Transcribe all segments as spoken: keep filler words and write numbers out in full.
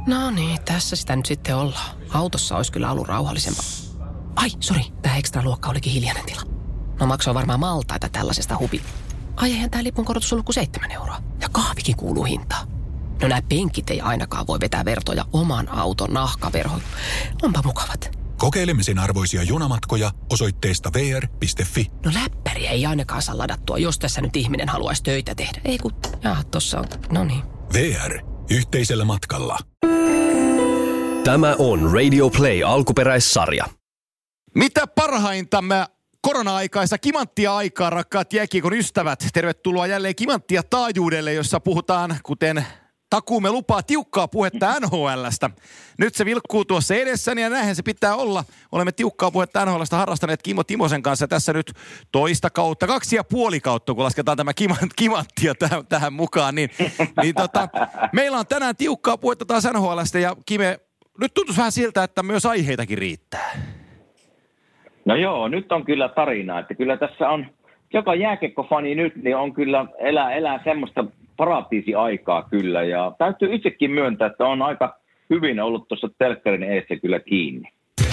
No niin, tässä sitä nyt sitten ollaan. Autossa olisi kyllä ollut rauhallisempaa. Ai, sori, tämä ekstra luokka olikin hiljainen tila. No maksoi varmaan maltaita tällaisesta hubi. Ai eihän tää lipun korotus ollut kuin seitsemän euroa. Ja kahvikin kuuluu hintaan. No nämä penkit ei ainakaan voi vetää vertoja oman auton nahkaverhoon. Onpa mukavat. Kokeilemisen arvoisia junamatkoja osoitteesta v r piste f i. No läppäriä ei ainakaan saa ladattua, jos tässä nyt ihminen haluaisi töitä tehdä. Ei kun, jaa, tossa on, no niin. V R. Yhteisellä matkalla. Tämä on Radio Play alkuperäissarja. Mitä parhainta mä korona-aikaista kimanttia aikaa, rakkaat jääkiekon ystävät. Tervetuloa jälleen kimanttia taajuudelle, jossa puhutaan, kuten takuumme lupaa, tiukkaa puhetta N H L:stä. Nyt se vilkkuu tuossa edessäni ja näinhän se pitää olla. Olemme tiukkaa puhetta N H L:stä harrastaneet Kimmo Timosen kanssa tässä nyt toista kautta, kaksi ja puoli kautta, kun lasketaan tämä kimant, kimanttia tähän, tähän mukaan. Niin, niin tota, meillä on tänään tiukkaa puhetta taas N H L:stä ja Kime, nyt tuntuisi vähän siltä, että myös aiheitakin riittää. No joo, nyt on kyllä tarina, että kyllä tässä on, joka jääkiekkofani nyt, niin on kyllä, elää, elää semmoista paratiisi-aikaa kyllä, ja täytyy itsekin myöntää, että on aika hyvin ollut tuossa telkkarin eessä kyllä kiinni.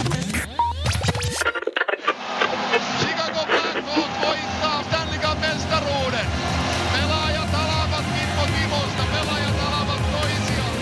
Chicago Blackhawks voittaa Stanley Cup -mestaruuden. Pelaajat alavat Kimmo Timosta, pelaajat alavat toisiaan.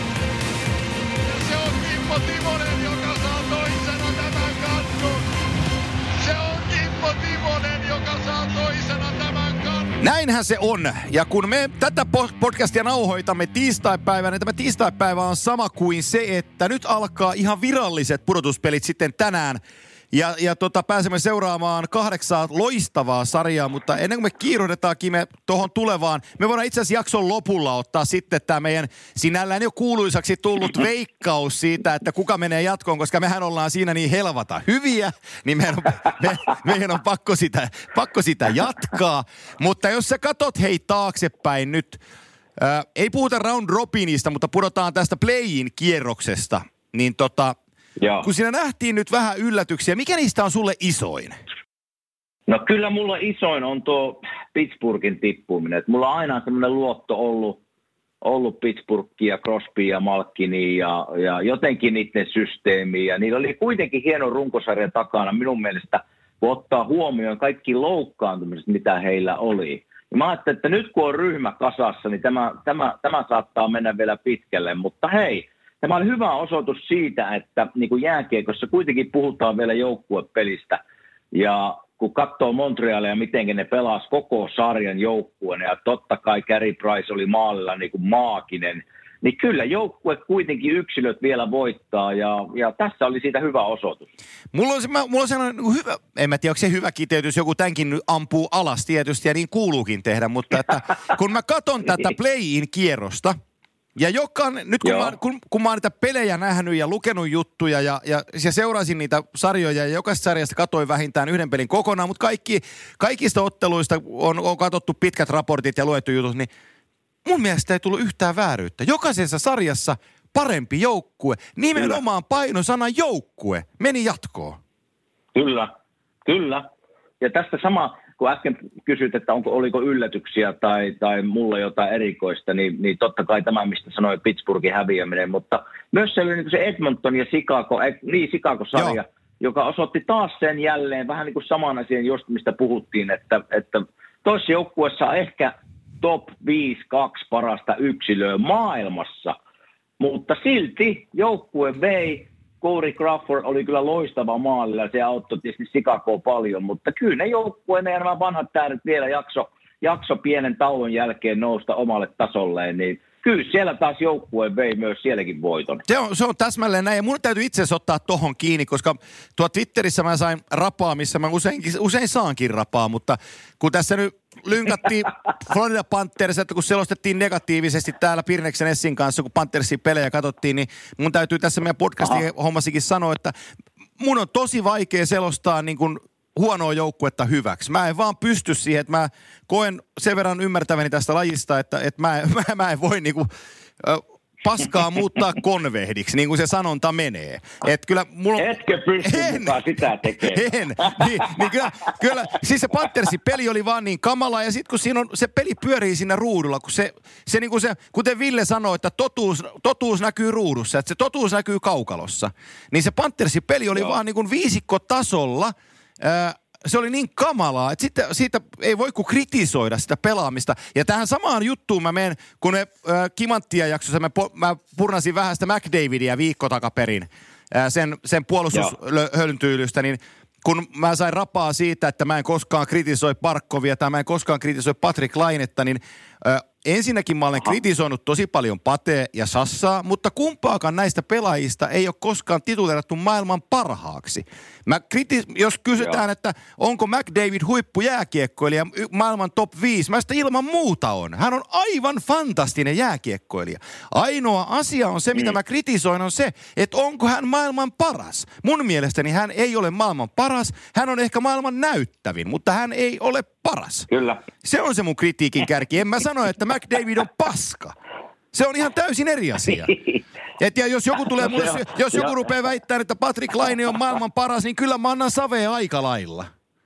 Ja se on Kimmo Timonen, joka saa toisena tämän kannun. Se on Kimmo Timonen, joka saa toisena tämän kannun. Näinhän se on. Ja kun me tätä podcastia nauhoitamme tiistaipäivänä, niin tämä tiistaipäivä on sama kuin se, että nyt alkaa ihan viralliset pudotuspelit sitten tänään. Ja, ja tota, pääsemme seuraamaan kahdeksaa loistavaa sarjaa, mutta ennen kuin me kiiruhdetaan Kime tuohon tulevaan, me voidaan itse asiassa jakson lopulla ottaa sitten tämä meidän sinällään jo kuuluisaksi tullut veikkaus siitä, että kuka menee jatkoon, koska mehän ollaan siinä niin helvata hyviä, niin meidän on, me, meidän on pakko, sitä, pakko sitä jatkaa. Mutta jos sä katot hei taaksepäin nyt, ää, ei puhuta round robinista, mutta pudotaan tästä play-in kierroksesta, niin tota... Joo. Kun siinä nähtiin nyt vähän yllätyksiä, mikä niistä on sulle isoin? No kyllä mulla isoin on tuo Pittsburghin tippuminen. Et mulla on aina semmoinen luotto ollut, ollut Pittsburghia, Crosby ja Malkini ja, ja jotenkin niiden systeemiä. Niillä oli kuitenkin hieno runkosarja takana minun mielestä, kun ottaa huomioon kaikki loukkaantumiset, mitä heillä oli. Ja mä ajattelin, että nyt kun on ryhmä kasassa, niin tämä, tämä, tämä saattaa mennä vielä pitkälle, mutta hei. Tämä oli hyvä osoitus siitä, että niin kuin jääkiekossa kuitenkin puhutaan vielä joukkuepelistä. Ja kun katsoo Montrealia, miten ne pelasi koko sarjan joukkueen, ja totta kai Carey Price oli maalilla niin kuin maaginen, niin kyllä joukkue kuitenkin yksilöt vielä voittaa, ja, ja tässä oli siitä hyvä osoitus. Mulla on, mä, mulla on sellainen hyvä, en mä tiedä, onko se hyvä kiteytys, joku tämänkin ampuu alas tietysti, ja niin kuuluukin tehdä, mutta että kun mä katson tätä play-in kierrosta, ja jokainen, nyt kun mä, kun, kun mä oon niitä pelejä nähnyt ja lukenut juttuja ja, ja, ja seurasin niitä sarjoja ja jokaisesta sarjasta katsoin vähintään yhden pelin kokonaan, mutta kaikki, kaikista otteluista on, on katsottu pitkät raportit ja luettu jutut, niin mun mielestä ei tullut yhtään vääryyttä. Jokaisessa sarjassa parempi joukkue, nimenomaan painosana joukkue, meni jatkoon. Kyllä, kyllä. Ja tästä sama... Kun äsken kysyt, että onko, oliko yllätyksiä tai, tai mulla jotain erikoista, niin, niin totta kai tämä, mistä sanoi Pittsburghin häviäminen, mutta myös se oli niin kuin se Edmonton ja Chicago, niin Chicago-sarja, Joo. joka osoitti taas sen jälleen vähän niin kuin saman asian, just mistä puhuttiin, että, että toisessa joukkueessa on ehkä top viisi kaksi parasta yksilöä maailmassa, mutta silti joukkue vei. Corey Crawford oli kyllä loistava maalilla, se auttoi tietysti Chicagoa paljon, mutta kyllä ne joukkueen ja nämä vanhat tähdet vielä jakso, jakso pienen tauon jälkeen nousta omalle tasolleen, niin kyllä siellä taas joukkue vei myös sielläkin voiton. Se on, se on täsmälleen näin, ja mun täytyy itse asiassa ottaa tohon kiinni, koska tuo Twitterissä mä sain rapaa, missä mä usein, usein saankin rapaa, mutta kun tässä nyt lynkattiin Florida Panthers, että kun selostettiin negatiivisesti täällä Pirneksen Essin kanssa, kun Panthersin pelejä katsottiin, niin mun täytyy tässä meidän podcastin hommasikin sanoa, että mun on tosi vaikea selostaa niin kuin huonoa joukkuetta hyväksi. Mä en vaan pysty siihen, että mä koen sen verran ymmärtäväni tästä lajista, että, että mä, mä, mä en voi niinku, paskaa muuttaa konvehdiksi, niin kuin se sanonta menee. Et kyllä mulla... Etkö pysty mukaan sitä tekemään? En, niin, niin kyllä, kyllä, siis se Panthersin peli oli vaan niin kamala, ja sitten kun siinä on, se peli pyörii siinä ruudulla, kun se, se, niin kuin se kuten Ville sanoi, että totuus, totuus näkyy ruudussa, että se totuus näkyy kaukalossa, niin se Panthersin peli oli Joo. vaan niin kuin viisikkotasolla, ää, se oli niin kamalaa, että sitten siitä ei voi kuin kritisoida sitä pelaamista. Ja tähän samaan juttuun mä menen, kun me äh, Kimanttia jaksossa, mä, po, mä purnasin vähän sitä McDavidia viikko takaperin, äh, sen, sen puolustushölyntyylystä, niin kun mä sain rapaa siitä, että mä en koskaan kritisoi Barkovia tai mä en koskaan kritisoi Patrick Lainetta, niin äh, ensinnäkin mä olen kritisoinut tosi paljon Patea ja Sassaa, mutta kumpaakaan näistä pelaajista ei ole koskaan tituleerattu maailman parhaaksi. Mä kritis- jos kysytään, Joo. että onko McDavid huippujääkiekkoilija maailman top viisi, mä sitä ilman muuta on. Hän on aivan fantastinen jääkiekkoilija. Ainoa asia on se, mm. mitä mä kritisoin, on se, että onko hän maailman paras. Mun mielestäni hän ei ole maailman paras, hän on ehkä maailman näyttävin, mutta hän ei ole paras. Kyllä. Se on se mun kritiikin kärki. En mä sano, että McDavid on paska. Se on ihan täysin eri asia. Et ja jos joku tulee, mulle, jos joku rupeaa väittämään, että Patrick Laine on maailman paras, niin kyllä mä annan savea aika lailla.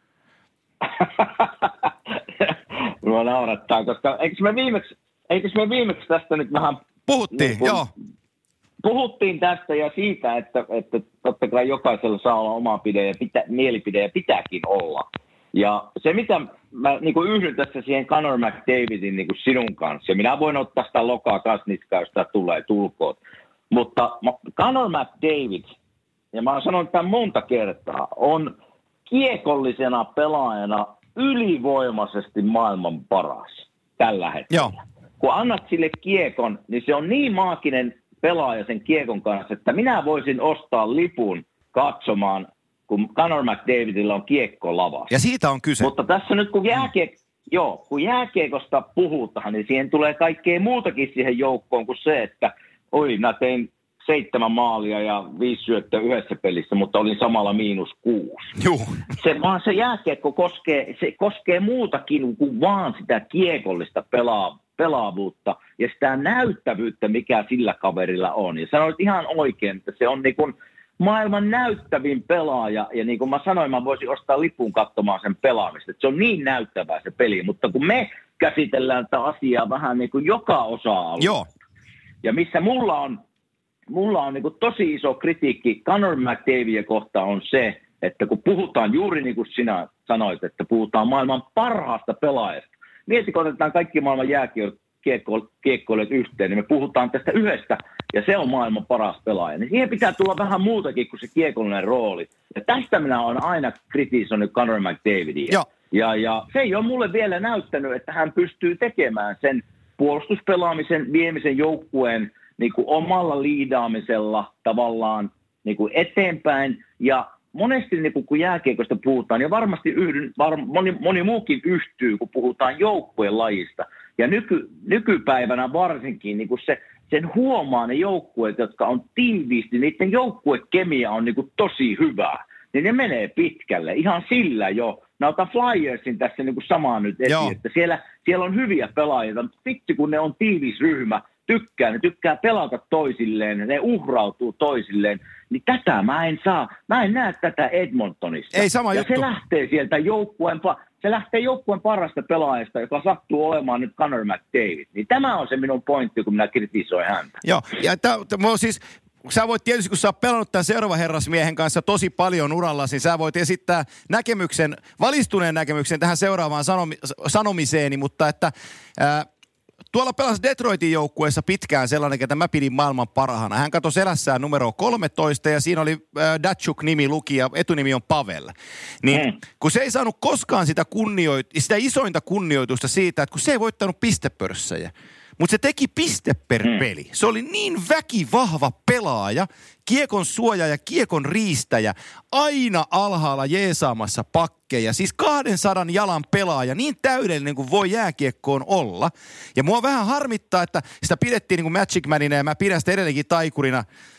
Mua naurattaa, koska eikö me viimeksi, eikö me viimeksi tästä nyt vähän... Puhuttiin, niin, joo. Puhuttiin tästä ja siitä, että, että totta kai jokaisella saa olla oma pide ja pitä, mielipide ja pitääkin olla. Ja se, mitä mä niin kuin yhdyn tässä siihen Connor McDavidin niin kuin sinun kanssa, ja minä voin ottaa sitä lokaa kasniskaa, jos sitä tulee, tulkoot. Mutta Connor McDavid, ja mä oon sanonut tämän monta kertaa, on kiekollisena pelaajana ylivoimaisesti maailman paras tällä hetkellä. Joo. Kun annat sille kiekon, niin se on niin maaginen pelaaja sen kiekon kanssa, että minä voisin ostaa lipun katsomaan, kun Connor McDavidilla on kiekko lavassa. Ja siitä on kyse. Mutta tässä nyt kun, jääkiek- joo, kun jääkiekosta puhutaan, niin siihen tulee kaikkea muutakin siihen joukkoon kuin se, että oi, mä tein seitsemän maalia ja viisi syöttöä yhdessä pelissä, mutta olin samalla miinus kuusi. Juh. Se, vaan se jääkiekko koskee, se koskee muutakin kuin vaan sitä kiekollista pelaa, pelaavuutta ja sitä näyttävyyttä, mikä sillä kaverilla on. Ja sanoit ihan oikein, että se on niin kuin maailman näyttävin pelaaja, ja niin kuin mä sanoin, mä voisin ostaa lipun katsomaan sen pelaamista. Että se on niin näyttävää se peli, mutta kun me käsitellään tätä asiaa vähän niin kuin joka osa-alue, ja missä mulla on, mulla on niin kuin tosi iso kritiikki Connor McDavidia kohtaan on se, että kun puhutaan juuri niin kuin sinä sanoit, että puhutaan maailman parhaasta pelaajasta. Mieti, kun otetaan kaikki maailman jääkiekkoilijat yhteen, niin me puhutaan tästä yhdestä, ja se on maailman paras pelaaja. Niin siihen pitää tulla vähän muutakin kuin se kiekollinen rooli. Ja tästä minä olen aina kritisoinut Connor McDavidia. Joo. Ja, ja se ei ole mulle vielä näyttänyt, että hän pystyy tekemään sen puolustuspelaamisen, viemisen joukkueen niin kuin omalla liidaamisella tavallaan niin kuin eteenpäin. Ja monesti niin kun jääkiekosta puhutaan, ja varmasti yhdyn, var, moni, moni muukin yhtyy, kun puhutaan joukkueen lajista. Ja nyky, nykypäivänä varsinkin niin se, sen huomaa ne joukkueet, jotka on tiiviisti, niiden joukkuekemia on niin tosi hyvää. Niin ne menee pitkälle, ihan sillä jo. Mä otan Flyersin tässä niin samaa nyt esiin, Joo. että siellä, siellä on hyviä pelaajia, mutta vitsi kun ne on tiivis ryhmä, tykkää, ne tykkää pelata toisilleen, ne uhrautuu toisilleen, niin tätä mä en saa, mä en näe tätä Edmontonissa. Ei sama ja juttu. se lähtee sieltä joukkueen, se lähtee joukkueen parasta pelaajasta, joka sattuu olemaan nyt Connor McDavid. Niin tämä on se minun pointti, kun minä kritisoin häntä. Joo, ja tämä siis, sä voit tietysti, kun sä oot pelannut tämän seuraavan herrasmiehen kanssa tosi paljon urallasi, niin sä voit esittää näkemyksen, valistuneen näkemyksen tähän seuraavaan sanomi, sanomiseeni, mutta että ää, tuolla pelasi Detroitin joukkueessa pitkään sellainen, että mä pidin maailman parhaana. Hän katsoi selässään numero kolmetoista ja siinä oli äh, Datsuk-nimi luki ja etunimi on Pavel. Niin mm. kun se ei saanut koskaan sitä, kunnioit- sitä isointa kunnioitusta siitä, että kun se ei voittanut pistepörssejä. Mutta se teki piste per peli. Se oli niin väkivahva pelaaja, kiekon suoja ja kiekon riistäjä, aina alhaalla jeesaamassa pakkeja. Siis kahdensadan jalan pelaaja, niin täydellinen kuin voi jääkiekkoon olla. Ja mua vähän harmittaa, että sitä pidettiin niin kuin Magic Manina ja mä pidän sitä edelleenkin taikurina,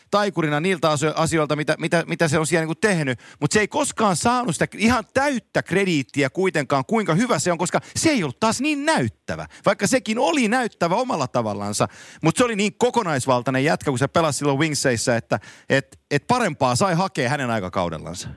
taikurina niiltä asioilta, mitä, mitä, mitä se on siellä niin kuin tehnyt. Mutta se ei koskaan saanut sitä ihan täyttä krediittiä kuitenkaan, kuinka hyvä se on, koska se ei ollut taas niin näyttävä. Vaikka sekin oli näyttävä omalla tavallansa, mutta se oli niin kokonaisvaltainen jätkä, kun se pelasi silloin Wingseissä, että et, et parempaa sai hakea hänen aikakaudellansa.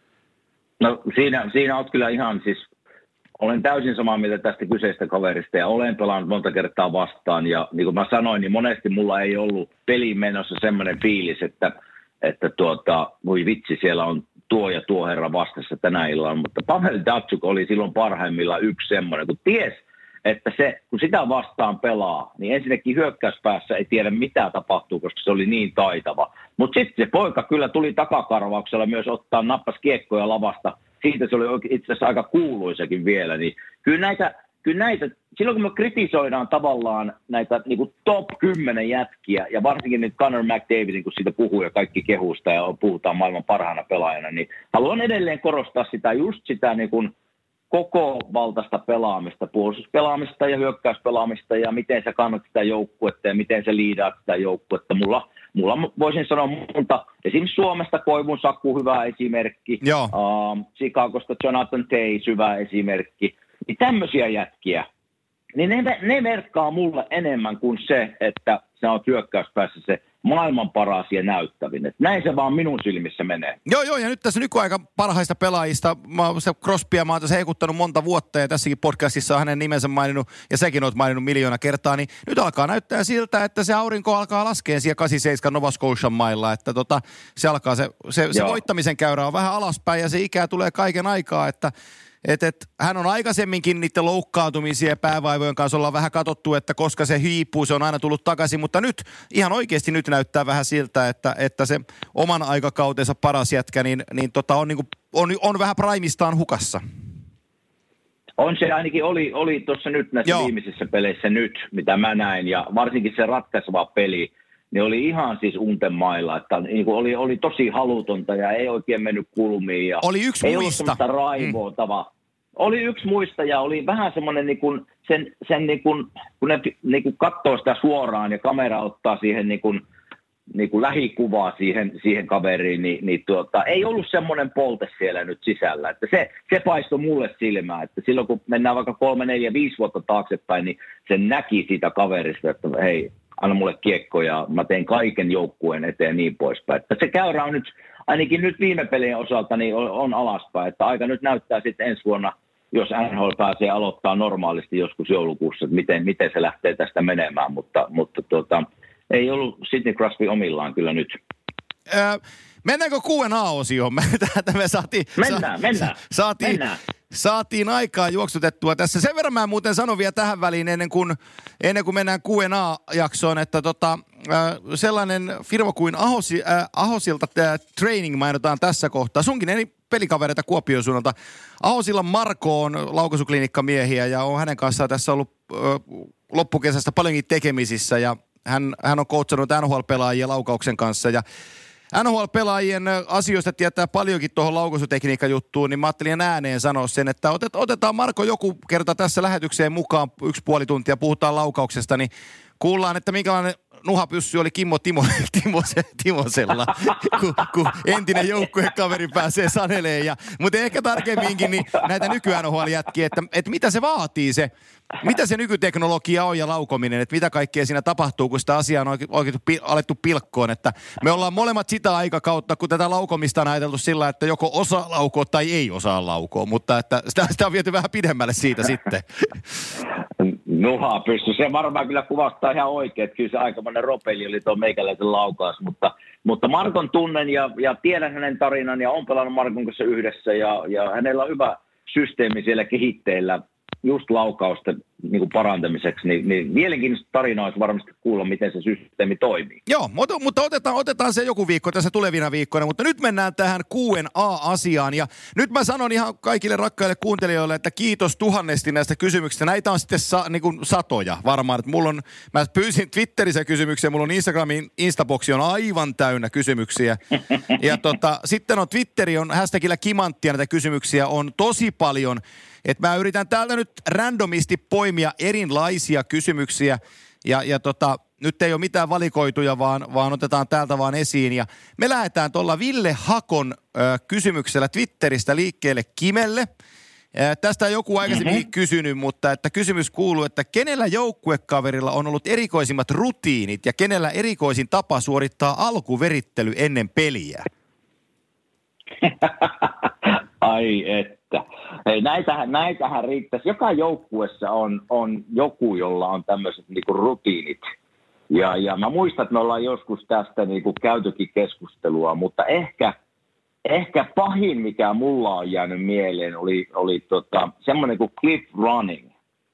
No siinä, siinä olet kyllä ihan siis, olen täysin samaa mieltä tästä kyseistä kaverista ja olen pelannut monta kertaa vastaan ja niin kuin mä sanoin, niin monesti mulla ei ollut peliin menossa semmoinen fiilis, että, että tuota, voi vitsi, siellä on tuo ja tuo herra vastassa tänä illalla, mutta Pavel Datsyuk oli silloin parhaimmillaan yksi semmoinen, kun ties, että se, kun sitä vastaan pelaa, niin ensinnäkin hyökkäyspäässä ei tiedä mitä tapahtuu, koska se oli niin taitava. Mutta sitten se poika kyllä tuli takakarvauksella myös ottaa nappas kiekkoja lavasta. Siitä se oli itse asiassa aika kuuluisakin vielä. Niin kyllä näitä, kyllä näitä, silloin kun me kritisoidaan tavallaan näitä niin kuin top kymmenen jätkiä, ja varsinkin nyt Connor McDavidin, kun siitä puhuu ja kaikki kehusta ja puhutaan maailman parhaana pelaajana, niin haluan edelleen korostaa sitä, just sitä niin kuin koko valtaista pelaamista, puolustuspelaamista ja hyökkäyspelaamista ja miten sä kannat sitä joukkuetta ja miten sä liidaat sitä joukkuetta. Mulla, mulla voisin sanoa monta, esimerkiksi Suomesta Koivun Saku, hyvä esimerkki, uh, Chicagosta Jonathan Toews, hyvä esimerkki, niin tämmöisiä jätkiä, niin ne, ne merkkaa mulle enemmän kuin se, että sä oot hyökkäyspäässä se maailman paras ja näyttävin. Et näin se vaan minun silmissä menee. Joo, joo, ja nyt tässä nykyaika parhaista pelaajista, mä oon sitä Crosbya, mä oon tässä heikuttanut monta vuotta, ja tässäkin podcastissa on hänen nimensä maininnut, ja säkin oot maininnut miljoona kertaa, niin nyt alkaa näyttää siltä, että se aurinko alkaa laskea siellä kahdeksankymmentäseitsemän Nova Scotian mailla, että tota, se alkaa se, se, se voittamisen käyrä on vähän alaspäin, ja se ikää tulee kaiken aikaa, että Et, et, hän on aikaisemminkin niiden loukkaantumisia ja päävaivojen kanssa ollaan vähän katsottu, että koska se hiipuu, se on aina tullut takaisin. Mutta nyt, ihan oikeasti nyt näyttää vähän siltä, että, että se oman aikakautensa paras jätkä, niin, niin tota on, niin kuin, on, on vähän primistaan hukassa. On se ainakin, oli, oli tuossa nyt näissä Joo. viimeisissä peleissä nyt, mitä mä näin. Ja varsinkin se ratkaiseva peli, niin oli ihan siis unten mailla, että niin kuin oli, oli tosi halutonta ja ei oikein mennyt kulmiin. Ja oli yksi ei muista. Ei ollut raivootava. Mm. Oli yksi muista ja oli vähän semmoinen, niin kuin, sen, sen niin kuin, kun ne niin kuin katsoo sitä suoraan ja kamera ottaa siihen niin kuin, niin kuin lähikuvaa siihen, siihen kaveriin, niin, niin tuota, ei ollut semmoinen polte siellä nyt sisällä. Että se, se paistoi mulle silmään, että silloin kun mennään vaikka kolme, neljä, viisi vuotta taaksepäin, niin se näki sitä kaverista, että hei, anna mulle kiekko ja mä teen kaiken joukkueen eteen ja niin poispäin. Että se käyrä on nyt, ainakin nyt viime pelien osalta, niin on, on alaspäin. Että aika nyt näyttää sitten ensi vuonna, jos N H L pääsee aloittaa normaalisti joskus joulukuussa, että miten, miten se lähtee tästä menemään. Mutta, mutta tuota, ei ollut Sidney Crosby omillaan kyllä nyt. Öö, mennäänkö Q and A-osioon? Me, me saatiin, mennään, sa- mennään. Saatiin, mennään. Saatiin aikaa juoksutettua tässä. Sen verran mä muuten sanon vielä tähän väliin ennen kuin, ennen kuin mennään Q and A-jaksoon, että tota, äh, sellainen firma kuin Ahosi, äh, Ahosilta äh, Training mainitaan tässä kohtaa. Sunkin eri pelikavereita Kuopion suunnalta. Ahosilla Marko on laukaisuklinikkamiehiä ja on hänen kanssaan tässä ollut äh, loppukesästä paljonkin tekemisissä ja hän, hän on coachannut N H L-pelaajia laukauksen kanssa ja N H L-pelaajien asioista tietää paljonkin tuohon laukaisutekniikka-juttuun, niin mä ajattelin ääneen sanoa sen, että otet, otetaan Marko joku kerta tässä lähetykseen mukaan yksi puoli tuntia, puhutaan laukauksesta, niin kuullaan, että minkälainen nuhapyssy oli Kimmo Timo, Timo, Timosella, kun, kun entinen joukkuekaveri pääsee saneleen. Ja, mutta ehkä tarkemminkin niin näitä nyky-N H L-jätkiä, että, että mitä se vaatii se, mitä se nykyteknologia on ja laukominen, että mitä kaikkea siinä tapahtuu, kun sitä asiaa on oikein, oikein alettu pilkkoon. Että me ollaan molemmat sitä aikakautta, kun tätä laukomista on ajateltu sillä, että joko osaa laukoa tai ei osaa laukoa, mutta että sitä, sitä on viety vähän pidemmälle siitä sitten. Nuha pysty. Se varmaan kyllä kuvastaa ihan oikein, että kyllä se aikamoinen ropeli oli tuo meikäläisen laukaus, mutta, mutta Markon tunnen ja, ja tiedän hänen tarinan ja on pelannut Markon kanssa yhdessä ja, ja hänellä on hyvä systeemi siellä kehitteillä just laukausten niin kuin parantamiseksi, niin, niin mielenkiintoista tarinaa olisi varmasti kuulla, miten se systeemi toimii. Joo, mutta, mutta otetaan, otetaan se joku viikko tässä tulevina viikkoina, mutta nyt mennään tähän Q and A-asiaan, ja nyt mä sanon ihan kaikille rakkaille kuuntelijoille, että kiitos tuhannesti näistä kysymyksistä. Näitä on sitten sa, niin kuin satoja varmaan, että mulla on, mä pyysin Twitterissä kysymyksiä, mulla on Instagramin Instaboxi on aivan täynnä kysymyksiä, ja tota, sitten on Twitteri on hashtagillä kimanttia näitä kysymyksiä on tosi paljon. Että mä yritän täältä nyt randomisti poimia erilaisia kysymyksiä ja, ja tota, nyt ei ole mitään valikoituja, vaan, vaan otetaan täältä vaan esiin. Ja me lähdetään tuolla Ville Hakon äh, kysymyksellä Twitteristä liikkeelle Kimelle. Äh, tästä on joku aikaisemmin mm-hmm. kysynyt, mutta että kysymys kuuluu, että kenellä joukkuekaverilla on ollut erikoisimmat rutiinit ja kenellä erikoisin tapa suorittaa alkuverittely ennen peliä? Ai että. Hei, näitähän, näitähän riittäisi. Joka joukkuessa on, on joku, jolla on tämmöiset niinku rutiinit. Ja, ja mä muistan, että me ollaan joskus tästä niinku käytykin keskustelua, mutta ehkä, ehkä pahin, mikä mulla on jäänyt mieleen, oli, oli tota, semmoinen kuin cliff running.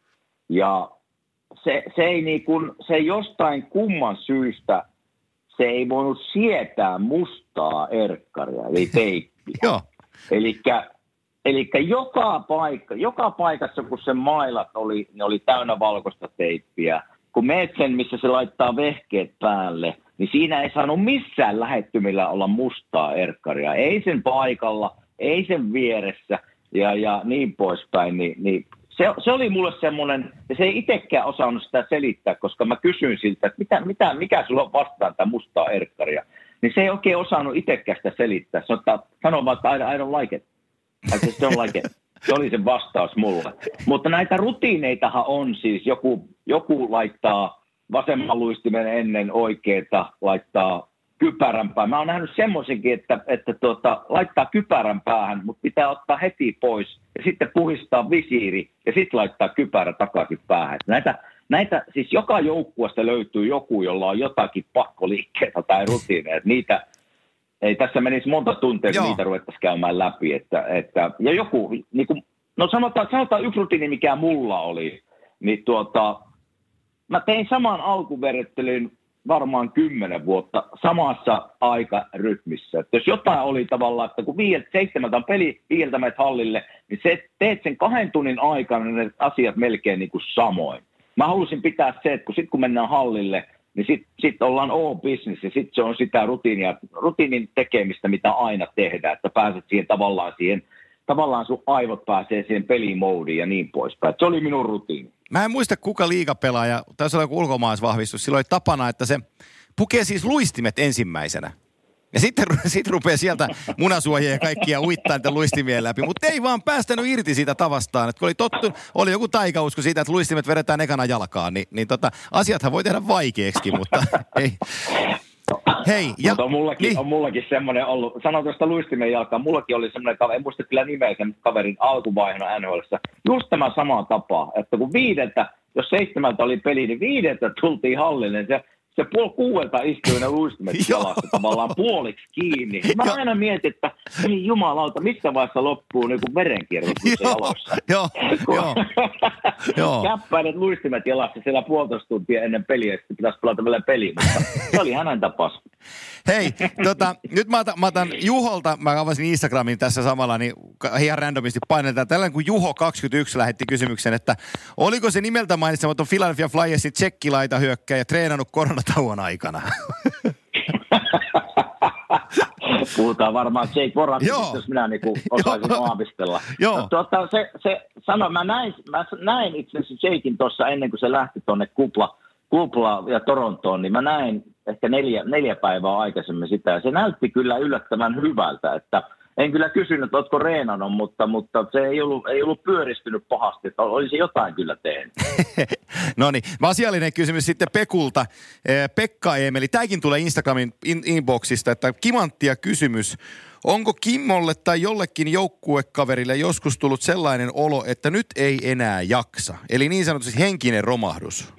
Ja se, se, ei niinku, se jostain kumman syystä, se ei voinut sietää mustaa erkkaria, eli teippiä. Joo. Elikkä, elikkä joka paikka, joka paikassa, kun se mailat oli, ne oli täynnä valkoista teippiä. Kun meet sen, missä se laittaa vehkeet päälle, niin siinä ei saanut missään lähettymillä olla mustaa erkkaria. Ei sen paikalla, ei sen vieressä ja, ja niin poispäin. Niin, niin se, se oli mulle semmoinen, ja se ei itsekään osannut sitä selittää, koska mä kysyin siltä, että mitä, mitä, mikä sulla on vastaan tämä mustaa erkkaria. Niin se ei oikein osannut itsekään sitä selittää. Se sanoi vaan, että I don't like it. I just don't like it. Se oli se vastaus mulle. Mutta näitä rutiineitahan on siis, joku, joku laittaa vasemman luistimen ennen oikeeta, laittaa kypärän päähän. Mä oon nähnyt semmoisenkin, että, että tuota, laittaa kypärän päähän, mutta pitää ottaa heti pois ja sitten puhistaa visiiri ja sitten laittaa kypärä takaisin päähän. Näitä, näitä siis joka joukkueesta löytyy joku, jolla on jotakin pakkoliikkeitä tai rutiineja. Niitä ei tässä menisi monta tuntia, kun niitä ruvettaisiin käymään läpi. Että, että, ja joku, niin kuin, no sanotaan, sanotaan yksi rutiini, mikä mulla oli, niin tuota, mä tein saman alkuverittelyn varmaan kymmenen vuotta samassa aikarytmissä. Että jos jotain oli tavallaan, että kun viieltä, seitsemältä on peli, viieltä menet hallille, niin se, teet sen kahden tunnin aikana ne asiat melkein niin kuin samoin. Mä halusin pitää se, että kun, sit kun mennään hallille, niin sitten sit ollaan all business ja sitten se on sitä rutiinia, rutiinin tekemistä, mitä aina tehdään, että pääset siihen tavallaan siihen, tavallaan sun aivot pääsee siihen pelimoodiin ja niin poispäin. Se oli minun rutiini. Mä en muista kuka liigapelaaja, taisi olla joku ulkomaalaisvahvistus, silloin oli tapana, että se pukee siis luistimet ensimmäisenä. Ja sitten sit rupeaa sieltä munasuojia ja kaikkia uittaa niitä luistimien läpi, mutta ei vaan päästänyt irti siitä tavastaan. Että kun oli tottu, oli joku taikausko siitä, että luistimet vedetään ekana jalkaan, niin, niin tota, asiathan voi tehdä vaikeaksi, mutta ei. Hei, ja, mutta on mullakin, niin. on mullakin semmoinen ollut, sanon tuosta luistimen jalkaan, mullakin oli semmoinen kaveri, en muista kyllä nimeä sen kaverin alkuvaihona N H L:ssä, just tämä sama tapa, että kun viideltä, jos seitsemältä oli peli, niin viideltä tultiin hallille, niin se Se puoli kuuelta istui ne luistimet jalassa tavallaan puoliksi kiinni. Mä jo. aina mietin, että ei jumalauta, missä vaiheessa loppuu niin kuin verenkierros jalossa. Joo, joo. Käppäilet luistimet jalassa siellä puolitoista tuntia ennen peliä, että pitäisi pelata vielä peliä, mutta se oli hänen tapansa. Hei, tota, nyt mä otan, mä otan Juholta, mä avasin Instagramin tässä samalla, niin ihan randomisti painetaan. Tällainen kuin Juho kaksikymmentäyksi lähetti kysymyksen, että oliko se nimeltä mainitsematon Philadelphia Flyersin tsekkilaita hyökkäjä treenannut koronatauon aikana? Puhutaan varmaan Jake Voracekista, jos minä niinku osaisin aavistella. No, tuota, se, se sano, mä näin, mä näin itse asiassa Jakein tuossa ennen kuin se lähti tuonne kupla, kupla ja Torontoon, niin mä näin ehkä neljä, neljä päivää aikaisemmin sitä. Ja se näytti kyllä yllättävän hyvältä, että en kyllä kysynyt, että oletko reenannut, mutta, mutta se ei ollut, ei ollut pyöristynyt pahasti, että olisi jotain kyllä tehnyt. No niin, asiallinen kysymys sitten Pekulta. Pekka Eemeli, tämäkin tulee Instagramin in- inboxista, että kimanttia kysymys. Onko Kimmolle tai jollekin joukkuekaverille joskus tullut sellainen olo, että nyt ei enää jaksa? Eli niin sanotusti henkinen romahdus.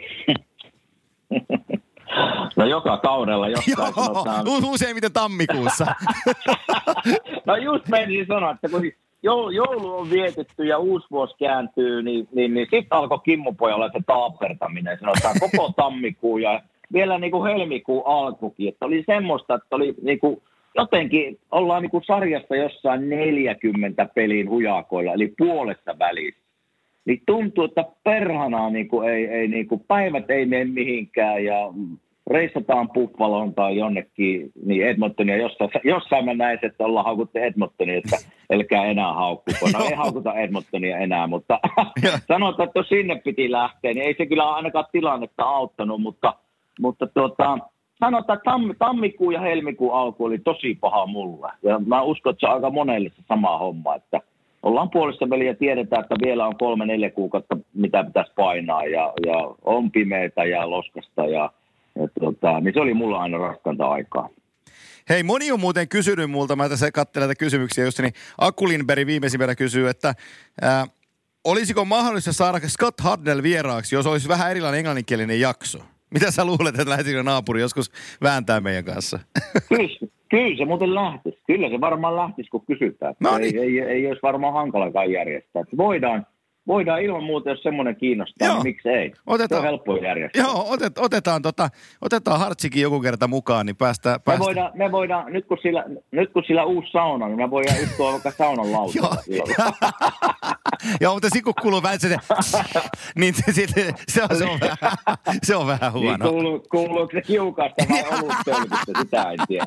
No joka kaudella jostain Joo, sanotaan. Useimmiten tammikuussa. No just menin sanoa, että kun joulu on vietetty ja uusi vuosi kääntyy, niin, niin, niin sitten alkoi Kimmopojalle se taapertaminen. Sanotaan koko tammikuu ja vielä niin kuin helmikuun alkukin. Että oli semmoista, että oli niin kuin jotenkin, ollaan niin kuin sarjassa jossain neljäkymmentä pelin hujakoilla, eli puolessa välissä. Niin tuntuu, että perhanaa niin kuin ei, ei niin kuin päivät ei mene mihinkään ja reissataan Buffaloon tai jonnekin, niin Edmontonia, jossain, jossain mä näin, että ollaan haukuttu Edmontonia, että älkää enää haukkuko. No ei haukuta Edmontonia enää, mutta sanotaan, että sinne piti lähteä, niin ei se kyllä ainakaan tilannetta auttanut, mutta mutta tuota, sanotaan, että tammi, tammikuun ja helmikuun alku oli tosi paha mulle. Ja mä uskon, että se on aika monelle se sama homma, että ollaan puolessa väliä ja tiedetään, että vielä on kolme, neljä kuukautta, mitä pitäisi painaa ja, ja on pimeätä ja loskasta ja, ja tuota, niin se oli mulla aina raskanta aikaa. Hei, moni on muuten kysynyt multa, mä tässä katselen näitä kysymyksiä just, niin Aku Lindberg viimeisimpänä kysyy, että ää, olisiko mahdollista saada Scott Hardnell vieraaksi, jos olisi vähän erilainen englanninkielinen jakso? Mitä sä luulet, että lähtisikö naapuri joskus vääntää meidän kanssa? Kyllä, kyllä se muuten lähtisi. Kyllä se varmaan lähtisi, kun kysytään. No niin. ei, ei, ei olisi varmaan hankalakaan järjestää. Että voidaan, voidaan ilman muuta, jos semmoinen kiinnostaa, joo, niin miksi ei? Otetaan, se on helppo järjestää. Joo, otet, otetaan, tota, otetaan Hartsikin joku kerta mukaan, niin päästään. Me voidaan, me voidaan nyt, kun sillä, nyt kun sillä uusi sauna, niin me voidaan istua vaikka saunan lautalla. Joo, mutta sitten kun kuuluu vähän se, niin se, se, se, on, se, on vähän, se on vähän huono. Niin kuuluu, kuuluuko se kiukasta vai oluttölkystä, sitä en tiedä.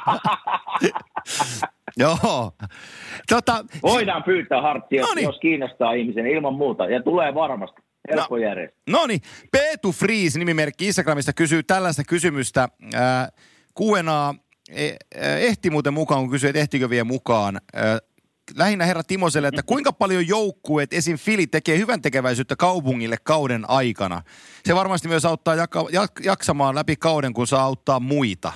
Joo. Tota, voidaan pyytää Harttia, jos, jos kiinnostaa ihmisen ilman muuta. Ja tulee varmasti. Helppo no, järjestää. No niin. Peetu Friis, nimimerkki Instagramista, kysyy tällaista kysymystä. Äh, Q and A eh, ehti muuten mukaan, kun kysyy, että ehtikö vielä mukaan. Äh, lähinnä herra Timoselle, että kuinka paljon joukkueet, esim. Fili, tekee hyvän tekeväisyyttä kaupungille kauden aikana? Se varmasti myös auttaa jaka, jak, jaksamaan läpi kauden, kun saa auttaa muita.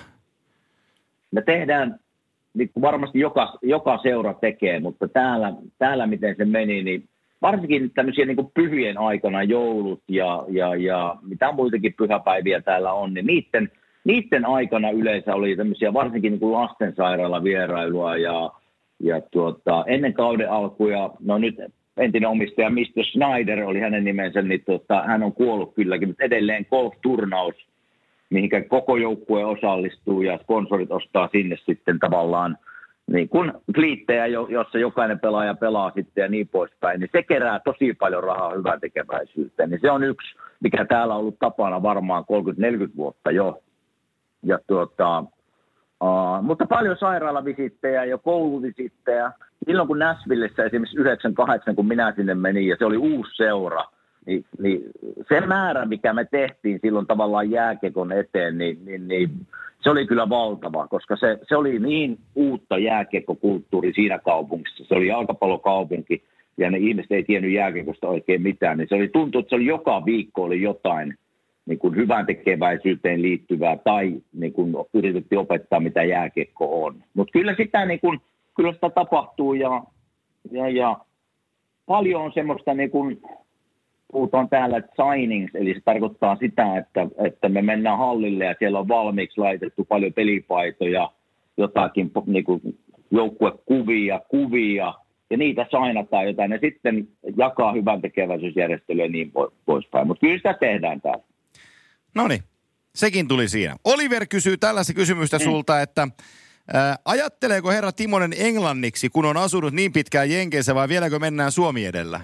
Me tehdään, niin varmasti joka, joka seura tekee, mutta täällä, täällä miten se meni, niin varsinkin tämmöisiä niin kuin pyhien aikana, joulut ja, ja, ja mitä muitakin pyhäpäiviä täällä on, niin niiden, niiden aikana yleensä oli tämmöisiä varsinkin niin kuin lastensairaala vierailua ja Ja tuota, ennen kauden alkuja, no nyt entinen omistaja mister Schneider oli hänen nimensä, niin tuota, hän on kuollut kylläkin, mutta edelleen golf-turnaus, mihinkä koko joukkue osallistuu ja sponsorit ostaa sinne sitten tavallaan niin kuin kliittejä, jossa jokainen pelaaja pelaa sitten ja niin poispäin, niin se kerää tosi paljon rahaa hyvän tekeväisyyteen. Niin se on yksi, mikä täällä on ollut tapana varmaan kolmekymmentä neljäkymmentä vuotta jo. Ja tuota... Uh, mutta paljon sairaalavisittejä ja kouluvisittejä. Silloin kun Nashvillessä esimerkiksi yhdeksänkymmentäkahdeksan, kun minä sinne menin ja se oli uusi seura, niin, niin se määrä, mikä me tehtiin silloin tavallaan jääkiekon eteen, niin, niin, niin se oli kyllä valtava, koska se, se oli niin uutta jääkiekkokulttuuri siinä kaupungissa. Se oli jalkapallokaupunki ja ne ihmiset ei tiennyt jääkiekosta oikein mitään. Niin se oli tuntuu, että se oli joka viikko oli jotain niin kuin hyvän tekeväisyyteen liittyvää tai niin kuin yritettiin opettaa, mitä jääkiekko on. Mutta kyllä sitä, niin kuin, kyllä sitä tapahtuu ja, ja, ja paljon on semmoista, niin kuin puhutaan täällä, että signings, eli se tarkoittaa sitä, että, että me mennään hallille ja siellä on valmiiksi laitettu paljon pelipaitoja, jotakin niin kuin joukkuekuvia, kuvia, ja niitä sainataan jotain, ja sitten jakaa hyvän tekeväisyysjärjestelyä ja niin poispäin. Mutta kyllä sitä tehdään täällä. No niin, sekin tuli siinä. Oliver kysyy tällaista kysymystä sulta, että ää, ajatteleeko herra Timonen englanniksi, kun on asunut niin pitkään Jenkeissä, vai vieläkö mennään Suomi edellä?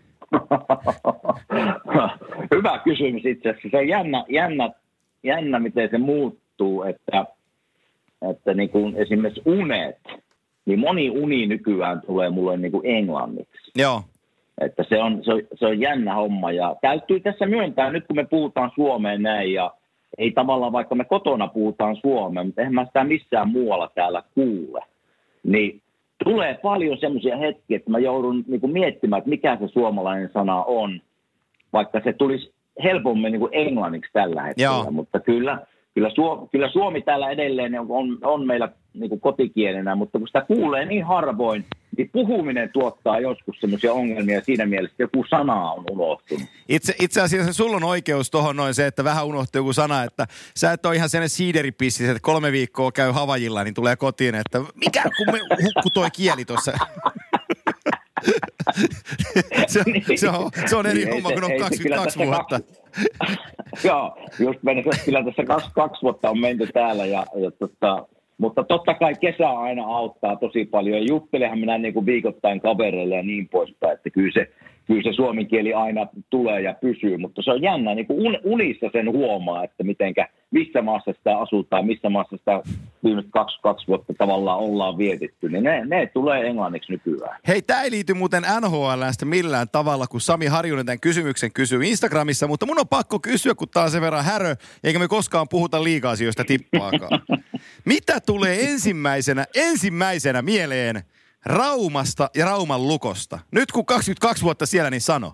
Hyvä kysymys itse asiassa. Se on jännä, jännä, jännä miten se muuttuu, että, että niin kuin esimerkiksi unet, niin moni uni nykyään tulee mulle niin kuin englanniksi. Joo. Että se on, se, on, se on jännä homma ja täytyy tässä myöntää, nyt kun me puhutaan suomeen näin ja ei tavallaan vaikka me kotona puhutaan suomea, mutta eihän mä sitä missään muualla täällä kuule, niin tulee paljon semmoisia hetkiä, että mä joudun niin kuin miettimään, että mikä se suomalainen sana on, vaikka se tulisi helpommin niin kuin englanniksi tällä hetkellä, Joo. mutta kyllä, kyllä, Suomi, kyllä Suomi täällä edelleen on, on meillä niin kuin kotikielenä, mutta kun sitä kuulee niin harvoin, niin puhuminen tuottaa joskus semmoisia ongelmia siinä mielessä, että joku sana on unohtunut. Itse, itse asiassa sulla on oikeus tuohon noin se, että vähän unohtuu joku sana, että sä et ole ihan sellainen siideripissis, että kolme viikkoa käy Havajilla, niin tulee kotiin, että mikä kun me hukku toi kieli tuossa. se, se, on, se on eri niin, homma, kun on kaksikymmentäkaksi vuotta. Joo, just mennessä, kyllä tässä kaksi, kaksi vuotta on menty täällä ja, ja tota, mutta totta kai kesä aina auttaa tosi paljon. Ja juttelehan minä niin kuin viikoittain kavereille ja niin poispäin. Että kyllä se, kyllä se suomen kieli aina tulee ja pysyy, mutta se on jännä, niin kuin unissa sen huomaa, että mitenkä, missä maassa sitä asutaan, missä maassa sitä viimeiset kaksikymmentäkaksi vuotta tavallaan ollaan vietetty, niin ne, ne tulee englanniksi nykyään. Hei, tämä ei liity muuten N H L:stä millään tavalla, kun Sami Harjunen tämän kysymyksen kysyy Instagramissa, mutta mun on pakko kysyä, kun tää on sen verran härö, eikä me koskaan puhuta liiga-asioista tippaakaan. Mitä tulee ensimmäisenä, ensimmäisenä mieleen Raumasta ja Rauman Lukosta? Nyt kun kaksikymmentäkaksi vuotta siellä, niin sano.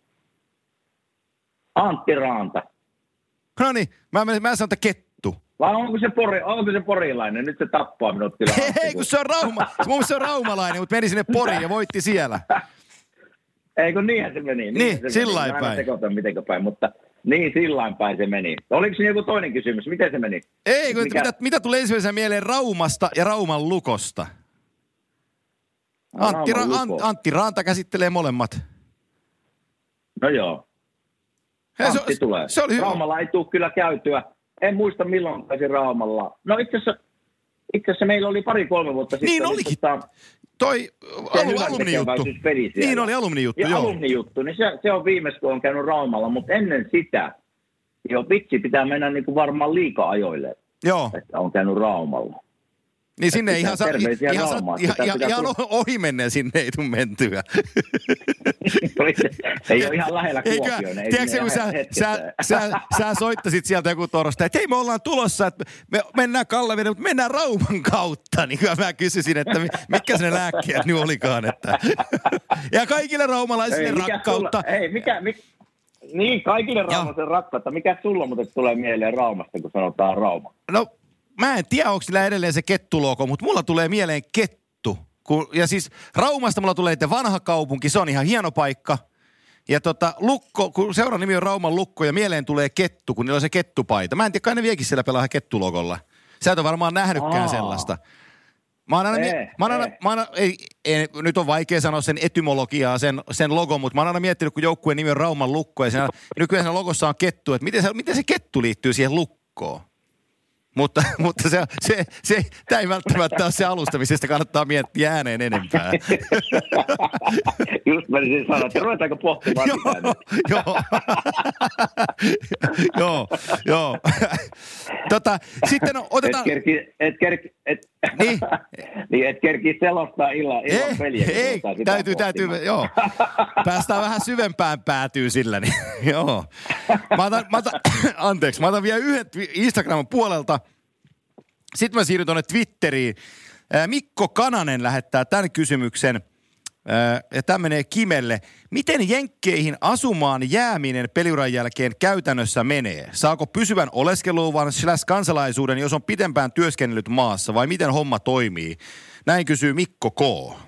Antti Raanta. No niin, mä, mä, mä sanon, että Kettu. Vai onko se, pori, onko se porilainen? Nyt se tappaa minut kyllä. Ei, kun se on Rauma. Mun mielestä se on raumalainen, mutta meni sinne Poriin ja voitti siellä. Ei, kun niinhän se meni. Niin, sillain päin. Aina sekoitan mitenkä päin, mutta niin, sillain päin se meni. Oliko se joku toinen kysymys? Miten se meni? Ei, kun Mikä... mitä, mitä tulee ensimmäisenä mieleen Raumasta ja Rauman Lukosta? Antti, Ra- Ant, Antti Raanta käsittelee molemmat. No joo. Hei, Antti se, tulee. Se oli Raumalla ei tule kyllä käytyä. En muista milloin pääsin Raumalla. No itse asiassa, itse asiassa meillä oli pari-kolme vuotta sitten. Niin olikin. Tota, Toi alu, alumnijuttu. Niin oli alumnijuttu, ja joo. alumnijuttu, niin se, se on viimeis, kun on käynyt Raumalla. Mutta ennen sitä, jo vitsi, pitää mennä niin kuin varmaan liika-ajoille. Joo. Että on käynyt Raumalla. Niin sinne että ihan, sa, ihan, sa, ihan, ihan, ihan ohi menneen sinne ei tule mentyä. Ei ole ihan lähellä Kuopioon. Tiedätkö, kun sä, sä, sä, sä soittasit sieltä joku torosta, että hei, me ollaan tulossa, että me mennään Kallaveden, mutta mennään Rauman kautta. Niin mä kysyisin, että mitkä ne lääkkeet nyt olikaan. Että. Ja kaikille raumalaisille ei, rakkautta. Sulla, ei, mikä, mikä, niin, kaikille raumalaisille rakkautta. Mikä sulla muuten tulee mieleen Raumasta, kun sanotaan Rauma? No, mä en tiedä, onko sillä edelleen se kettulogo, mutta mulla tulee mieleen kettu. Kun, ja siis Raumasta mulla tulee vanha kaupunki, se on ihan hieno paikka. Ja tota, Lukko, kun seuran nimi on Rauman Lukko ja mieleen tulee kettu, kun niillä on se kettupaita. Mä en tiedä, kai ne viekin siellä pelaa kettulogolla. Sä et ole varmaan nähnytkään Aa. sellaista. Mä oon aina, ei, mä oon aina, mä oon aina ei, ei, nyt on vaikea sanoa sen etymologiaa, sen, sen logon, mutta mä oon aina miettinyt, kun joukkueen nimi on Rauman Lukko ja siinä, nykyään siinä logossa on kettu, että miten se, miten se kettu liittyy siihen lukkoon. Mutta, mutta se, se, se, tämä ei välttämättä ole se alustamisesta, kannattaa miettiä ääneen enempää. Just mä olisin sanoa, että ruvetaanko pohtimaan sitä nyt? Joo, joo, joo. Tota, sitten no, otetaan... Et kerki, et kerki, et, niin. niin, et kerki selostaa illan, illan ei, peliä. Ei, täytyy, täytyy, joo. Päästään vähän syvempään päätyy sillä, niin joo. Mä otan, mä otan, anteeksi, mä otan vielä yhden Instagramin puolelta. Sitten mä siirryn tuonne Twitteriin. Mikko Kananen lähettää tämän kysymyksen, ja tämä menee Kimelle. Miten jenkkeihin asumaan jääminen peliuran jälkeen käytännössä menee? Saako pysyvän oleskeluvan slash kansalaisuuden, jos on pitempään työskennellyt maassa, vai miten homma toimii? Näin kysyy Mikko K.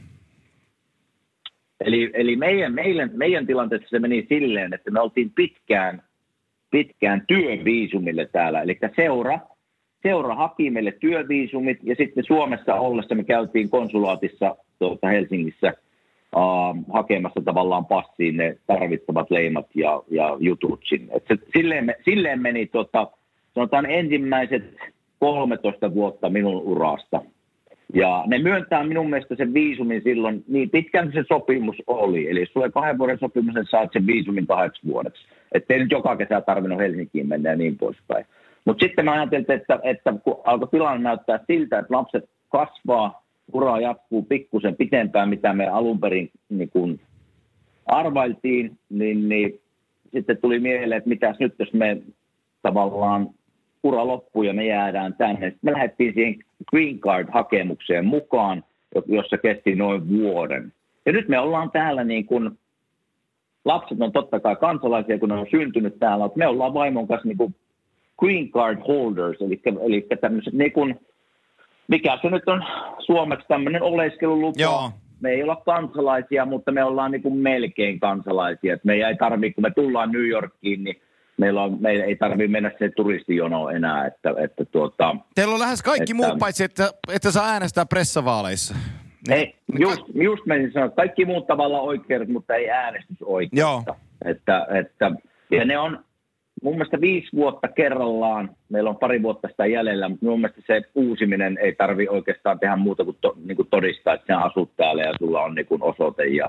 Eli, eli meidän, meidän, meidän tilanteessa se meni silleen, että me oltiin pitkään, pitkään työviisumille täällä, eli seura. Seura haki meille työviisumit ja sitten Suomessa ollessa me käytiin konsulaatissa tuota Helsingissä uh, hakemassa tavallaan passiin ne tarvittavat leimat ja, ja jutut sinne. Et se, silleen, me, silleen meni tota, sanotaan ensimmäiset kolmetoista vuotta minun urasta. Ja ne myöntää minun mielestä sen viisumin silloin niin pitkään se sopimus oli. Eli jos tulee kahden vuoden sopimus, niin saat sen viisumin kahdeksi vuodeksi. Että ei nyt joka kesä tarvinnut Helsinkiin mennä ja niin poispäin. Mutta sitten mä ajattelin, että, että kun alkoi tilanne näyttää siltä, että lapset kasvaa, ura jatkuu pikkusen pitempään, mitä me alun perin niin kun arvailtiin, niin, niin sitten tuli mieleen, että mitäs nyt, jos me tavallaan ura loppuu ja me jäädään tänne. Sitten me lähdettiin siihen Green Card-hakemukseen mukaan, jossa kesti noin vuoden. Ja nyt me ollaan täällä niin kuin, lapset on totta kai kansalaisia, kun ne on syntynyt täällä, mutta me ollaan vaimon kanssa niin kuin Green Card holders, eli, eli tämmöiset niin kuin, mikä se nyt on suomeksi tämmöinen oleskelulupa. Joo. Me ei olla kansalaisia, mutta me ollaan niin kuin melkein kansalaisia. Et me ei tarvitse, kun me tullaan New Yorkiin, niin meillä, on, meillä ei tarvitse mennä se turistijonoon enää. Että, että tuota, teillä on lähes kaikki että, muut, paitsi että, että saa äänestää pressavaaleissa. Ei, just, just menisin sanoa, kaikki muut tavallaan oikeudet, mutta ei äänestysoikeutta. Joo. Että, että, ja ne on mun mielestä viisi vuotta kerrallaan, meillä on pari vuotta sitä jäljellä, mutta mun mielestä se uusiminen ei tarvitse oikeastaan tehdä muuta kuin, to, niin kuin todistaa, että sinä asut täällä ja sulla on niin kuin osoite ja,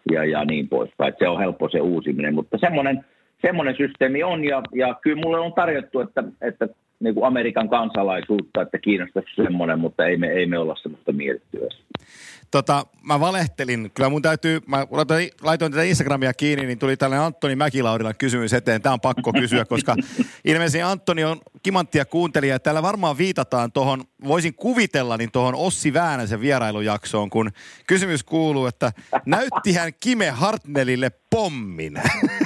ja, ja niin poispäin. Et se on helppo se uusiminen, mutta semmoinen, semmoinen systeemi on ja, ja kyllä mulle on tarjottu, että, että niin kuin Amerikan kansalaisuutta, että kiinnostaisi semmoinen, mutta ei me, ei me olla semmoista mietittyä. Tota, mä valehtelin. Kyllä mun täytyy, mä laitoin tätä Instagramia kiinni, niin tuli tällainen Antoni Mäkilaurilan kysymys eteen. Tää on pakko kysyä, koska ilmeisesti Antoni on kimanttia kuuntelija. Täällä varmaan viitataan tuohon, voisin kuvitella, niin tuohon Ossi Väänäsen vierailujaksoon, kun kysymys kuuluu, että näytti hän Kime Hartnellille pommin.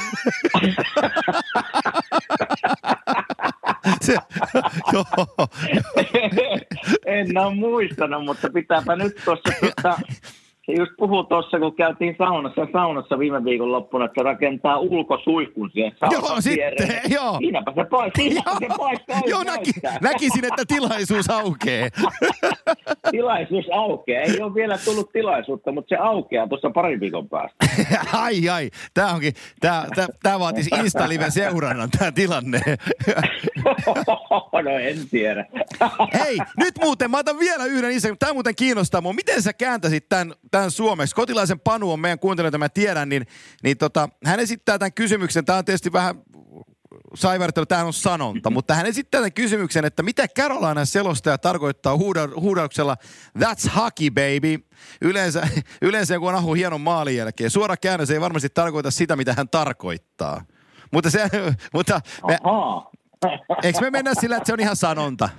Se, joo. En ole muistanut, mutta pitääpä nyt tuossa, tuossa se just puhuu tuossa, kun käytiin saunassa, saunassa viime viikon loppuna, että rakentaa ulkosuihkun siihen saunan Joo, sitten, joo. Siinäpä se paikka, siinäpä se paikka. Joo, näki, näkisin, että tilaisuus aukeaa. Tilaisuus aukeaa. Ei ole vielä tullut tilaisuutta, mutta se aukeaa tuossa parin viikon päästä. Ai, ai. Tämä onkin, tämä, tämä, tämä vaatisi Insta-live-seurannan, tämä tilanne. No en tiedä. Hei, nyt muuten, mä otan vielä yhden Instagram. Tämä muuten kiinnostaa mua. Miten sä kääntäisit tämän, tämän suomeksi? Kotilaisen Panu on meidän kuuntelijoita, mä tiedän, niin, niin tota, hän esittää tämän kysymyksen. Tämä on tietysti vähän saivartelu, tämä on sanonta, mutta hän esittää tämän kysymyksen, että mitä Carolina selostaja tarkoittaa huuda, huudauksella That's hockey, baby. Yleensä, yleensä kun on ahu hienon maalin jälkeen. Suora käännös ei varmasti tarkoita sitä, mitä hän tarkoittaa. Mutta se, mutta me, eikö me mennä sillä, että se on ihan sanonta?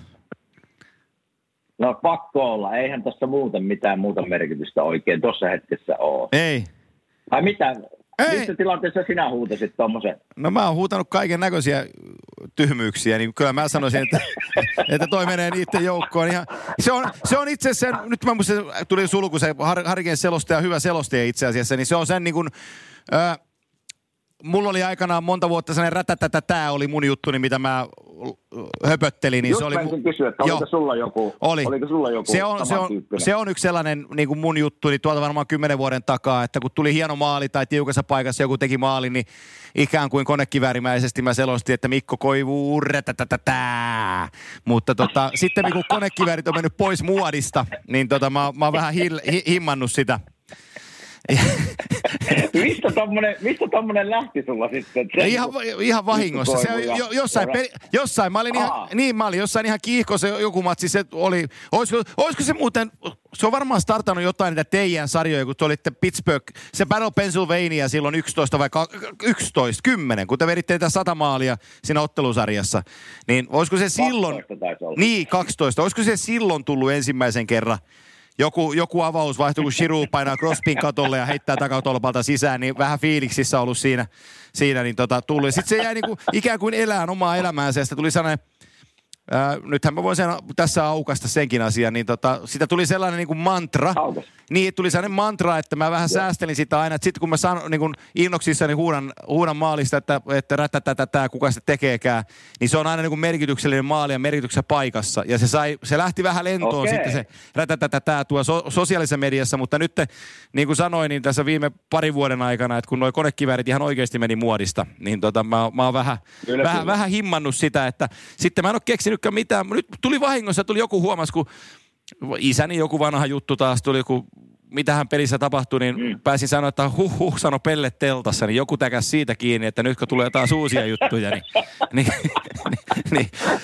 No pakko olla. Eihän tässä muuten mitään muuta merkitystä oikein tuossa hetkessä ole. Ei. Ai mitä? Ei. Missä tilanteessa sinä huutasit tuommoisen? No mä oon huutanut kaiken näköisiä tyhmyyksiä, niin kyllä mä sanoisin, että, että toi menee niiden joukkoon. Ihan, se, on, se on itse asiassa, nyt mä muistin, tuli sulku se Harkeen selostaja, hyvä selostaja itse asiassa, niin se on sen niin kuin, äh, mulla oli aikanaan monta vuotta sellainen rätätätätää oli mun juttuni, mitä mä höpöttelin. Niin Just se oli mu- kysyä, että oliko sulla joku, oli. Oliko sulla joku se on, se, on, se on yksi sellainen niin kuin mun juttu, niin tuolta varmaan kymmenen vuoden takaa, että kun tuli hieno maali tai tiukassa paikassa joku teki maali, niin ikään kuin konekiväärimäisesti mä selostin, että Mikko Koivu rätätätätää. Mutta tota, sitten kun konekiväärit on mennyt pois muodista, niin tota, mä, mä oon vähän hil, hi, himmannut sitä. mistä tommonen, mistä tommonen lähti sulla sitten? Sen, ihan, ihan vahingossa. Se, jo, jossain, peli, jossain, mä olin ihan, niin mä olin jossain ihan kiihkossa joku matsi, se oli, olisiko, olisiko se muuten, se on varmaan startannut jotain niitä teidän sarjoja, kun te olitte Pittsburgh, se Battle Pennsylvania silloin yksitoista vai yksitoista, kymmenen, kun te veditte niitä sata maalia siinä ottelusarjassa, niin olisiko se silloin, niin kaksitoista, olisiko se silloin tullut ensimmäisen kerran, Joku, joku avaus vaihtui, kun Giroux painaa Crosbyn katolle ja heittää takatolpalta sisään, niin vähän fiiliksissä ollut siinä, siinä niin tota, tuli. Sitten se jäi niinku ikään kuin elään omaa elämäänsä ja sitä tuli sellainen, ää, nythän mä voin sen, tässä aukaista senkin asian, niin tota, sitä tuli sellainen niinku mantra. Aukas. Niin, tuli sellainen mantra, että mä vähän ja. säästelin sitä aina, että sitten kun mä sanon niin innoksissani huudan, huudan maalista, että, että rätätätätää, kuka se tekeekään, niin se on aina niin kuin merkityksellinen maali ja merkityksessä paikassa. Ja se, sai, se lähti vähän lentoon okay. sitten se rätätätätää tuo so, sosiaalisessa mediassa, mutta nyt niin kuin sanoin, niin tässä viime parin vuoden aikana, että kun nuo konekiväärit ihan oikeasti meni muodista, niin tota, mä, mä oon vähän, kyllä, vähän, kyllä. vähän himmannut sitä, että sitten mä en ole keksinytkään mitään. Nyt tuli vahingossa, tuli joku huomasi, kun isäni joku vanha juttu taas tuli, kun mitähän pelissä tapahtui, niin mm. pääsin sanoa, että huh huh, sano Pelle teltassa, niin joku täkäs siitä kiinni, että nyt kun tulee taas uusia juttuja, niin... niin, niin.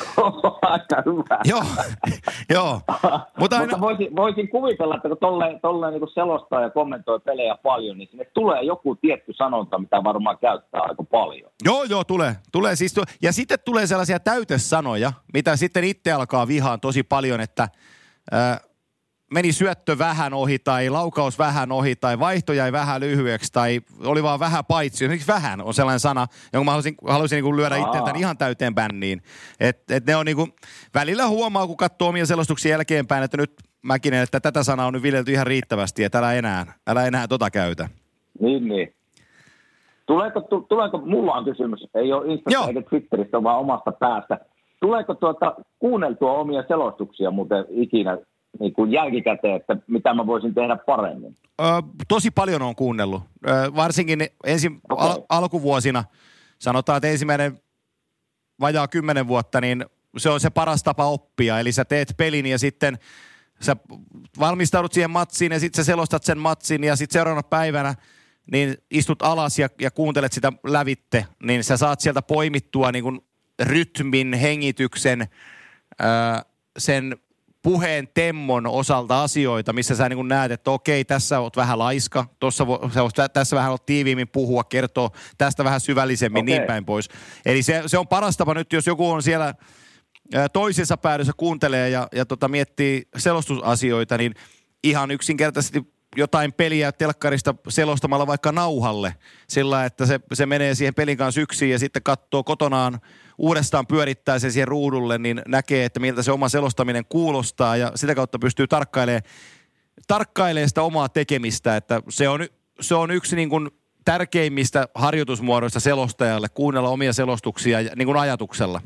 Aika hyvä. Joo, joo. Mutta, aina... Mutta voisin, voisin kuvitella, että kun tolleen, tolleen niin selostaa ja kommentoi pelejä paljon, niin sinne tulee joku tietty sanonta, mitä varmaan käyttää aika paljon. Joo, joo, tulee. tulee siis, ja sitten tulee sellaisia täytesanoja, mitä sitten itse alkaa vihaan tosi paljon, että... Äh, meni syöttö vähän ohi tai laukaus vähän ohi tai vaihto jäi vähän lyhyeksi tai oli vaan vähän paitsi. Esimerkiksi vähän on sellainen sana, jonka mä haluaisin, haluaisin niin kuin lyödä itseltäni ihan täyteen bänniin. Että et ne on niin kuin, välillä huomaa, kun katsoo omia selostuksia jälkeenpäin, että nyt mäkin, että tätä sanaa on nyt viljelty ihan riittävästi, että älä enää, älä enää tota käytä. Niin, niin. Tuleeko, tuleeko, mulla on kysymys, ei ole Instassa eikä Twitteristä, vaan omasta päästä. Tuleeko tuota kuunneltua omia selostuksia muuten ikinä niin kuin jälkikäteen, että mitä mä voisin tehdä paremmin? Ö, tosi paljon on kuunnellut. Ö, varsinkin ensin okay. al- alkuvuosina, sanotaan, että ensimmäinen vajaa kymmenen vuotta, niin se on se paras tapa oppia. Eli sä teet pelin ja sitten sä valmistaudut siihen matsiin ja sitten sä selostat sen matsin ja sitten seuraavana päivänä niin istut alas ja, ja kuuntelet sitä lävitte, niin sä saat sieltä poimittua niin kuin rytmin, hengityksen, ää, sen puheen temmon osalta asioita, missä sä niin kuin näet, että okei, tässä oot vähän laiska, tossa vo, sä voit tässä vähän oot tiiviimmin puhua, kertoa tästä vähän syvällisemmin, okay. niin päin pois. Eli se, se on paras tapa nyt, jos joku on siellä ää, toisessa päädyssä kuuntelee ja, ja tota, miettii selostusasioita, niin ihan yksinkertaisesti jotain peliä telkkarista selostamalla vaikka nauhalle sillä, että se, se menee siihen pelin kanssa yksin ja sitten katsoo kotonaan uudestaan pyörittää sen siihen ruudulle, niin näkee, että miltä se oma selostaminen kuulostaa ja sitä kautta pystyy tarkkailemaan, tarkkailemaan sitä omaa tekemistä, että se on, se on yksi niin kuin tärkeimmistä harjoitusmuodoista selostajalle, kuunnella omia selostuksia niin kuin ajatuksella.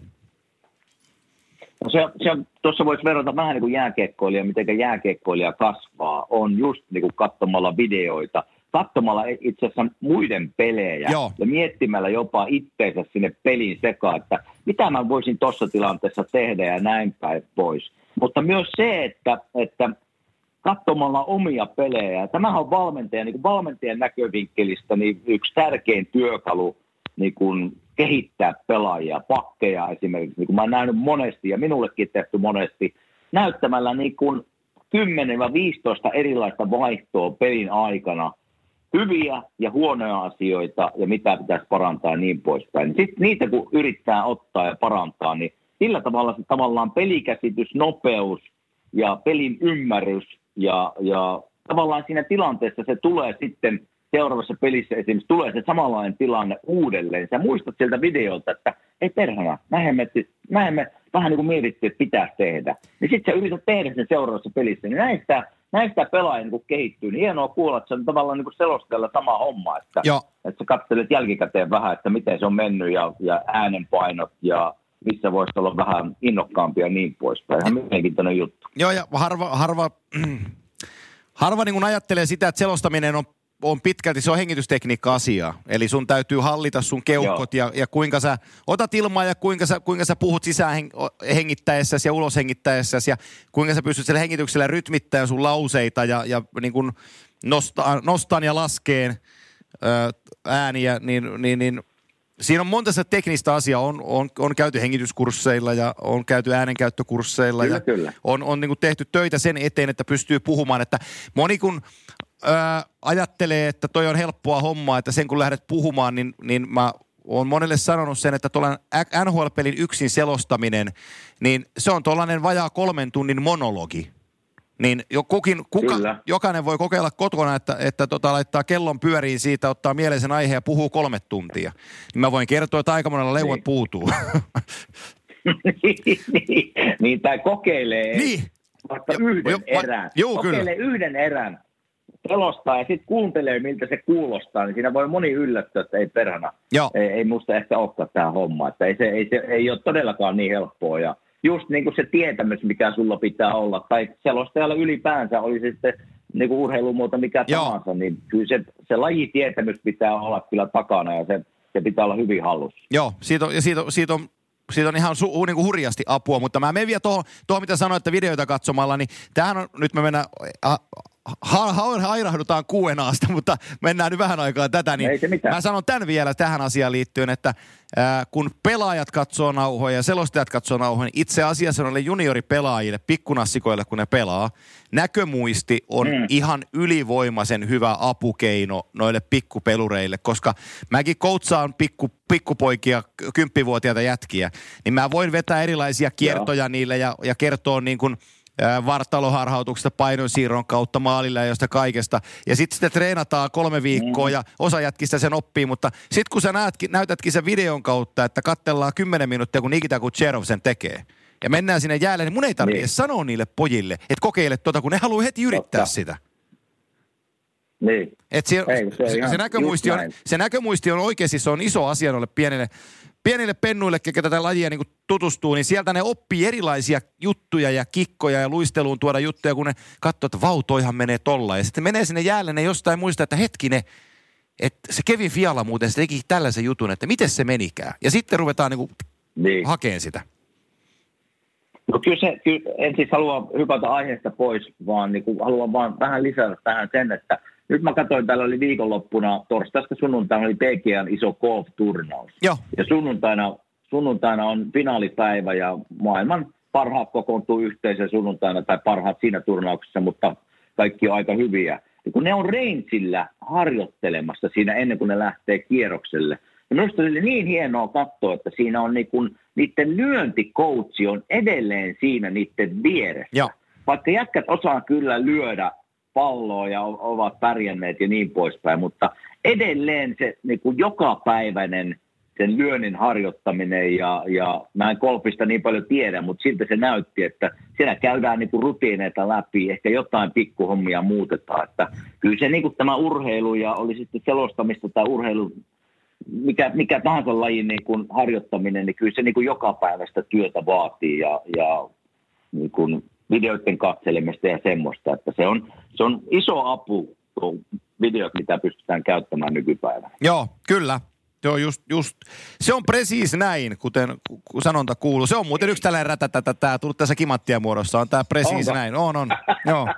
No se, se, tuossa voisi verrata vähän niin kuin jääkiekkoilija, miten jääkiekkoilija kasvaa, on just niin kuin katsomalla videoita, katsomalla itse asiassa muiden pelejä Joo. ja miettimällä jopa itseensä sinne pelin sekaan, että mitä mä voisin tuossa tilanteessa tehdä ja näin päin pois. Mutta myös se, että, että katsomalla omia pelejä, tämähän on valmentajan, niin kuin valmentajan näkövinkkelistä niin yksi tärkein työkalu niin kuin kehittää pelaajia, pakkeja esimerkiksi, niin kuin mä oon nähnyt monesti ja minullekin tehty monesti, näyttämällä niin kuin kymmenen viisitoista erilaista vaihtoa pelin aikana, hyviä ja huonoja asioita ja mitä pitäisi parantaa ja niin poispäin. Sitten niitä kun yrittää ottaa ja parantaa, niin sillä tavalla se tavallaan pelikäsitys, nopeus ja pelin ymmärrys ja, ja tavallaan siinä tilanteessa se tulee sitten seuraavassa pelissä esimerkiksi tulee se samanlainen tilanne uudelleen. Sä muistat sieltä videolta, että ei perhana, näin me, näin me vähän niin kuin mietittiin, että pitäisi tehdä. Niin sit sä yrität tehdä sen seuraavassa pelissä, niin näin sitä, näin sitä pelaaja niin kehittyy. Niin hienoa kuulla, että se on tavallaan niin selostajalla sama homma, että, että sä katselet jälkikäteen vähän, että miten se on mennyt ja, ja äänenpainot ja missä voisi olla vähän innokkaampia ja niin poispäin. Ihan mielenkiintoinen juttu. Joo, ja harva, harva, harva niin kuin ajattelee sitä, että selostaminen on on pitkälti, se on hengitystekniikka-asia. Eli sun täytyy hallita sun keuhkot ja, ja kuinka sä otat ilmaa ja kuinka sä, kuinka sä puhut sisään hengittäessäsi ja ulos hengittäessäsi ja kuinka sä pystyt sillä hengityksellä rytmittämään sun lauseita ja, ja niin kuin nostaan, nostaan ja laskeen ö, ääniä, niin, niin, niin siinä on monta sitä teknistä asiaa. On, on, on käyty hengityskursseilla ja on käyty äänenkäyttökursseilla kyllä, ja kyllä. on, on niin kuin tehty töitä sen eteen, että pystyy puhumaan, että moni kun Öö, ajattelee, että toi on helppoa hommaa, että sen kun lähdet puhumaan, niin, niin mä oon monelle sanonut sen, että tuollainen N H L-pelin yksin selostaminen, niin se on tuollainen vajaa kolmen tunnin monologi. Niin kukin, kuka, jokainen voi kokeilla kotona, että, että tota, laittaa kellon pyöriin siitä, ottaa mieleisen aiheen ja puhuu kolme tuntia. Niin mä voin kertoa, että aika monella leuat niin puutuu. niin, niin, tai kokeilee niin. vaikka yhden jo, erän. Juu, kokeilee kyllä. yhden erän. Selostaa ja sitten kuuntelee, miltä se kuulostaa, niin siinä voi moni yllättyä, että ei perhana. Ei, ei musta ehkä olekaan tämä homma. Että ei, se, ei, se, ei ole todellakaan niin helppoa. Ja just niin kuin se tietämys, mikä sulla pitää olla, tai selostajalla ylipäänsä oli se sitten niin kuin urheilumuoto mikä Joo. tahansa, niin kyllä se, se lajitietämys pitää olla kyllä takana ja se, se pitää olla hyvin hallussa. Joo, siitä on, ja siitä on, siitä on Siitä on ihan su, niin kuin hurjasti apua, mutta mä menen vielä tuohon, tuohon mitä sanoitte videoita katsomalla, niin tämähän on, nyt me mennään, ha, ha, ha, hairahdutaan Q and A:sta, mutta mennään nyt vähän aikaa tätä, niin mä sanon tämän vielä tähän asiaan liittyen, että ää, kun pelaajat katsoo nauhoja ja selostajat katsoo nauhoja, niin itse asiassa noille junioripelaajille, pikkunassikoille kun ne pelaa, näkömuisti on mm. ihan ylivoimaisen hyvä apukeino noille pikkupelureille, koska mäkin coachaan pikku, pikkupoikia, kymppivuotiaita jätkiä, niin mä voin vetää erilaisia kiertoja Joo. niille ja, ja kertoa niin kuin ä, vartaloharhautuksesta, painonsiirron kautta, maalilla ja josta kaikesta. Ja sitten sitä treenataan kolme viikkoa mm. ja osa jätkistä sen oppii, mutta sitten kun sä näytkin, näytätkin sen videon kautta, että katsellaan kymmenen minuuttia, kun Nikita Kucherov sen tekee, ja mennään sinne jäälle, niin mun ei tarvitse niin. sanoa niille pojille, että kokeile tuota, kun ne haluaa heti yrittää Totta. sitä. Niin. Et se, ei, se, se, se, näkömuisti on, se näkömuisti on oikeasti, se on iso asia noille pienille, pienille pennuille, ketä tätä lajia niin tutustuu, niin sieltä ne oppii erilaisia juttuja ja kikkoja ja luisteluun tuoda juttuja, kun ne katsoo, että vau, toihan menee tolla. Ja sitten menee sinne jäälle, ne jostain muistaa, että hetkinen, että se Kevin Fiala muuten se teki tällaisen jutun, että miten se menikään. Ja sitten ruvetaan niin kuin niin. hakeen sitä. No kyllä, se, kyllä en siis halua hypätä aiheesta pois, vaan niin kuin haluan vaan vähän lisätä tähän sen, että nyt mä katsoin, täällä oli viikonloppuna, torstaista sunnuntaina oli P G A:n iso golf-turnaus. Joo. Ja sunnuntaina, sunnuntaina on finaalipäivä ja maailman parhaat kokoontuu yhteensä sunnuntaina tai parhaat siinä turnauksessa, mutta kaikki on aika hyviä. Ja kun ne on rangeillä harjoittelemassa siinä ennen kuin ne lähtee kierrokselle, ja minusta oli niin hienoa katsoa, että siinä on niin kuin, niiden lyöntikoutsi on edelleen siinä niiden vieressä. Joo. Vaikka jätkät osaa kyllä lyödä palloa ja ovat pärjänneet ja niin poispäin, mutta edelleen se niin kuin jokapäiväinen sen lyönnin harjoittaminen ja, ja mä en golfista niin paljon tiedä, mutta siltä se näytti, että siellä käydään niin kuin rutiineita läpi, ehkä jotain pikkuhommia muutetaan, että kyllä se niin kuin tämä urheilu ja oli sitten selostamista tai urheilu, mikä, mikä tahansa lajin niin kuin harjoittaminen, niin kyllä se niin kuin jokapäiväistä työtä vaatii ja, ja niin kuin videoiden katselemista ja semmoista, että se on, se on iso apu tuo videot, mitä pystytään käyttämään nykypäivänä. Joo, kyllä. Joo, just, just. Se on presiis näin, kuten sanonta kuuluu. Se on muuten yksi tällainen rätätätä, tämä tullut tässä kimattia muodossa, on tämä presiis näin. On, on, joo.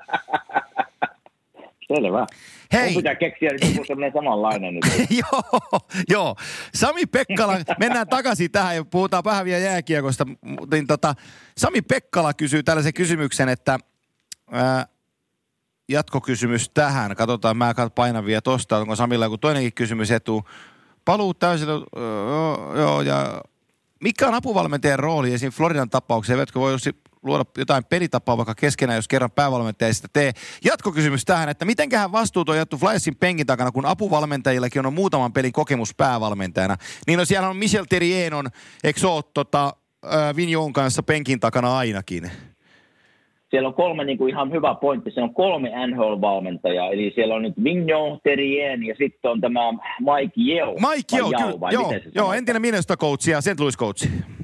Selvä. Hei. Mun pitää keksiä joku sellainen samanlainen nyt. joo, joo. Sami Pekkala, mennään takaisin tähän ja puhutaan vähän vielä jääkiekosta. Niin tota, Sami Pekkala kysyy tällaisen kysymyksen, että ää, jatkokysymys tähän. Katsotaan, mä painan vielä tosta, onko Samilla joku toinenkin kysymys etu. Paluu täysillä, joo, joo, ja mikä on apuvalmentajan rooli esim. Floridan tapauksessa? Eivätkö voi luoda jotain pelitapaa vaikka keskenään, jos kerran päävalmentaja ei sitä tee? Jatkokysymys tähän, että mitenköhän vastuut on jätty Flyersin penkin takana, kun apuvalmentajillakin on muutaman pelin kokemus päävalmentajana. Niin no siellä on Michel Therrien on, eikö ole tota, äh, Vignon kanssa penkin takana ainakin? Siellä on kolme niin kuin ihan hyvä pointti. Se on kolme N H L-valmentajaa. Eli siellä on nyt Vignon, Therrien ja sitten on tämä Mike Yeo. Mike Yeo, kyllä. Joo, joo, entinen Minnesota-coach ja Saint Louis-coach.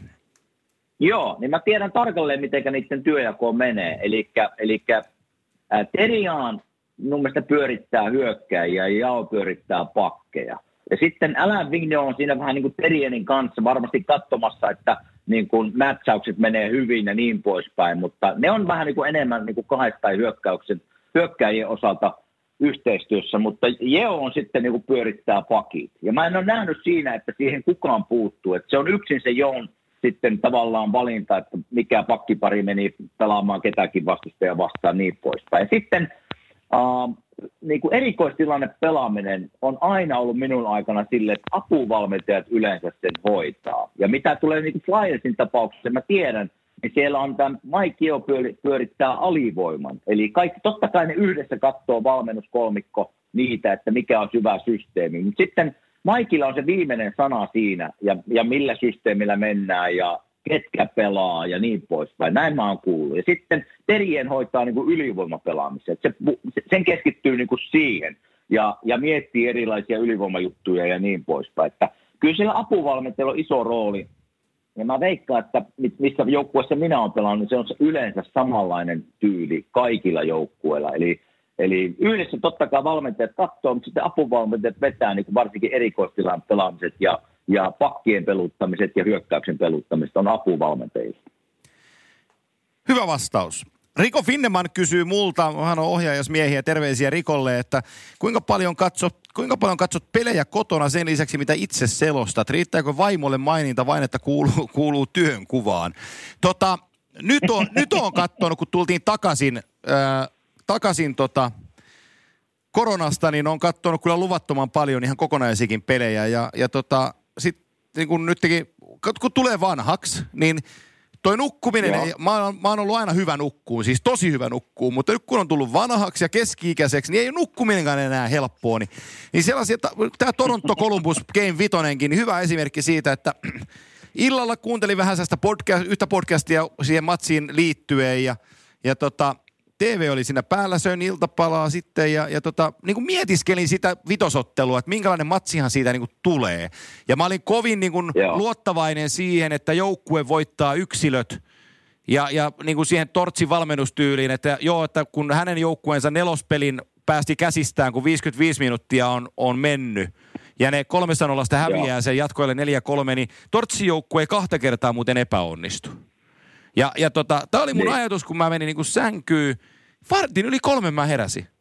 Joo, niin mä tiedän tarkalleen, miten niiden työjako menee. Eli äh, Therrien mun mielestä pyörittää hyökkääjiä ja Yeo pyörittää pakkeja. Ja sitten Alain Vignon on siinä vähän niin kuin Therrienin kanssa varmasti katsomassa, että niin kuin matchaukset menee hyvin ja niin poispäin, mutta ne on vähän niin kuin enemmän niin kuin kahdestaan hyökkäyksen, hyökkäjien osalta yhteistyössä, mutta Yeo on sitten niin kuin pyörittää pakit. Ja mä en ole nähnyt siinä, että siihen kukaan puuttuu, että se on yksin se Yeon sitten tavallaan valinta, että mikä pakkipari meni pelaamaan ketäkin vastustaja vastaan niin poispäin. Ja sitten uh, niin kuin erikoistilanne pelaaminen on aina ollut minun aikana sille, että apuvalmentajat yleensä sen hoitaa. Ja mitä tulee niin kuin Flyersin tapauksessa, mä tiedän, niin siellä on tämä Mike Yeo pyörittää alivoiman. Eli kaikki, totta kai ne yhdessä katsoo valmennuskolmikko niitä, että mikä on hyvä systeemi. Mutta sitten Mikella on se viimeinen sana siinä, ja, ja millä systeemillä mennään, ja ketkä pelaa, ja niin poispäin. Näin mä oon kuullut. Ja sitten Therrien hoitaa niin kuin ylivoimapelaamisen. Se, sen keskittyy niin kuin siihen, ja, ja miettii erilaisia ylivoimajuttuja, ja niin poispäin. Että kyllä siellä apuvalmentajalla on iso rooli. Ja mä veikkaan, että missä joukkueessa minä olen pelannut, niin se on yleensä samanlainen tyyli kaikilla joukkueilla. Eli, eli yhdessä totta kai valmentajat katsoo, mutta sitten apuvalmentajat vetää niin kuin varsinkin erikoistilan pelaamiset ja, ja pakkien peluttamiset ja hyökkäyksen peluttamiset on apuvalmentajilla. Hyvä vastaus. Riko Finneman kysyy multa, hän on ohjaajasmiehiä, terveisiä Rikolle, että kuinka paljon katsot, kuinka paljon katsot pelejä kotona sen lisäksi, mitä itse selostat? Riittääkö vaimolle maininta vain, että kuuluu, kuuluu työnkuvaan? Tota, nyt on, nyt on katsonut, kun tultiin takaisin, äh, takaisin tota, koronasta, niin on katsonut kyllä luvattoman paljon ihan kokonaisikin pelejä. Ja, ja tota, sitten niin kun nytkin, kun tulee vanhaksi, niin toi nukkuminen, ei, mä, oon, mä oon ollut aina hyvä nukkuun, siis tosi hyvä nukkuun, mutta nyt kun on tullut vanhaksi ja keski-ikäiseksi, niin ei nukkuminenkaan enää helppoa. Niin, niin sellaisia, tämä Toronto Columbus Game Vitonenkin, niin hyvä esimerkki siitä, että illalla kuuntelin vähän sitä podcast, yhtä podcastia siihen matsiin liittyen ja, ja tota, T V oli siinä päällä, söin iltapalaa sitten ja, ja tota, niin kuin mietiskelin sitä vitosottelua, että minkälainen matsihan siitä niin kuin tulee. Ja mä olin kovin niin kuin luottavainen siihen, että joukkue voittaa yksilöt ja, ja niin kuin siihen Tortsin valmennustyyliin, että joo, että kun hänen joukkueensa nelospelin päästi käsistään, kun viisikymmentäviisi minuuttia on, on mennyt ja ne kolmesta nollasta häviää sen jatkoille neljä kolme, niin Tortsin joukkue ei kahta kertaa muuten epäonnistu. Ja, ja tota, tää oli mun niin. ajatus, kun mä menin niinku sänkyyn. Vartin yli kolme mä heräsin.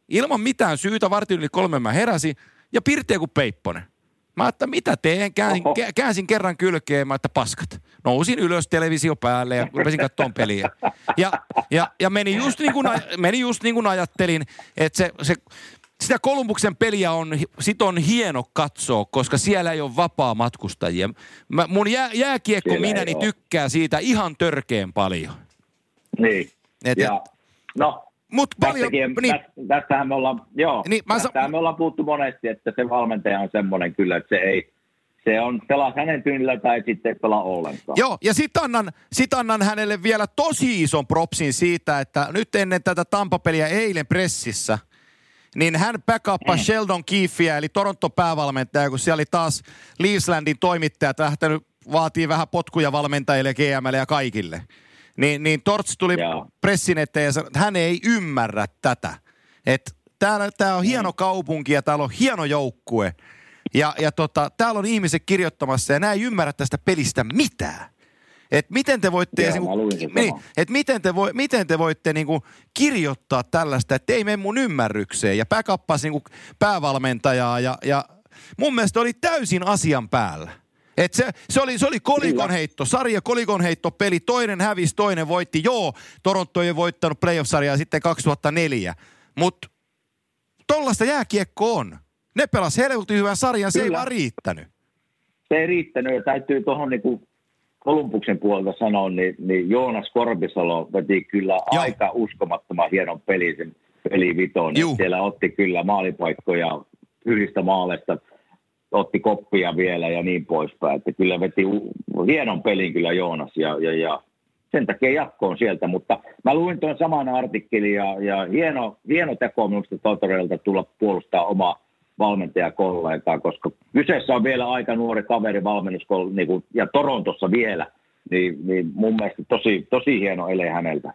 ilman mitään syytä, vartin yli kolme mä heräsin ja pirteä kuin peipponen. Mä ajattelin, mitä teen? Käänsin, kä- käänsin kerran kylkeen, mä että paskat. Nousin ylös televisio päälle ja rupesin katsomaan peliä. Ja, ja, ja meni, just niin kuin, meni just niin kuin ajattelin, että se, se, sitä Kolumbuksen peliä on, sit on hieno katsoa, koska siellä ei ole vapaa matkustajia. Mä, mun jää, jääkiekko siellä minäni tykkää siitä ihan törkeen paljon. Niin, Et, ja no... Mut paljon, niin, tästähän me ollaan, joo, niin, tästähän sa- me ollaan puhuttu monesti, että se valmentaja on semmoinen kyllä, että se ei, se on pelaa hänen tyynillä tai sitten ei pelaa ollenkaan. Joo, ja sit annan, sit annan hänelle vielä tosi ison propsin siitä, että nyt ennen tätä Tampa-peliä eilen pressissä, niin hän backuppasi mm. Sheldon Keefeä, eli Toronton päävalmentaja, kun siellä oli taas Leafslandin toimittajat lähtenyt, vaatii vähän potkuja valmentajille, G M:lle ja kaikille. Niin, niin Torts tuli Jaa. pressin eteen ja sanoi, että hän ei ymmärrä tätä. Että täällä on hieno kaupunki ja täällä on hieno joukkue. Ja, ja tota, täällä on ihmiset kirjoittamassa ja nämä ei ymmärrä tästä pelistä mitään. Että miten te voitte, Jaa, niinku, niin, et miten te, voi, miten te voitte niinku kirjoittaa tällaista, että ei mene mun ymmärrykseen. Ja backuppasi niinku päävalmentajaa ja, ja mun mielestä oli täysin asian päällä. Et se, se, oli, se oli kolikonheitto, sarja kolikonheitto peli, toinen hävisi, toinen voitti. Joo, Toronto ei voittanut playoff-sarjaa sitten kaksituhattaneljä, mutta tollaista jääkiekko on. Ne pelasi helvetin hyvän sarjan, se Kyllä. ei vaan riittänyt. Se ei riittänyt ja täytyy tuohon niinku Kolumbuksen puolelta sanoa, niin, niin Joonas Korpisalo veti kyllä Joo. aika uskomattoman hienon pelin sen peliviton. Siellä otti kyllä maalipaikkoja yhdistä maaleista. Otti koppia vielä ja niin poispäin. Että kyllä veti hienon pelin kyllä Joonas ja, ja, ja sen takia jatkoon sieltä. Mutta mä luin tuon saman artikkelin ja, ja hieno, hieno teko minusta Totorelta tulla puolustaa omaa valmentajakollegaa, koska kyseessä on vielä aika nuori kaveri valmennuskollega niin ja Torontossa vielä. Niin, niin mun mielestä tosi, tosi hieno ele häneltä.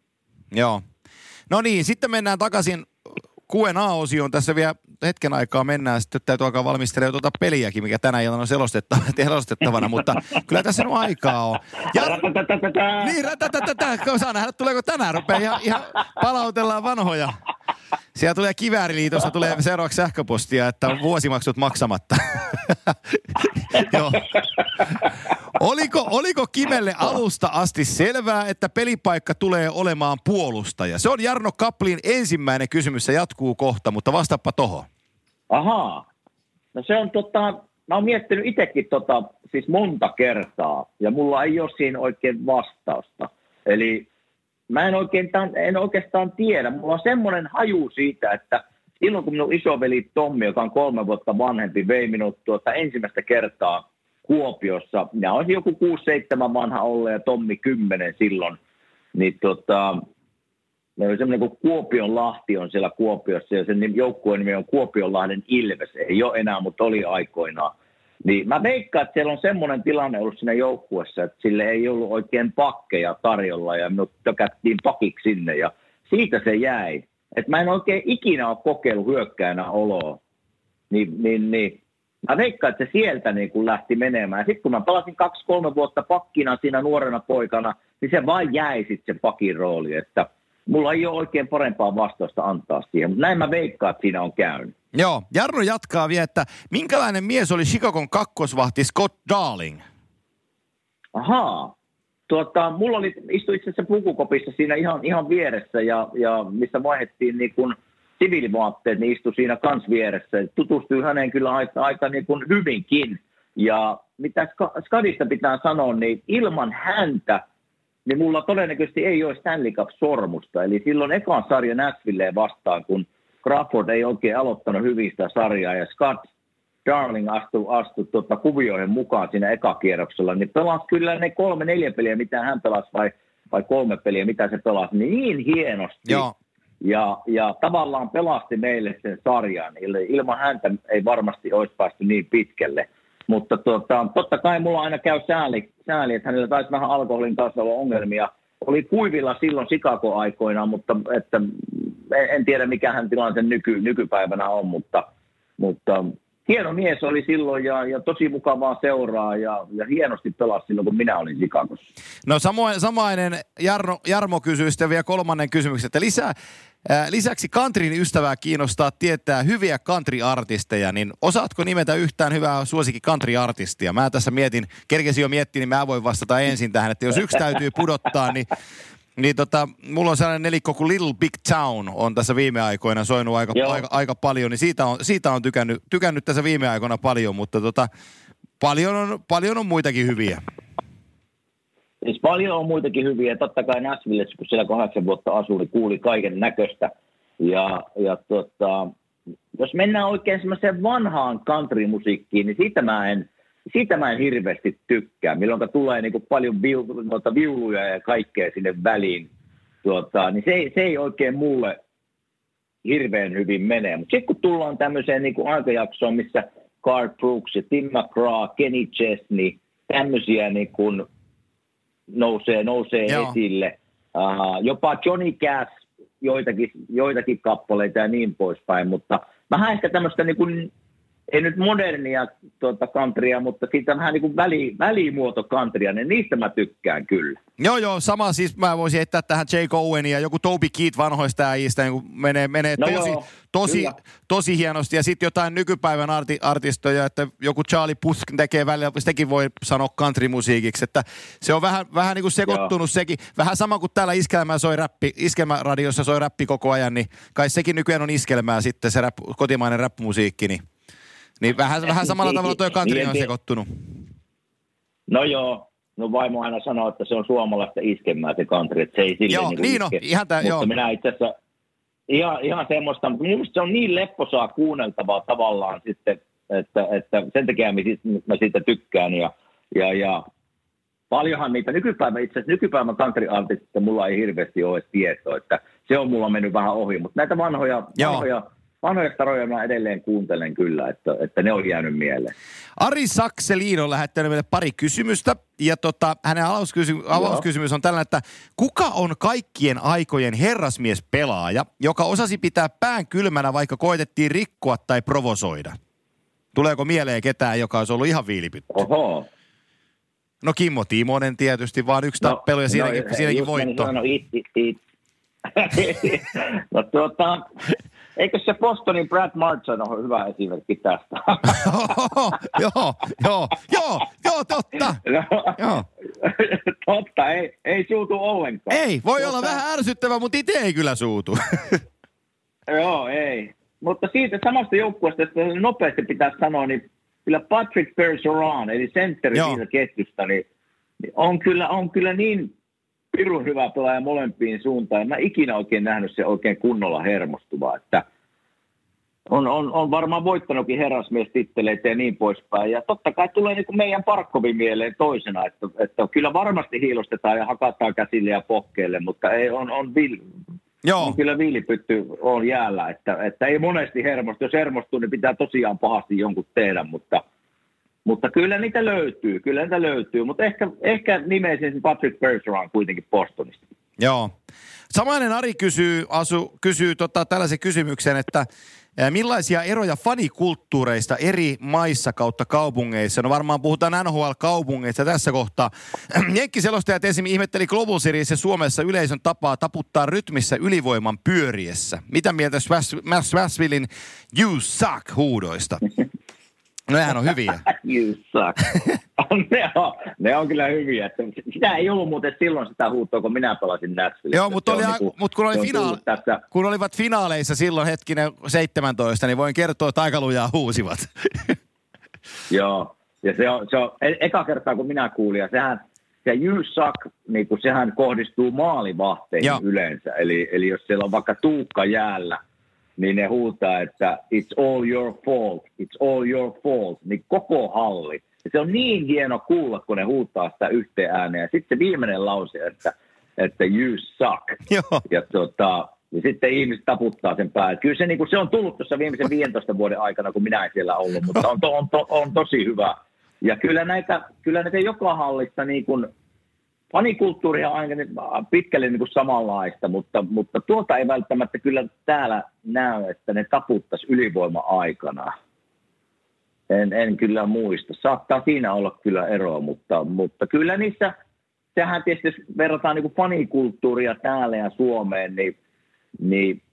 Joo. No niin, sitten mennään takaisin Q and A-osioon. Tässä vielä hetken aikaa mennään, sitten täytyy alkaa valmistelemaan tuota peliäkin, mikä tänä iltana on selostettavana, mutta kyllä tässä nyt aikaa on. Ja, niin, rätätätätä, saa nähdä, tuleeko tänään, rupeaa ihan, ihan palautellaan vanhoja. Siellä tulee Kivääriliitosta, tulee seuraavaksi sähköpostia, että on vuosimaksut maksamatta. Joo. Oliko, oliko Kimelle alusta asti selvää, että pelipaikka tulee olemaan puolustaja? Se on Jarno Kaplin ensimmäinen kysymys, se jatkuu kohta, mutta vastaappa tohon. Ahaa. No se on tota, mä oon miettinyt itsekin tota, siis monta kertaa, ja mulla ei ole siinä oikein vastausta. Eli mä en, oikein, en oikeastaan tiedä. Mulla on semmoinen haju siitä, että silloin kun minun isoveli Tommi, joka on kolme vuotta vanhempi, vei minut tuota ensimmäistä kertaa Kuopiossa. Minä olisin joku kuusi seitsemän vanha ollut ja Tommi kymmenen silloin. Niin tota, meillä oli semmoinen kuin Kuopionlahti on siellä Kuopiossa ja sen joukkueen nimi on Kuopionlahden Ilves. Ei ole enää, mutta oli aikoinaan. Niin mä veikkaan, että siellä on semmoinen tilanne ollut siinä joukkuessa, että sille ei ollut oikein pakkeja tarjolla ja minut tökättiin pakiksi sinne ja siitä se jäi. Että mä en oikein ikinä ole kokeillut hyökkäänä oloa. Niin, niin, niin. Mä veikkaan, että se sieltä niin kun lähti menemään. Sitten kun mä palasin kaksi kolme vuotta pakkina siinä nuorena poikana, niin se vaan jäi sitten se pakin rooli. Että mulla ei ole oikein parempaa vastausta antaa siihen, mutta näin mä veikkaan, että siinä on käynyt. Joo, Jarno jatkaa vielä, että minkälainen mies oli Chicagon kakkosvahti Scott Darling? Ahaa. Tuota, mulla oli, istui itse asiassa pukukopissa siinä ihan, ihan vieressä ja, ja missä vaihdettiin niin kuin siviilivaatteet, niin istui siinä kans vieressä. Tutustui häneen kyllä aika, aika niin kuin hyvinkin. Ja mitä Skadista pitää sanoa, niin ilman häntä, niin mulla todennäköisesti ei ole Stanley Cup-sormusta. Eli silloin ekan sarja Nashvilleen vastaan, kun Crawford ei oikein aloittanut hyvin sitä sarjaa ja Scott Darling astui, astui tuota, kuvioihin mukaan siinä ekakierroksella, niin pelasi kyllä ne kolme, neljä peliä, mitä hän pelasi, vai, vai kolme peliä, mitä se pelasi, niin, niin hienosti. Joo. Ja, ja tavallaan pelasti meille sen sarjan. Ilman häntä ei varmasti olisi päästy niin pitkälle. Mutta tuota, totta kai mulla aina käy sääli, sääli, että hänellä taisi vähän alkoholin kanssa olla ongelmia. Oli kuivilla silloin Chicago-aikoina, mutta että, en tiedä mikä hän tilanne nyky, nykypäivänä on, mutta, mutta hieno mies oli silloin ja, ja tosi mukavaa seuraa ja, ja hienosti pelasi silloin, kun minä olin Chicagossa. No samoin, samainen Jarno, Jarmo kysyy sitten vielä kolmannen kysymyksen, että lisää, Lisäksi countryn ystävää kiinnostaa tietää hyviä country-artisteja, niin osaatko nimetä yhtään hyvää suosikin country-artistia? Mä tässä mietin, kerkesin jo miettiä, niin mä voin vastata ensin tähän, että jos yksi täytyy pudottaa, niin Niin tota, mulla on sellainen nelikko kuin Little Big Town on tässä viime aikoina soinut aika, aika, aika paljon, niin siitä on, siitä on tykännyt, tykännyt tässä viime aikoina paljon, mutta tota, paljon, on, paljon on muitakin hyviä. Siis paljon on muitakin hyviä. Totta kai Nashvillessä, kun siellä kahdeksan vuotta asui, niin kuuli kaiken näköistä. Ja, ja tota, jos mennään oikein semmoiseen vanhaan country-musiikkiin, niin siitä mä en, siitä mä en hirveästi tykkää. Milloin tulee niin kuin paljon viu, noita viuluja ja kaikkea sinne väliin, tuota, niin se ei, se ei oikein mulle hirveän hyvin mene. Mutta sitten kun tullaan tämmöiseen niin kuin aikajaksoon, missä Garth Brooks ja Tim McGraw, Kenny Chesney, tämmöisiä niin kuin nousee, nousee esille. Uh, jopa Johnny Cash, joitakin, joitakin kappaleita ja niin poispäin, mutta vähän ehkä tämmöistä niin kuin, ei nyt modernia tuota countrya, mutta siitä vähän niin kuin väli, välimuoto countrya, niin niistä mä tykkään kyllä. Joo, joo, sama siis mä voisin heittää tähän Jake Owenia ja joku Toby Keith vanhoista äijistä, niin menee, menee no tosi, joo, tosi, tosi hienosti. Ja sitten jotain nykypäivän arti, artistoja, että joku Charlie Puth tekee välillä, sitäkin voi sanoa countrymusiikiksi, että se on vähän, vähän niin kuin sekoittunut joo. sekin. Vähän sama kuin täällä iskelmää soi räppi, iskelmäradiossa soi räppi koko ajan, niin kai sekin nykyään on iskelmää sitten se rap, kotimainen räppimusiikki, niin Niin vähän, vähän samalla tavalla tuo country on sekoittunut. No joo, no vaimo aina sanoo, että se on suomalaista iskemää se country, että se ei sille joo, niin niin iske. No, ihan tää, mutta joo. minä itse asiassa ihan, ihan semmoista, mutta minusta se on niin lepposaa kuunneltavaa tavallaan sitten, että, että sen takia mä siitä tykkään ja, ja, ja paljonhan niitä nykypäivän, itse asiassa nykypäivän country-artistista mulla ei hirveästi ole tietoa, että se on mulla mennyt vähän ohi, mutta näitä vanhoja, vanhoja Vanhoja staroja mä edelleen kuuntelen kyllä, että, että ne on jäänyt mieleen. Ari Sakselin on lähettänyt meille pari kysymystä. Ja tota, hänen avauskysymys, avauskysymys on tällainen, että kuka on kaikkien aikojen herrasmiespelaaja, joka osasi pitää pään kylmänä, vaikka koetettiin rikkoa tai provosoida? Tuleeko mieleen ketään, joka olisi ollut ihan viilipytty? Oho. No Kimmo Timonen tietysti, vaan yksi no, tappelu ja siinäkin, no, siinäkin voitto. Sano, it, it, it. no tuota... Eikö se Bostonin Brad Marchand ole hyvä esimerkki tästä? joo, joo, joo, joo, totta. No, joo. totta, ei, ei suutu ollenkaan. Ei, voi Tuota, olla vähän ärsyttävä, mutta itse ei kyllä suutu. joo, ei. Mutta siitä samasta joukkueesta, että nopeasti pitää sanoa, niin kyllä Patrick Bergeron, eli sentteri siitä ketjusta, niin, niin on, kyllä, on kyllä niin pirun hyvä pelaaja molempiin suuntaan. Mä ikinä oikein nähnyt se oikein kunnolla hermostuvaa, että on, on, on varmaan voittanutkin herrasmiestitteleitä ja niin poispäin. Ja totta kai tulee niin kuin meidän Parkkovin mieleen toisena, että, että kyllä varmasti hiilostetaan ja hakataan käsille ja pohkeille, mutta ei, on, on, vil, Joo. on kyllä viilipytty on jäällä, että, että ei monesti hermostu. Jos hermostuu, niin pitää tosiaan pahasti jonkun tehdä, mutta Mutta kyllä niitä löytyy, kyllä niitä löytyy, mutta ehkä, ehkä nimeisin Patrick Bergeron kuitenkin Bostonista. Joo. Samainen Ari kysyy, asu, kysyy tota, tällaisen kysymyksen, että ää, millaisia eroja fanikulttuureista eri maissa kautta kaupungeissa? No varmaan puhutaan N H L-kaupungeista tässä kohtaa. Jenkkiselostajat esimerkiksi ihmetteli Global Seriesissä Suomessa yleisön tapaa taputtaa rytmissä ylivoiman pyöriessä. Mitä mieltä Swashvillein You Suck -huudoista? No nehän on hyviä. You suck. ne, on, ne on kyllä hyviä. Että sitä ei ollut muuten silloin sitä huutoa, kun minä pelasin Nashvillessä. Joo, mutta oli, niinku, mut kun, oli finaale- kun olivat finaaleissa silloin hetkinen seitsemäntoista, niin voin kertoa, että aika lujaa huusivat. Joo, ja se on, se on e- eka kertaa, kun minä kuulin, ja sehän, se You suck, niin kun sehän kohdistuu maalivahteihin Joo. yleensä. Eli, eli jos siellä on vaikka Tuukka jäällä, niin ne huutaa, että it's all your fault, it's all your fault, niin koko halli. Ja se on niin hieno kuulla, kun ne huutaa sitä yhteen ääneen. Ja sitten se viimeinen lause, että, että you suck. Joo. Ja, tota, ja sitten ihmiset taputtaa sen päälle. Kyllä se, niin kuin, se on tullut tuossa viimeisen viidentoista vuoden aikana, kun minä en siellä ollut, mutta on, to, on, to, on tosi hyvä. Ja kyllä näitä, kyllä näitä joka hallissa niin kuin, fanikulttuuria on aina pitkälle niin kuin samanlaista, mutta, mutta tuota ei välttämättä kyllä täällä näy, että ne taputtaisi ylivoima-aikana. En, en kyllä muista. Saattaa siinä olla kyllä eroa, mutta, mutta kyllä niissä, sehän tietysti jos verrataan niin kuin fanikulttuuria täällä ja Suomeen, niin, niin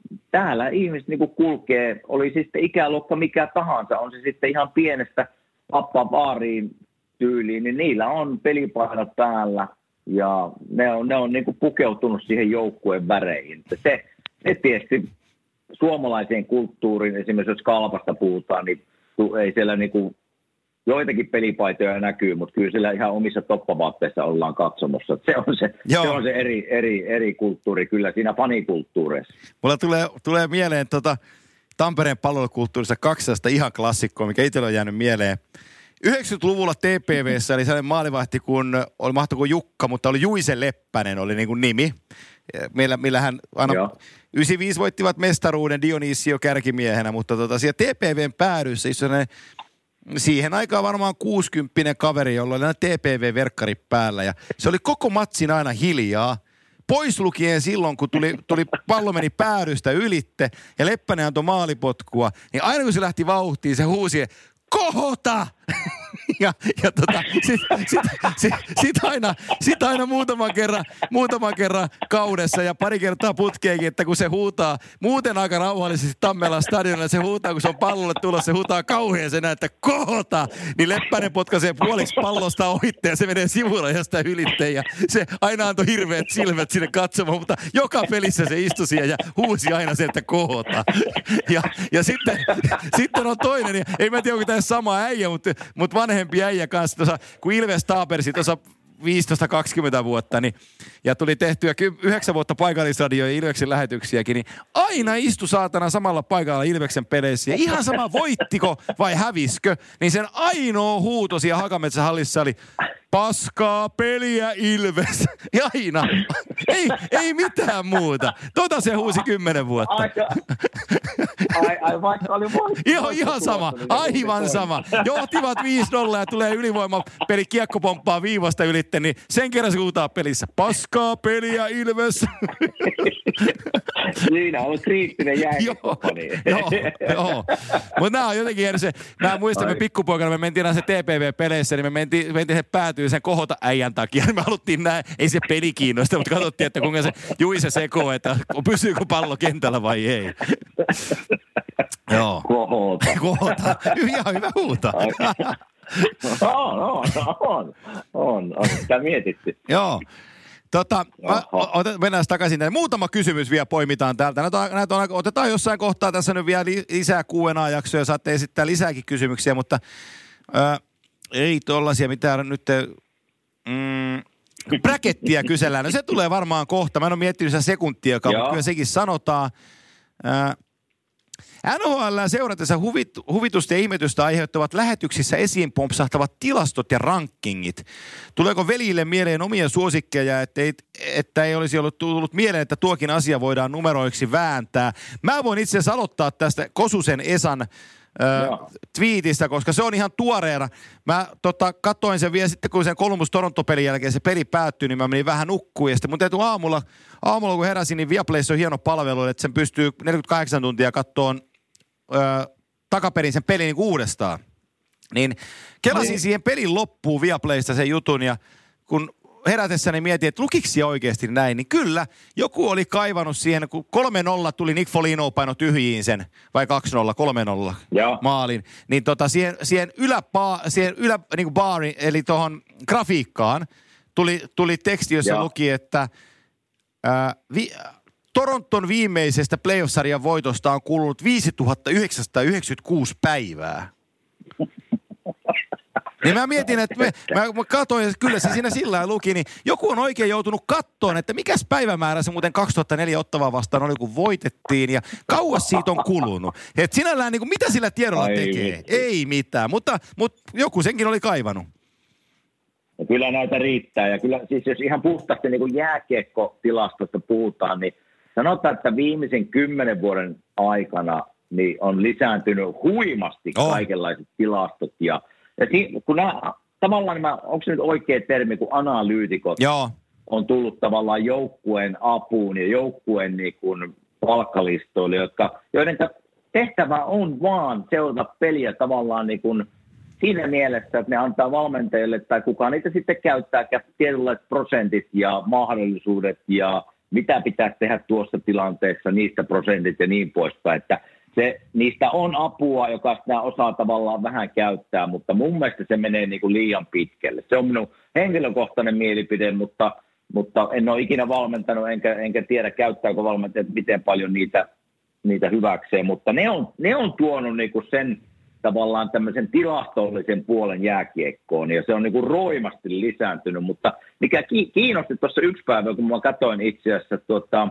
täällä ihmiset niin kuin kulkee, oli se sitten ikäluokka mikä tahansa, on se sitten ihan pienestä pappabaariin tyyliin, niin niillä on pelipaidat päällä ja ne on, ne on niin kuin pukeutunut siihen joukkueen väreihin. Se, se tietysti suomalaiseen kulttuuriin, esimerkiksi jos Kalpasta puhutaan, niin ei siellä niin kuin joitakin pelipaitoja näkyy, mutta kyllä siellä ihan omissa toppavaatteissa ollaan katsomossa. Se on se, se, on se eri, eri, eri kulttuuri kyllä siinä fanikulttuureissa. Mulla tulee, tulee mieleen tota Tampereen palvelukulttuurissa kaksista ihan klassikkoa, mikä itsellä on jäänyt mieleen. yhdeksänkymmentäluvulla T P V:ssä oli sellainen maalivahti, kun oli mahtoiko Jukka, mutta oli Juise Leppänen oli niin kuin nimi. Meillä, millä hän aina yhdeksänkymmentäviisi voittivat mestaruuden Dionisio kärkimiehenä, mutta tota, siellä T P V:n päädyssä sellainen siihen aikaan varmaan kuusikymppinen kaveri, jolla oli aina T P V-verkkari päällä ja se oli koko matsin aina hiljaa. Pois lukien silloin, kun tuli, tuli pallo meni päädystä ylitte ja Leppänen antoi maalipotkua, niin aina kun se lähti vauhtiin, se huusi, kohota! Ja, ja tota, sit, sit, sit, sit, aina, sit aina muutaman kerran, muutaman kerran kaudessa ja pari kertaa putkeenkin, että kun se huutaa muuten aika rauhallisesti Tammelan stadionilla, se huutaa, kun se on pallolle tulossa, se huutaa kauhean senä, että kohota! Niin Leppänen potkaisee puoliksi pallosta ohitte ja se menee sivurajasta ylitteen ja se aina antoi hirveät silmät sinne katsomaan, mutta joka pelissä se istui siellä ja huusi aina sen, että kohota! Ja, ja sitten, sitten on toinen, ja ei mä tiedä, onko tämä sama äijä, mutta, mutta vanhempi äijä kanssa, tuossa, kun Ilves taapersi tuossa viisitoista kaksikymmentä vuotta, niin, ja tuli tehtyä yhdeksän vuotta paikallisradioja ja Ilveksen lähetyksiäkin, niin aina istu saatana samalla paikalla Ilveksen peleissä. Ja ihan sama voittiko vai häviskö, niin sen ainoa huuto siellä Hakametsähallissa oli paskaa peliä Ilves. Ja aina. Ei, ei mitään muuta. Tota se huusi kymmenen vuotta. Ai, ai, ai vaikka oli voittu. Ihan, ihan sama. Aivan sama. Johtivat viisi nolla ja tulee ylivoimapeli, kiekko pomppaa viivasta ylitte, niin sen kerran se huutaa pelissä. Paskaa peliä Ilves. Siinä on kriittinen jääkiekko. Joo, joo. Mutta nämä on jotenkin eri se. Mä muistan, me pikkupoikana me mentiin se T P V-peleissä, niin me mentiin, mentiin se päätyy sen kohota äijän takia. Me haluttiin näin, ei se peli kiinnosta, mutta katsottiin, että kuinka se Juise sekoo, että pysyykö pallo kentällä vai ei. Joo. Kohota. Kohota. Ihan hyvä huuta. On, on, on, on, on. Sitä mietitty. Joo. Tota, mä, otet, mennään takaisin tänne. Muutama kysymys vielä poimitaan täältä. Näitä, näitä on, otetaan jossain kohtaa tässä nyt vielä lisää Q and A-jaksoja. Saatte esittää lisääkin kysymyksiä, mutta ää, ei tollaisia mitään nyt. Mm, brackettia kysellään. No se tulee varmaan kohta. Mä en ole miettinyt sitä sekuntiakaan, mutta kyllä sekin sanotaan. Ää, N H L seuratessa huvit, huvitusta ja ihmetystä aiheuttavat lähetyksissä esiin pompsahtavat tilastot ja rankingit. Tuleeko veljille mieleen omia suosikkeja, että ei, että ei olisi ollut tullut mieleen, että tuokin asia voidaan numeroiksi vääntää? Mä voin itse asiassa aloittaa tästä Kosusen Esan ö, twiitistä, koska se on ihan tuoreena. Mä tota, katsoin sen vielä sitten, kun sen Columbus-Toronto-pelin jälkeen se peli päättyi, niin mä menin vähän nukkuun. Ja sitten mun täytyy aamulla, aamulla kun heräsin, niin Viaplayssa on hieno palvelu, että sen pystyy neljäkymmentäkahdeksan tuntia kattoon Öö, takaperin sen pelin niin uudestaan. Niin kelasin niin siihen pelin loppuun Viaplaysta sen jutun ja kun herätessäni mietin, että lukiksi oikeasti näin, niin kyllä joku oli kaivannut siihen, kun kolme nolla tuli Nick Foligno paino tyhjiin sen, vai kaksi nolla, kolme nolla maalin, niin tota siihen, siihen yläpaa, siihen ylä, niin kuin baari, eli tuohon grafiikkaan tuli, tuli teksti, jossa Joo. luki, että ää, vi, Toronton viimeisestä playoff-sarjan voitosta on kulunut viisituhatta yhdeksänsataayhdeksänkymmentäkuusi päivää. Niin mä mietin, että me, mä, mä katsoin, että kyllä se siinä sillä lailla luki, niin joku on oikein joutunut kattoon, että mikäs päivämäärä se muuten kaksituhattaneljä Ottavaa vastaan oli, kun voitettiin, ja kauas siitä on kulunut. Että sinällään, niin kuin, mitä sillä tiedolla Ai tekee? Vittu. Ei mitään, mutta, mutta joku senkin oli kaivannut. Ja kyllä näitä riittää, ja kyllä siis jos ihan puhtaasti niin kuin jääkiekkotilastosta puhutaan, niin sanotaan, että viimeisen kymmenen vuoden aikana niin on lisääntynyt huimasti oh. kaikenlaiset tilastot. Ja, ja si, kun nämä, tavallaan nämä, onko se nyt oikea termi, kun analyytikot Joo. on tullut tavallaan joukkueen apuun ja joukkueen niin kuin palkkalistoille, jotka, joiden tehtävä on vaan seurata peliä tavallaan niin kuin siinä mielessä, että ne antaa valmentajille tai kuka niitä sitten käyttää tietynlaiset prosentit ja mahdollisuudet ja mitä pitäisi tehdä tuossa tilanteessa, niistä prosentit ja niin poispäin, että se, niistä on apua, joka sitä osaa tavallaan vähän käyttää, mutta mun mielestä se menee niin kuin liian pitkälle. Se on minun henkilökohtainen mielipide, mutta, mutta en ole ikinä valmentanut, enkä, enkä tiedä käyttääkö valmentajat miten paljon niitä, niitä hyväkseen, mutta ne on, ne on tuonut niin kuin sen tavallaan tämmöisen tilastollisen puolen jääkiekkoon, ja se on niin kuin roimasti lisääntynyt, mutta mikä kiinnosti tuossa yksi päivä, kun mä katsoin itse asiassa tuota,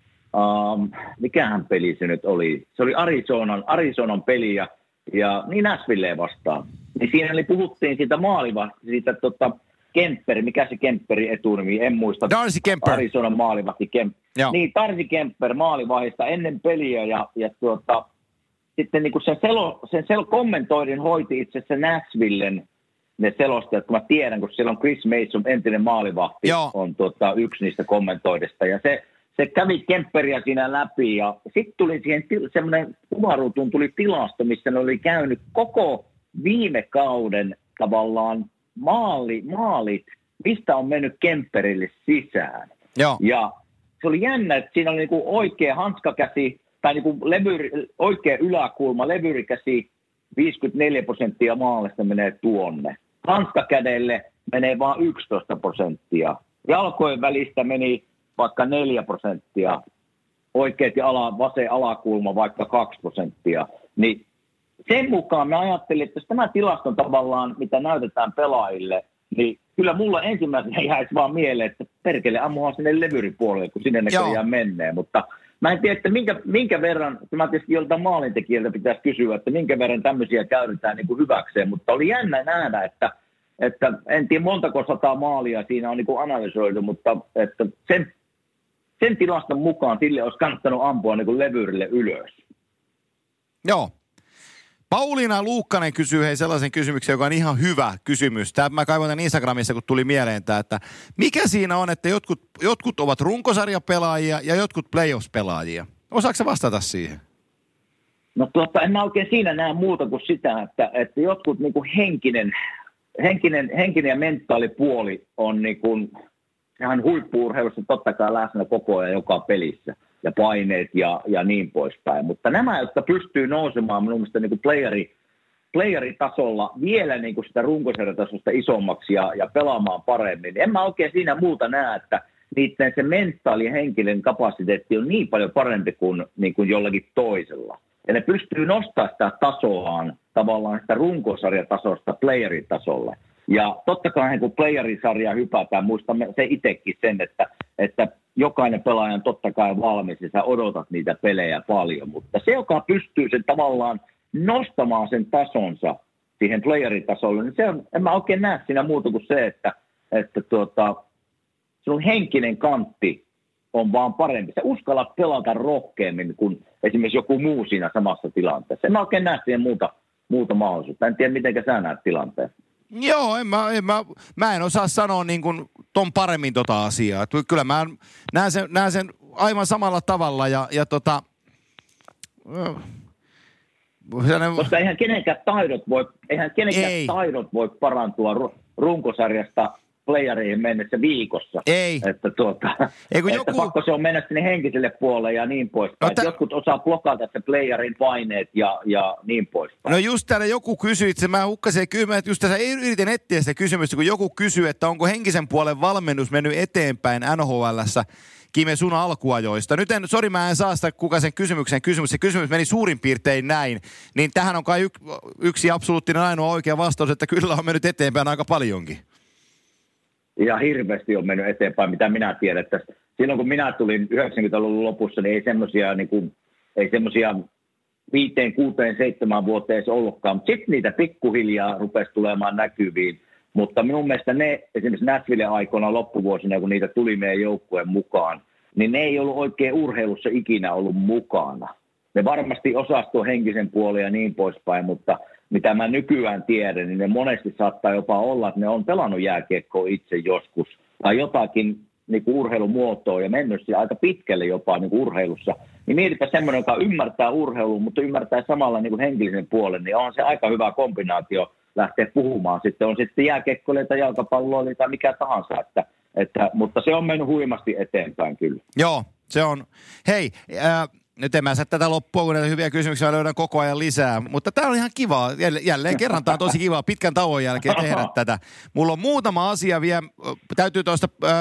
Um, mikähän peli se nyt oli? Se oli Arizonan, Arizonan peli ja, ja niin Nashvilleen vastaan. Niin siinä oli, puhuttiin siitä maalivahti, siitä tota, Kempperi, mikä se Kempperi etunimi, en muista. Darcy Kemper. Arizonan maalivahti Kemper. Niin, Darcy Kemper maalivahdista ennen peliä ja, ja tuota, sitten niin kuin sen, selo, sen sel, kommentoidin hoiti itse asiassa Nashvillen ne selostajat, kun mä tiedän, kun siellä on Chris Mason, entinen maalivahti, Joo. on tuota, yksi niistä kommentoidista ja se Se kävi Kempperiä siinä läpi ja sitten tuli siihen til- semmoinen kuvaruutuun tuli tilasto, missä ne oli käynyt koko viime kauden tavallaan maali, maalit, mistä on mennyt Kempperille sisään. Joo. Ja se oli jännä, että siinä oli niinku oikea hanskakäsi tai niinku levyri, oikea yläkulma, levyrikäsi, viisikymmentäneljä prosenttia maalista menee tuonne. Hanskakädelle menee vain yksitoista prosenttia. Jalkojen välistä meni vaikka neljä prosenttia, oikeat ja ala, vasen alakulma vaikka kaksi prosenttia, niin sen mukaan mä ajattelin, että jos tämä tilaston tavallaan, mitä näytetään pelaajille, niin kyllä mulla ensimmäisenä jäisi vaan mieleen, että perkele ammuhan sinne levyripuolelle, kun sinne näköjään menee, mutta mä en tiedä, että minkä, minkä verran, mä tietysti joltain maalintekijältä pitäisi kysyä, että minkä verran tämmöisiä käytetään niin kuin hyväkseen, mutta oli jännä nähdä, että että en tiedä montako sataa maalia siinä on niin kuin analysoitu, mutta että sen Sen tilaston mukaan sille olisi kannattanut ampua niin kuin levyrille ylös. Joo. Pauliina Luukkanen kysyy hei sellaisen kysymyksen, joka on ihan hyvä kysymys. Tämä mä kaivoin tämän Instagramissa, kun tuli mieleen tämä, että mikä siinä on, että jotkut, jotkut ovat runkosarjapelaajia ja jotkut playoffs-pelaajia? Osaatko sä vastata siihen? No tuota, en mä oikein siinä näe muuta kuin sitä, että, että jotkut niin kuin henkinen, henkinen, henkinen ja mentaalipuoli on niin kuin sehän huippu-urheilussa totta kai läsnä koko ajan joka pelissä ja paineet ja, ja niin poispäin. Mutta nämä, jotka pystyy nousemaan minun mielestä niin kuin playeri, playeritasolla vielä niin kuin sitä runkosarjatasosta isommaksi ja, ja pelaamaan paremmin, en mä oikein siinä muuta näe, että niiden se mentaali ja henkinen kapasiteetti on niin paljon parempi kuin, niin kuin jollakin toisella. Ja ne pystyy nostamaan sitä tasoaan tavallaan sitä runkosarjatasosta playeritasolle. Ja totta kai kun playerisarjaa hypätään, muistamme se itsekin sen, että, että jokainen pelaaja on totta kai valmis ja sä odotat niitä pelejä paljon. Mutta se, joka pystyy sen tavallaan nostamaan sen tasonsa siihen playeritasolle, niin se on, en mä oikein näe siinä muuta kuin se, että, että tuota, sun henkinen kantti on vaan parempi. Sä uskallat pelata rohkeammin kuin esimerkiksi joku muu siinä samassa tilanteessa. En mä oikein näe siihen muuta, muuta mahdollisuutta. En tiedä, miten sä näet tilanteen. Joo, en mä, en mä, mä en osaa sanoa niin kuin ton paremmin tota asiaa. Kyllä mä näen sen, näen sen aivan samalla tavalla ja, ja tota... Sellainen... Koska eihän kenenkään taidot voi, eihän kenenkään Ei. taidot voi parantua runkosarjasta playereihin mennessä viikossa. Ei. Että, tuota, Ei, että joku... pakko se on mennä sinne henkiselle puolelle ja niin poispäin. No, tä... Jotkut osaa blokata se playerin paineet ja, ja niin poispäin. No just täällä joku kysyi, että mä hukkasin kymmenä, että just tässä yritin etsiä sitä kysymystä, kun joku kysyy, että onko henkisen puolen valmennus mennyt eteenpäin N H L:ssä Kime sun alkuajoista. Nyt en, sori mä en saa sitä kuka sen kysymyksen kysymys. Se kysymys meni suurin piirtein näin. Niin tähän on kai y- yksi absoluuttinen ainoa oikea vastaus, että kyllä on mennyt eteenpäin aika paljonkin. Ja hirveästi on mennyt eteenpäin, mitä minä tiedän. Että silloin kun minä tulin yhdeksänkymmentäluvun lopussa, niin ei semmoisia niin kuin, ei semmoisia viiteen, kuuteen, seitsemään vuoteen edes ollutkaan. Mutta sitten niitä pikkuhiljaa rupesi tulemaan näkyviin. Mutta minun mielestä ne, esimerkiksi Nashvillen aikoina loppuvuosina, kun niitä tuli meidän joukkueen mukaan, niin ne ei ollut oikein urheilussa ikinä ollut mukana. Ne varmasti osastuu henkisen puolen ja niin poispäin, mutta mitä mä nykyään tiedän, niin ne monesti saattaa jopa olla, että ne on pelannut jääkiekkoa itse joskus tai jotakin niin kuin urheilumuotoa ja mennyt aika pitkälle jopa niin kuin urheilussa. Niin mietipä semmoinen, joka ymmärtää urheilua, mutta ymmärtää samalla niin kuin henkilisen puolen, niin on se aika hyvä kombinaatio lähteä puhumaan. Sitten on sitten jääkiekkoilijoita, jalkapalloilijoita tai mikä tahansa, että Että, mutta se on mennyt huimasti eteenpäin kyllä. Joo, se on. Hei, äh, nyt en mä saa tätä loppua, kun näitä hyviä kysymyksiä löydän koko ajan lisää. Mutta tää on ihan kivaa. Jälleen kerran tää on tosi kivaa pitkän tauon jälkeen tehdä tätä. Mulla on muutama asia vielä. Täytyy tuosta äh,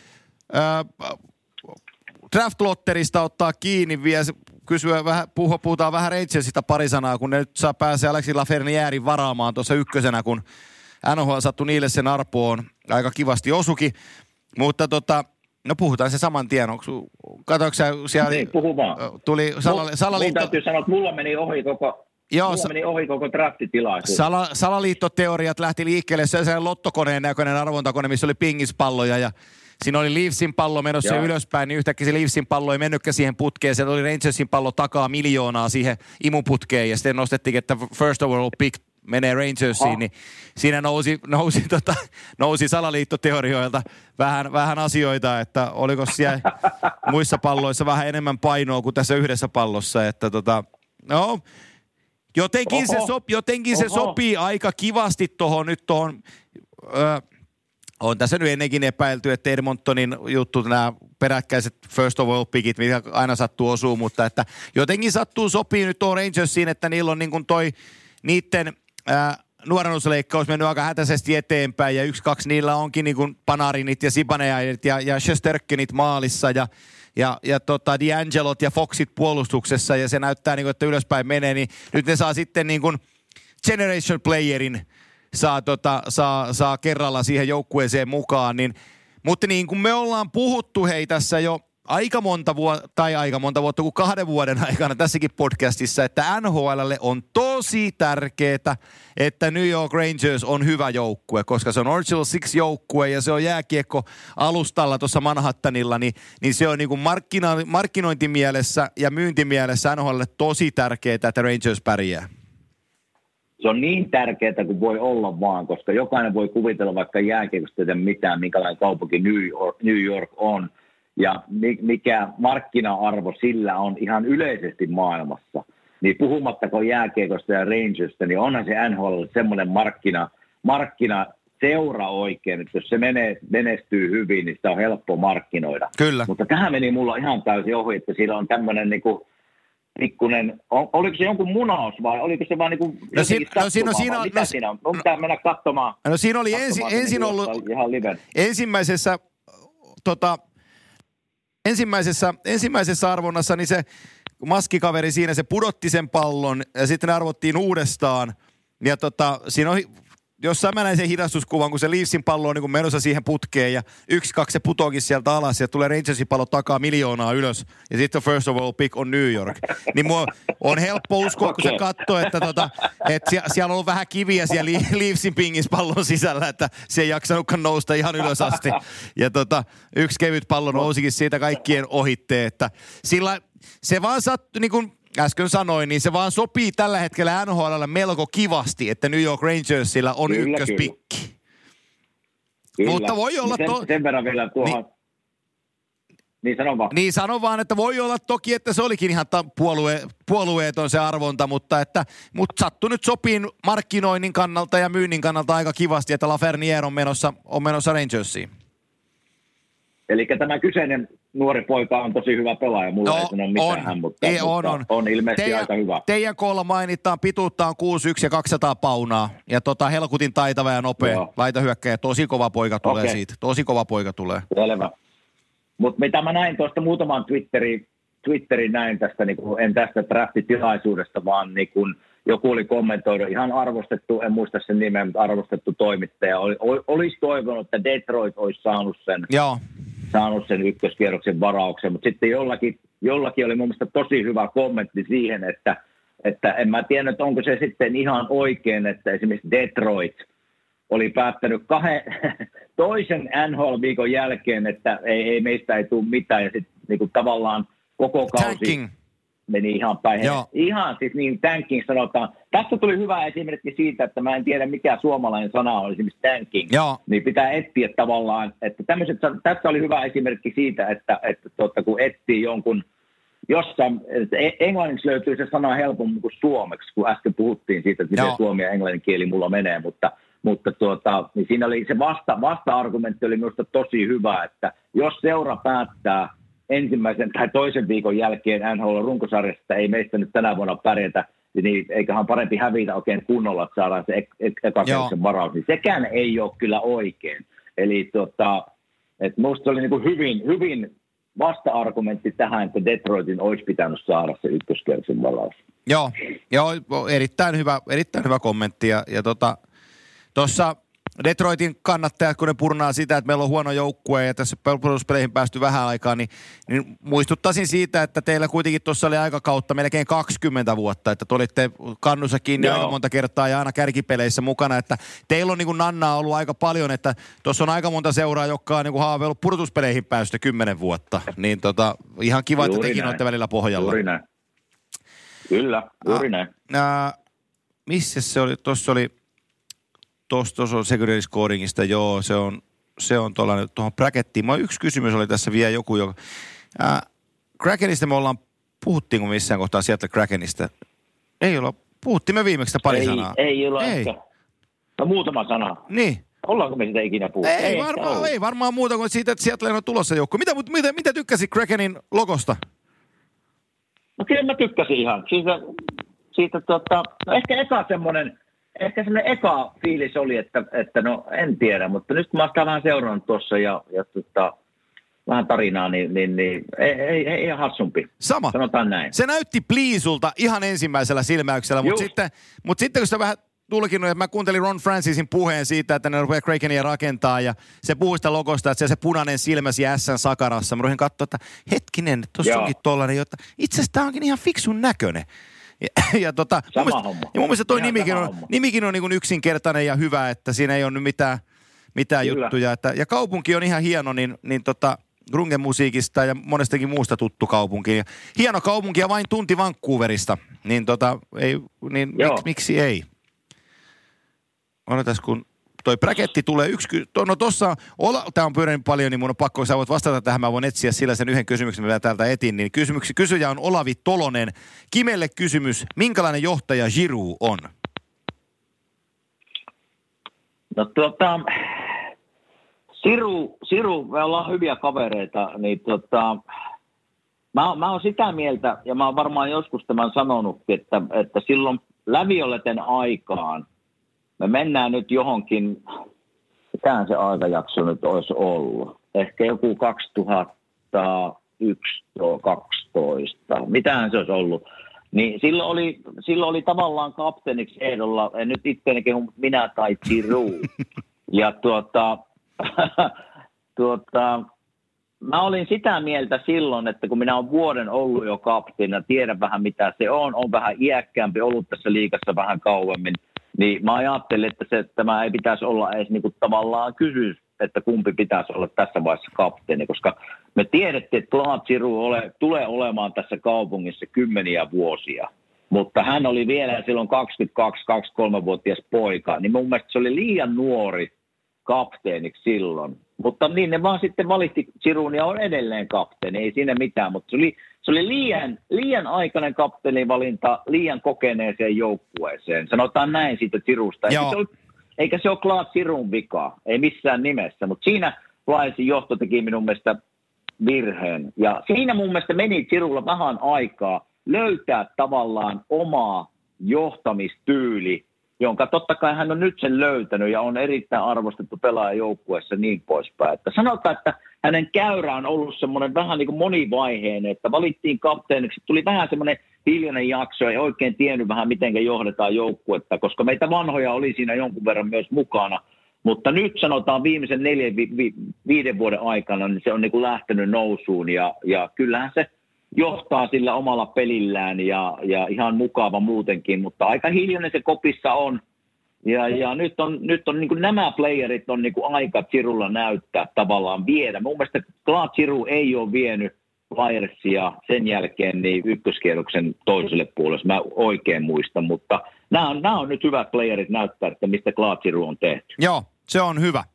äh, draft-lotterista ottaa kiinni vielä. Kysyä vähän, puhua, puhutaan vähän Rangersista pari sanaa, kun ne nyt saa pääsee Alexis Lafrenierin varaamaan tuossa ykkösenä, kun N H L sattui niille sen arpoon. Aika kivasti osuki. Mutta tota, no puhutaan se saman tien. Katsoitko sä siellä... Niin, puhu vaan. Tuli sala, salaliitto... Mun täytyy sanoa, että mulla meni ohi koko... Joo, mulla sa- meni ohi koko draftitilaisuus. Sala, salaliittoteoriat lähti liikkeelle. Se oli lottokoneen näköinen arvontakone, missä oli pingispalloja ja siinä oli Leafsin pallo menossa Joo. ylöspäin, niin yhtäkkiä se Leafsin pallo ei mennytkään siihen putkeen. Sieltä oli Rangersin pallo takaa miljoonaa siihen imuputkeen ja sitten nostettiin, että first overall pick menee Rangersiin, ah. niin siinä nousi, nousi, tota, nousi salaliittoteorioilta vähän, vähän asioita, että oliko siellä muissa palloissa vähän enemmän painoa kuin tässä yhdessä pallossa, että tota, no, jotenkin, se, sop, jotenkin se sopii aika kivasti tuohon nyt tuohon, öö, on tässä nyt ennenkin epäilty, että Edmontonin juttu, nämä peräkkäiset first overall pickit, mitä aina sattuu osuu, mutta että jotenkin sattuu sopii nyt tuohon Rangersiin, että niillä on niin kuin toi niiden ää, nuorennusleikkaus mennyt aika hätäisesti eteenpäin ja yksi, kaksi niillä onkin niin kuin Panarinit ja Zibanejadit ja, ja Shesterkinit maalissa ja, ja, ja tota D'Angelot ja Foxit puolustuksessa ja se näyttää niin kuin, että ylöspäin menee, niin nyt ne saa sitten niin kuin generation playerin saa, tota, saa, saa kerralla siihen joukkueeseen mukaan, niin, mutta niin kuin me ollaan puhuttu hei tässä jo aika monta vuotta, tai aika monta vuotta kuin kahden vuoden aikana tässäkin podcastissa, että N H L:lle on tosi tärkeää, että New York Rangers on hyvä joukkue, koska se on Original Six joukkue ja se on jääkiekko alustalla tuossa Manhattanilla, niin, niin se on niin kuin markkina, markkinointimielessä ja myyntimielessä N H L:lle tosi tärkeää, että Rangers pärjää. Se on niin tärkeää kuin voi olla vaan, koska jokainen voi kuvitella vaikka jääkiekosta tehdä mitään, minkälainen kaupunki New York, New York on. Ja mikä markkina-arvo sillä on ihan yleisesti maailmassa. Niin puhumattako jääkiekosta ja Rangersta, niin onhan se N H L semmoinen markkina, markkina seura oikein, että jos se menee, menestyy hyvin, niin sitä on helppo markkinoida. Kyllä. Mutta tähän meni mulla ihan täysin ohi, että siinä on tämmöinen niinku pikkunen, oliko se jonkun munaus vai oliko se vaan niinku no, si- no, siinä, no, siinä, mitä no, siinä on? Mun pitää mennä katsomaan. No siinä oli ensi, ensin ollut ihan liven. ensimmäisessä tota, ensimmäisessä, ensimmäisessä arvonnassa, niin se maskikaveri siinä, se pudotti sen pallon ja sitten ne arvottiin uudestaan. Ja tota, siinä on, jossain mä näin sen hidastuskuvan, kun se Leafsin pallo on niin kuin menossa siihen putkeen ja yksi, kaksi se putoakin sieltä alas ja tulee Rangersin pallo takaa miljoonaa ylös ja sitten first of all pick on New York. Niin mua on helppo uskoa, kun se katsoo, että, tota, että siellä on ollut vähän kiviä siellä Leafsin pingis pallon sisällä, että se ei jaksanutkaan nousta ihan ylös asti. Ja tota, yksi kevyt pallo nousikin siitä kaikkien ohitteen, että sillä se vaan sattui, niin kuin äsken sanoin, niin se vaan sopii tällä hetkellä N H L:lle melko kivasti, että New York Rangersilla on kyllä, ykköspikki. Kyllä. Mutta voi olla... Sen, to- sen verran vielä tuohon... Niin, niin sano vaan. Niin sano vaan, että voi olla toki, että se olikin ihan ta- puolue, puolueeton se arvonta, mutta että mutta sattui nyt sopiin markkinoinnin kannalta ja myynnin kannalta aika kivasti, että Lafreniere on menossa, on menossa Rangersiin. Eli tämä kyseinen nuori poika on tosi hyvä pelaaja. Mulla no, ei sano mitään, on, mutta, ei, on, mutta on. on ilmeisesti teidän, aika hyvä. Teidän koolla mainitaan, pituutta on kuusi yksi ja kaksisataa paunaa. Ja tota, helkutin taitava ja nopea. Joo. Laita hyökkäjä. Tosi kova poika tulee okay. siitä. Tosi kova poika tulee. Selvä. Mutta mitä mä näin tuosta muutaman Twitterin, Twitterin näin tästä, niin kuin, en tästä draftitilaisuudesta, vaan niin kuin joku oli kommentoinut, ihan arvostettu, en muista sen nimen, mutta arvostettu toimittaja. Oli, olisi toivonut, että Detroit olisi saanut sen. Joo. saanut sen ykköskierroksen varauksen, mutta sitten jollakin, jollakin oli mun mielestä tosi hyvä kommentti siihen, että, että en mä tiedä, että onko se sitten ihan oikein, että esimerkiksi Detroit oli päättänyt kahden, toisen N H L-viikon jälkeen, että ei, ei meistä ei tule mitään, ja sitten niinku tavallaan koko kausi tanking meni ihan päin. Ihan siis niin tanking sanotaan. Tässä tuli hyvä esimerkki siitä, että mä en tiedä mikä suomalainen sana on esimerkiksi tanking. Joo. Niin pitää etsiä tavallaan, että tämmöiset, tässä oli hyvä esimerkki siitä, että, että tuota, kun etsii jonkun, jossain, englanniksi löytyy se sana helpommin kuin suomeksi, kun äsken puhuttiin siitä, että miten Joo. suomi ja englannin kieli mulla menee, mutta, mutta tuota, niin siinä oli se vasta, vasta-argumentti oli minusta tosi hyvä, että jos seura päättää ensimmäisen tai toisen viikon jälkeen N H L-runkosarjasta, että ei meistä nyt tänä vuonna pärjätä, niin eiköhän parempi hävitä oikein kunnolla, että saadaan se ekakerroksen varaus, niin sekään ei ole kyllä oikein. Eli tuota, että minusta oli niin kuin hyvin, hyvin vasta-argumentti tähän, että Detroitin olisi pitänyt saada se ykköskierroksen varaus. Joo, joo, erittäin hyvä, erittäin hyvä kommentti. Ja, ja tuossa tota, Detroitin kannattajat, kun ne purnaa sitä, että meillä on huono joukkue ja tässä pudotuspeleihin päästy vähän aikaa, niin, niin muistuttaisin siitä, että teillä kuitenkin tuossa oli aikakautta melkein kaksikymmentä vuotta, että te olitte kannussa kiinni aika monta kertaa ja aina kärkipeleissä mukana, että teillä on niin kuin Nannaa ollut aika paljon, että tuossa on aika monta seuraa, jotka on niin kuin haaveillut pudotuspeleihin päästä kymmenen vuotta, niin tota, ihan kiva, juuri että tekin näin. Olette välillä pohjalla. Juuri näin. Kyllä, juuri näin. Äh, missä se oli? Tuossa oli Tuossa on secondary scoringista, joo, se on, se on tuolla tuohon brackettiin. Mä yksi kysymys oli tässä vielä joku, joka... Ää, Krakenista me ollaan, puhuttiinko missään kohtaa Seattle Krakenista? Ei olla, puhuttiin me viimeksi pari ei, sanaa. Ei olla ei. Ehkä. No muutama sana. Niin. Ollaanko me sitä ikinä puhuttu? Ei, ei, varmaan, ei varmaan muuta kuin siitä, että Seattle on tulossa joukko. Mitä, mitä, mitä tykkäsit Krakenin logosta? No kyllä mä tykkäsin ihan. Siitä, siitä tota, no ehkä eka semmoinen... Ehkä semmoinen eka fiilis oli, että, että no en tiedä, mutta nyt kun mä oon sitä vähän seurannut tuossa ja, ja tota, vähän tarinaa, niin, niin, niin ei, ei, ei ihan hassumpi. Sama. Sanotaan näin. Se näytti pliisulta ihan ensimmäisellä silmäyksellä, mutta sitten, mutta sitten kun sitä vähän tulkinut, että mä kuuntelin Ron Francisin puheen siitä, että ne rupeaa Krakenia rakentaa ja se puhui sitä logosta, että se, se punainen silmä siellä S:n sakarassa. Mä rupesin katsoa, että hetkinen, tuossa onkin tollainen, jotta itse asiassa tää onkin ihan fiksun näköinen. Ja, ja, tota, Sama mun homma. Ja mun mielestä toi nimikin on, nimikin on niin kuin yksinkertainen ja hyvä, että siinä ei ole nyt mitään, mitään juttuja. Että, ja kaupunki on ihan hieno, niin, niin tota, grunge-musiikista ja monestakin muusta tuttu kaupunki. Ja hieno kaupunki ja vain tunti Vancouverista, niin, tota, ei, niin mik, miksi ei? Odotas, kun toi braketti tulee yksi, to, no tossa, tää on pyörinyt paljon, niin mun on pakko, sä voit vastata tähän, mä voin etsiä sillä sen yhden kysymyksen, mitä täältä etin, niin kysymyksi, kysyjä on Olavi Tolonen. Kimelle kysymys, minkälainen johtaja Giroux on? No tuota, Siru, Siru, me ollaan hyviä kavereita, niin tota, mä, mä oon sitä mieltä, ja mä oon varmaan joskus tämän sanonutkin, että, että silloin lävioleten aikaan, me mennään nyt johonkin, mitähän se aikajakso nyt olisi ollut? Ehkä joku kaksituhattayksi kaksitoista. Mitähän se olisi ollut? Niin silloin oli, silloin oli tavallaan kapteeniksi ehdolla, en nyt itseäni kehu, minä tai Giroux. Ja tuota, tuota, mä olin sitä mieltä silloin, että kun minä olen vuoden ollut jo kapteenina, tiedän vähän mitä se on, on vähän iäkkäämpi, ollut tässä liigassa vähän kauemmin, niin mä ajattelin, että se, tämä ei pitäisi olla edes niin kuin tavallaan kysymys, että kumpi pitäisi olla tässä vaiheessa kapteeni, koska me tiedettiin, että Claude Giroux ole, tulee olemaan tässä kaupungissa kymmeniä vuosia, mutta hän oli vielä silloin kaksikymmentäkaksi kaksikymmentäkolme-vuotias poika, niin mun mielestä se oli liian nuori kapteeniksi silloin. Mutta niin ne vaan sitten valitti Giroux ja on edelleen kapteeni, ei siinä mitään, mutta se oli, se oli liian, liian aikainen kapteenivalinta liian kokeneeseen joukkueeseen. Sanotaan näin siitä Girouxsta. Eikä se ole, eikä se ole Claude Giroux vika, ei missään nimessä, mutta siinä Flyersin johto teki minun mielestä virheen. Ja siinä mun mielestä meni Girouxlla vähän aikaa löytää tavallaan omaa johtamistyyli, jonka totta kai hän on nyt sen löytänyt ja on erittäin arvostettu pelaaja joukkueessa niin poispäin. Että sanotaan, että hänen käyrä on ollut semmoinen vähän niin kuin monivaiheinen, että valittiin kapteeniksi, tuli vähän semmoinen hiljainen jakso, ei oikein tiennyt vähän miten johdetaan joukkuetta, koska meitä vanhoja oli siinä jonkun verran myös mukana. Mutta nyt sanotaan viimeisen neljän, vi, vi, viiden vuoden aikana, niin se on niin kuin lähtenyt nousuun ja, ja kyllähän se johtaa sillä omalla pelillään ja, ja ihan mukava muutenkin, mutta aika hiljainen se kopissa on. Ja, ja nyt on, nyt on niin kuin nämä playerit on niin kuin aika Girouxlla näyttää tavallaan viedä. Mun mielestä Claude Giroux ei ole vienyt Flyersia sen jälkeen niin ykköskierroksen toiselle puolelle, mä oikein muistan, mutta nämä on, nämä on nyt hyvät playerit näyttää, että mistä Claude Giroux on tehty. Joo, se on hyvä.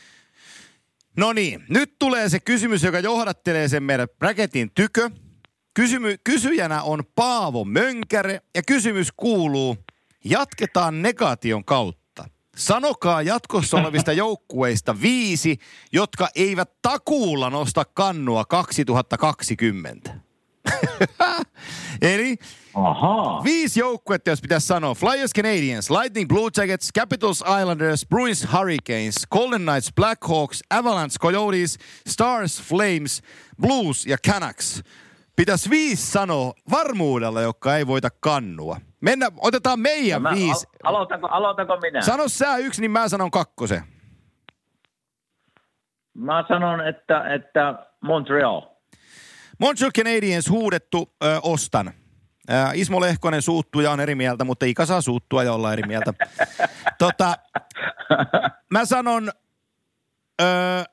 No niin, nyt tulee se kysymys, joka johdattelee sen meidän bracketin tykö. Kysymy, kysyjänä on Paavo Mönkäre ja kysymys kuuluu, jatketaan negaation kautta. sanokaa jatkossa olevista joukkueista viisi, jotka eivät takuulla nosta kannua kaksituhattakaksikymmentä. Eli Ahaa. viisi joukkuetta, jos pitäisi sanoa. Flyers, Canadiens, Lightning, Blue Jackets, Capitals, Islanders, Bruins, Hurricanes, Golden Knights, Blackhawks, Avalanche, Coyotes, Stars, Flames, Blues ja Canucks. Pitäisi viisi sanoa varmuudella, jotka ei voita kannua. Mennä, otetaan meidän No mä, viisi. Al- aloitanko, aloitanko minä? Sano sä yksi, niin mä sanon kakkosen. Mä sanon, että, että Montreal. Montreal Canadiens huudettu, ö, ostan. Ö, Ismo Lehkonen suuttuja on eri mieltä, mutta Ika saa suuttua ja olla eri mieltä. tota, mä sanon, ö,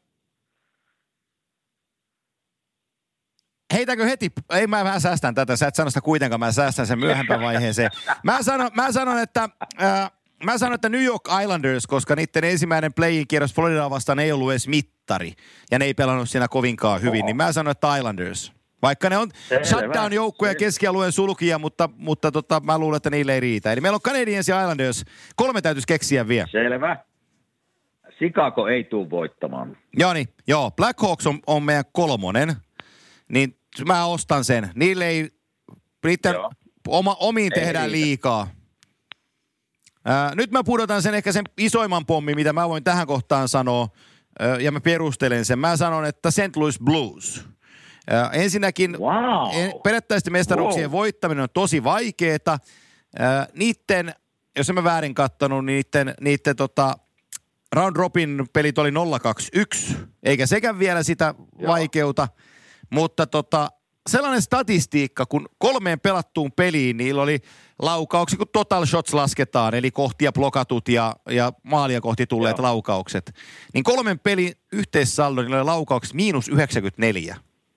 heitäkö heti, ei mä vähän säästän tätä, sä et sano sitä kuitenkaan, mä säästän sen myöhempään vaiheeseen. Mä sanon, mä sanon että... Ö, Mä sanon, että New York Islanders, koska niiden ensimmäinen play-in kierros Floridaa vastaan ei ollut edes mittari. Ja ne ei pelannut siinä kovinkaan hyvin, niin mä sanon, että Islanders. Vaikka ne on shutdown-joukkoja keskialueen sulkia, mutta, mutta tota, mä luulen, että niille ei riitä. Eli meillä on Canadiens ja Islanders. Kolme täytyisi keksiä vielä. Selvä. Chicago ei tule voittamaan. Joo niin, joo. Blackhawks on, on meidän kolmonen. Niin mä ostan sen. Niille ei, niiden oma, omiin ei tehdään riitä. Liikaa. Ää, nyt mä pudotan sen ehkä sen isoimman pommin, mitä mä voin tähän kohtaan sanoa, ää, ja mä perustelen sen. Mä sanon, että Saint Louis Blues. Ää, ensinnäkin Wow. en, perättäisten mestaruuksien wow. voittaminen on tosi vaikeeta. Ää, niitten, jos en mä väärin kattonut, niin niitten, niitten tota, round robin pelit oli nolla kaksi yksi, eikä sekään vielä sitä Joo. vaikeuta. Mutta tota, sellainen statistiikka, kun kolmeen pelattuun peliin, niillä oli laukauksia, kun total shots lasketaan, eli kohtia blokatut ja, ja maalia kohti tulleet Joo. laukaukset. Niin kolmen pelin yhteissaldo, niillä oli laukaukset miinus yhdeksänkymmentäneljä.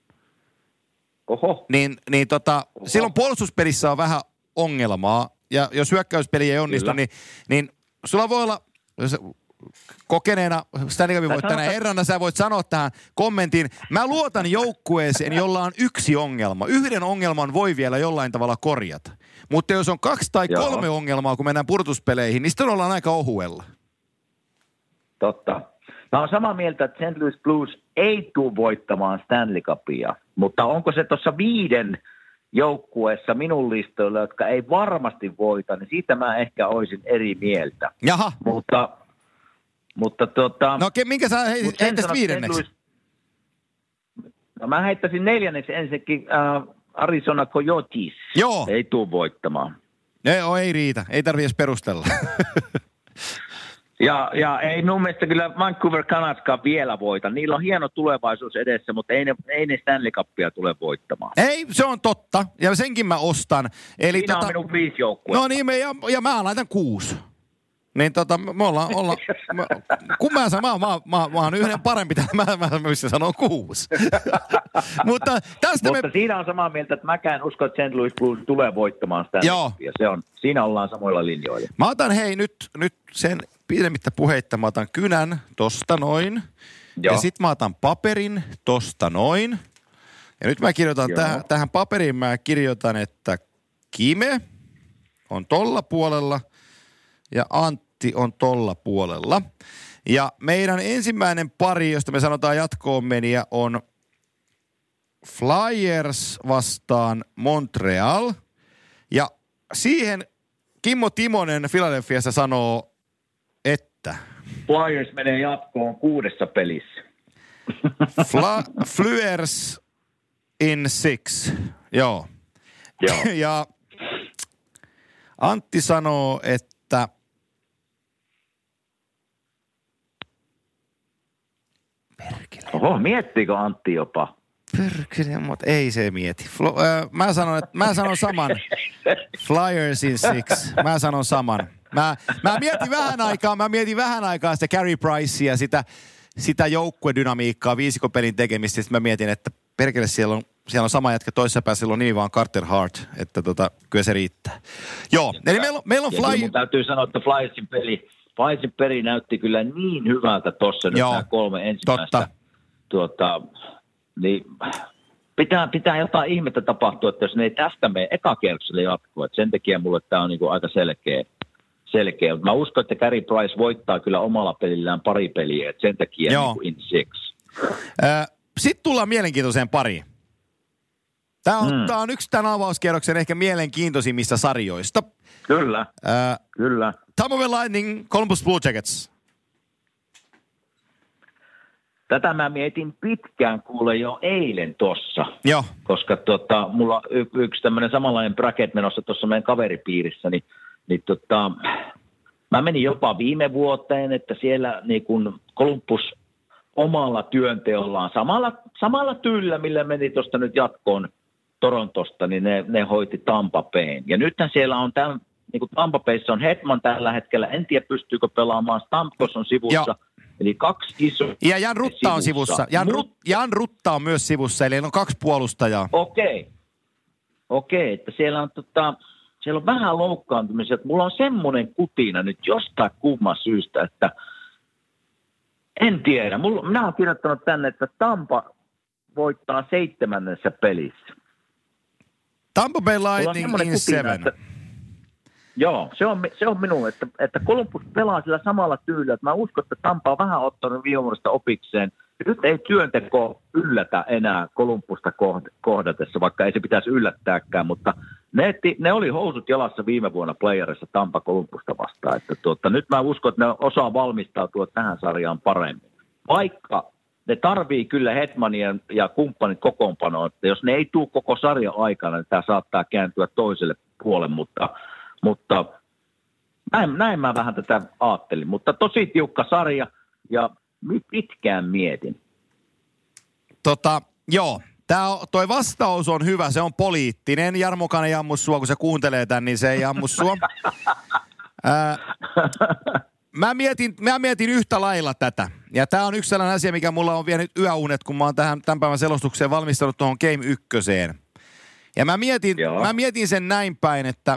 Oho. Niin, niin tota, Oho. silloin puolustuspelissä on vähän ongelmaa, ja jos hyökkäyspeli ei onnistu, Kyllä. niin, niin sulla voi olla... kokeneena Stanley Cupin voittajana herrana sä voit sanoa tähän kommentin. Mä luotan joukkueeseen, jolla on yksi ongelma. Yhden ongelman voi vielä jollain tavalla korjata. Mutta jos on kaksi tai Joo. kolme ongelmaa, kun mennään pudotuspeleihin, niin sitten ollaan aika ohuella. Totta. Mä oon samaa mieltä, että Saint Louis Blues ei tule voittamaan Stanley Cupia. Mutta onko se tuossa viiden joukkueessa minun listoilla, jotka ei varmasti voita, niin siitä mä ehkä olisin eri mieltä. Jaha. Mutta... Mutta tota... No okei, minkä sä heittäisit viidenneksi? No mä heittäisin neljänneksi ensinnäkin äh, Arizona Coyotes. Joo. Ei tule voittamaan. Ei, ei riitä, ei tarvitse edes perustella. ja, ja ei mun mielestä kyllä Vancouver Canuckskaan vielä voita. Niillä on hieno tulevaisuus edessä, mutta ei ne, ei ne Stanley Cupia tule voittamaan. Ei, se on totta. Ja senkin mä ostan. Eli Siinä tota... on minun viisi joukkuetta. No niin, me, ja, ja mä laitan kuusi. Niin tota, me ollaan, olla, mä, kun mä sanon, mä, mä, mä, mä oon yhden parempi, mä, mä, mä sanon kuusi. Mutta tästä Mutta me... siinä on samaa mieltä, että mäkään uskon, että Saint Louis Blues tulee voittamaan sitä. Joo. Ja se on, siinä ollaan samoilla linjoilla. Mä otan hei nyt, nyt sen pidemmittä puheitta, mä otan kynän tosta noin. Joo. Ja sit mä otan paperin tosta noin. Ja nyt mä kirjoitan täh, tähän paperiin, mä kirjoitan, että Kime on tolla puolella. Ja Antti on tolla puolella. Ja meidän ensimmäinen pari, josta me sanotaan jatkoon meniä, on Flyers vastaan Montreal. Ja siihen Kimmo Timonen Philadelphiassa sanoo, että... Flyers menee jatkoon kuudessa pelissä. Fla- Flyers in six. Joo. Joo. Ja Antti sanoo, että... Perkele. Oho, miettiikö Antti jopa? Perkele, mutta ei se mieti. Flo, äh, mä, sanon, että, mä sanon saman. Flyers in six. Mä sanon saman. Mä, mä mietin vähän aikaa, mä mietin vähän aikaa sitä Carey Pricea, sitä, sitä joukkuedynamiikkaa, viisikopelin tekemistä. Sitten mä mietin, että perkele siellä on, siellä on sama jätkä toisessa päässä, sillä on nimi vaan Carter Hart, että tota, kyllä se riittää. Joo, eli meillä on, meillä on Fly... Mun täytyy sanoa, että Flyersin peli, Flyersin peli näytti kyllä niin hyvältä tossa nyt nämä kolme ensimmäistä. Totta. Tuota, niin pitää, pitää jotain ihmettä tapahtua, että jos ne ei tästä mene ekakierrokselle jatkua. Sen takia mulle tämä on niinku aika selkeä, selkeä. Mä uskon, että Carey Price voittaa kyllä omalla pelillään pari peliä, että sen takia niin kuin in six. Äh, Sitten tullaan mielenkiintoiseen pariin. Tämä on, Mm. tää on yksi tämän avauskierroksen ehkä mielenkiintoisimmista sarjoista. Kyllä, Äh, kyllä. Tampa Bay Lightning, Columbus Blue Jackets. Tätä mä mietin pitkään kuule jo eilen tossa, Joo. koska tota, mulla on y- yksi tämmöinen samanlainen bracket menossa tuossa meidän kaveripiirissä, niin, niin tota, mä menin jopa viime vuoteen, että siellä niin kun Columbus omalla työnteollaan, samalla, samalla tyylillä, millä meni tuosta nyt jatkoon Torontosta, niin ne, ne hoiti Tampa Bayn. Ja nythän siellä on tämän, niin kuin Tampa Bayssa on Hedman tällä hetkellä, en tiedä pystyykö pelaamaan, Stamkos on sivussa, Joo. eli kaksi iso. Ja Jan Rutta on sivussa. Jan, Mut- Rut, Jan Rutta on myös sivussa, eli on kaksi puolustajaa. Okei. Okei, että siellä on, tota, siellä on vähän loukkaantumisia. Mulla on semmoinen kutina nyt jostain kumman syystä, että en tiedä. Mulla, minä olen kirjoittanut tänne, että Tampa voittaa seitsemännessä pelissä. Tampa Bay Mulla on Lightning semmoinen in kutina, seven. että, joo, se on, se on minun, että, että Columbus pelaa sillä samalla tyylillä. Että mä uskon, että Tampa on vähän ottanut viime vuodesta opikseen. Nyt ei työnteko yllätä enää Columbusta kohdatessa, vaikka ei se pitäisi yllättääkään, mutta ne, ne oli housut jalassa viime vuonna playerissa Tampa Columbusta vastaan. Että tuota, nyt mä uskon, että ne osaa valmistautua tähän sarjaan paremmin. Vaikka ne tarvii kyllä Hedmania ja kumppanit kokoonpanoa, että jos ne ei tule koko sarjan aikana, niin tämä saattaa kääntyä toiselle puolelle, mutta, mutta näin, näin mä vähän tätä ajattelin. Mutta tosi tiukka sarja ja pitkään mietin. Tota, joo. Tää on, toi vastaus on hyvä, se on poliittinen. Jarmokaan ei ammu sua, kun se kuuntelee tän, niin se ei ammu sua. Ää, mä, mietin, mä mietin yhtä lailla tätä. Ja tää on yksi sellainen asia, mikä mulla on vienyt yöunet, kun mä oon tähän tämän päivän selostukseen valmistanut tuohon Game ykköseen. Ja mä mietin, mä mietin sen näin päin, että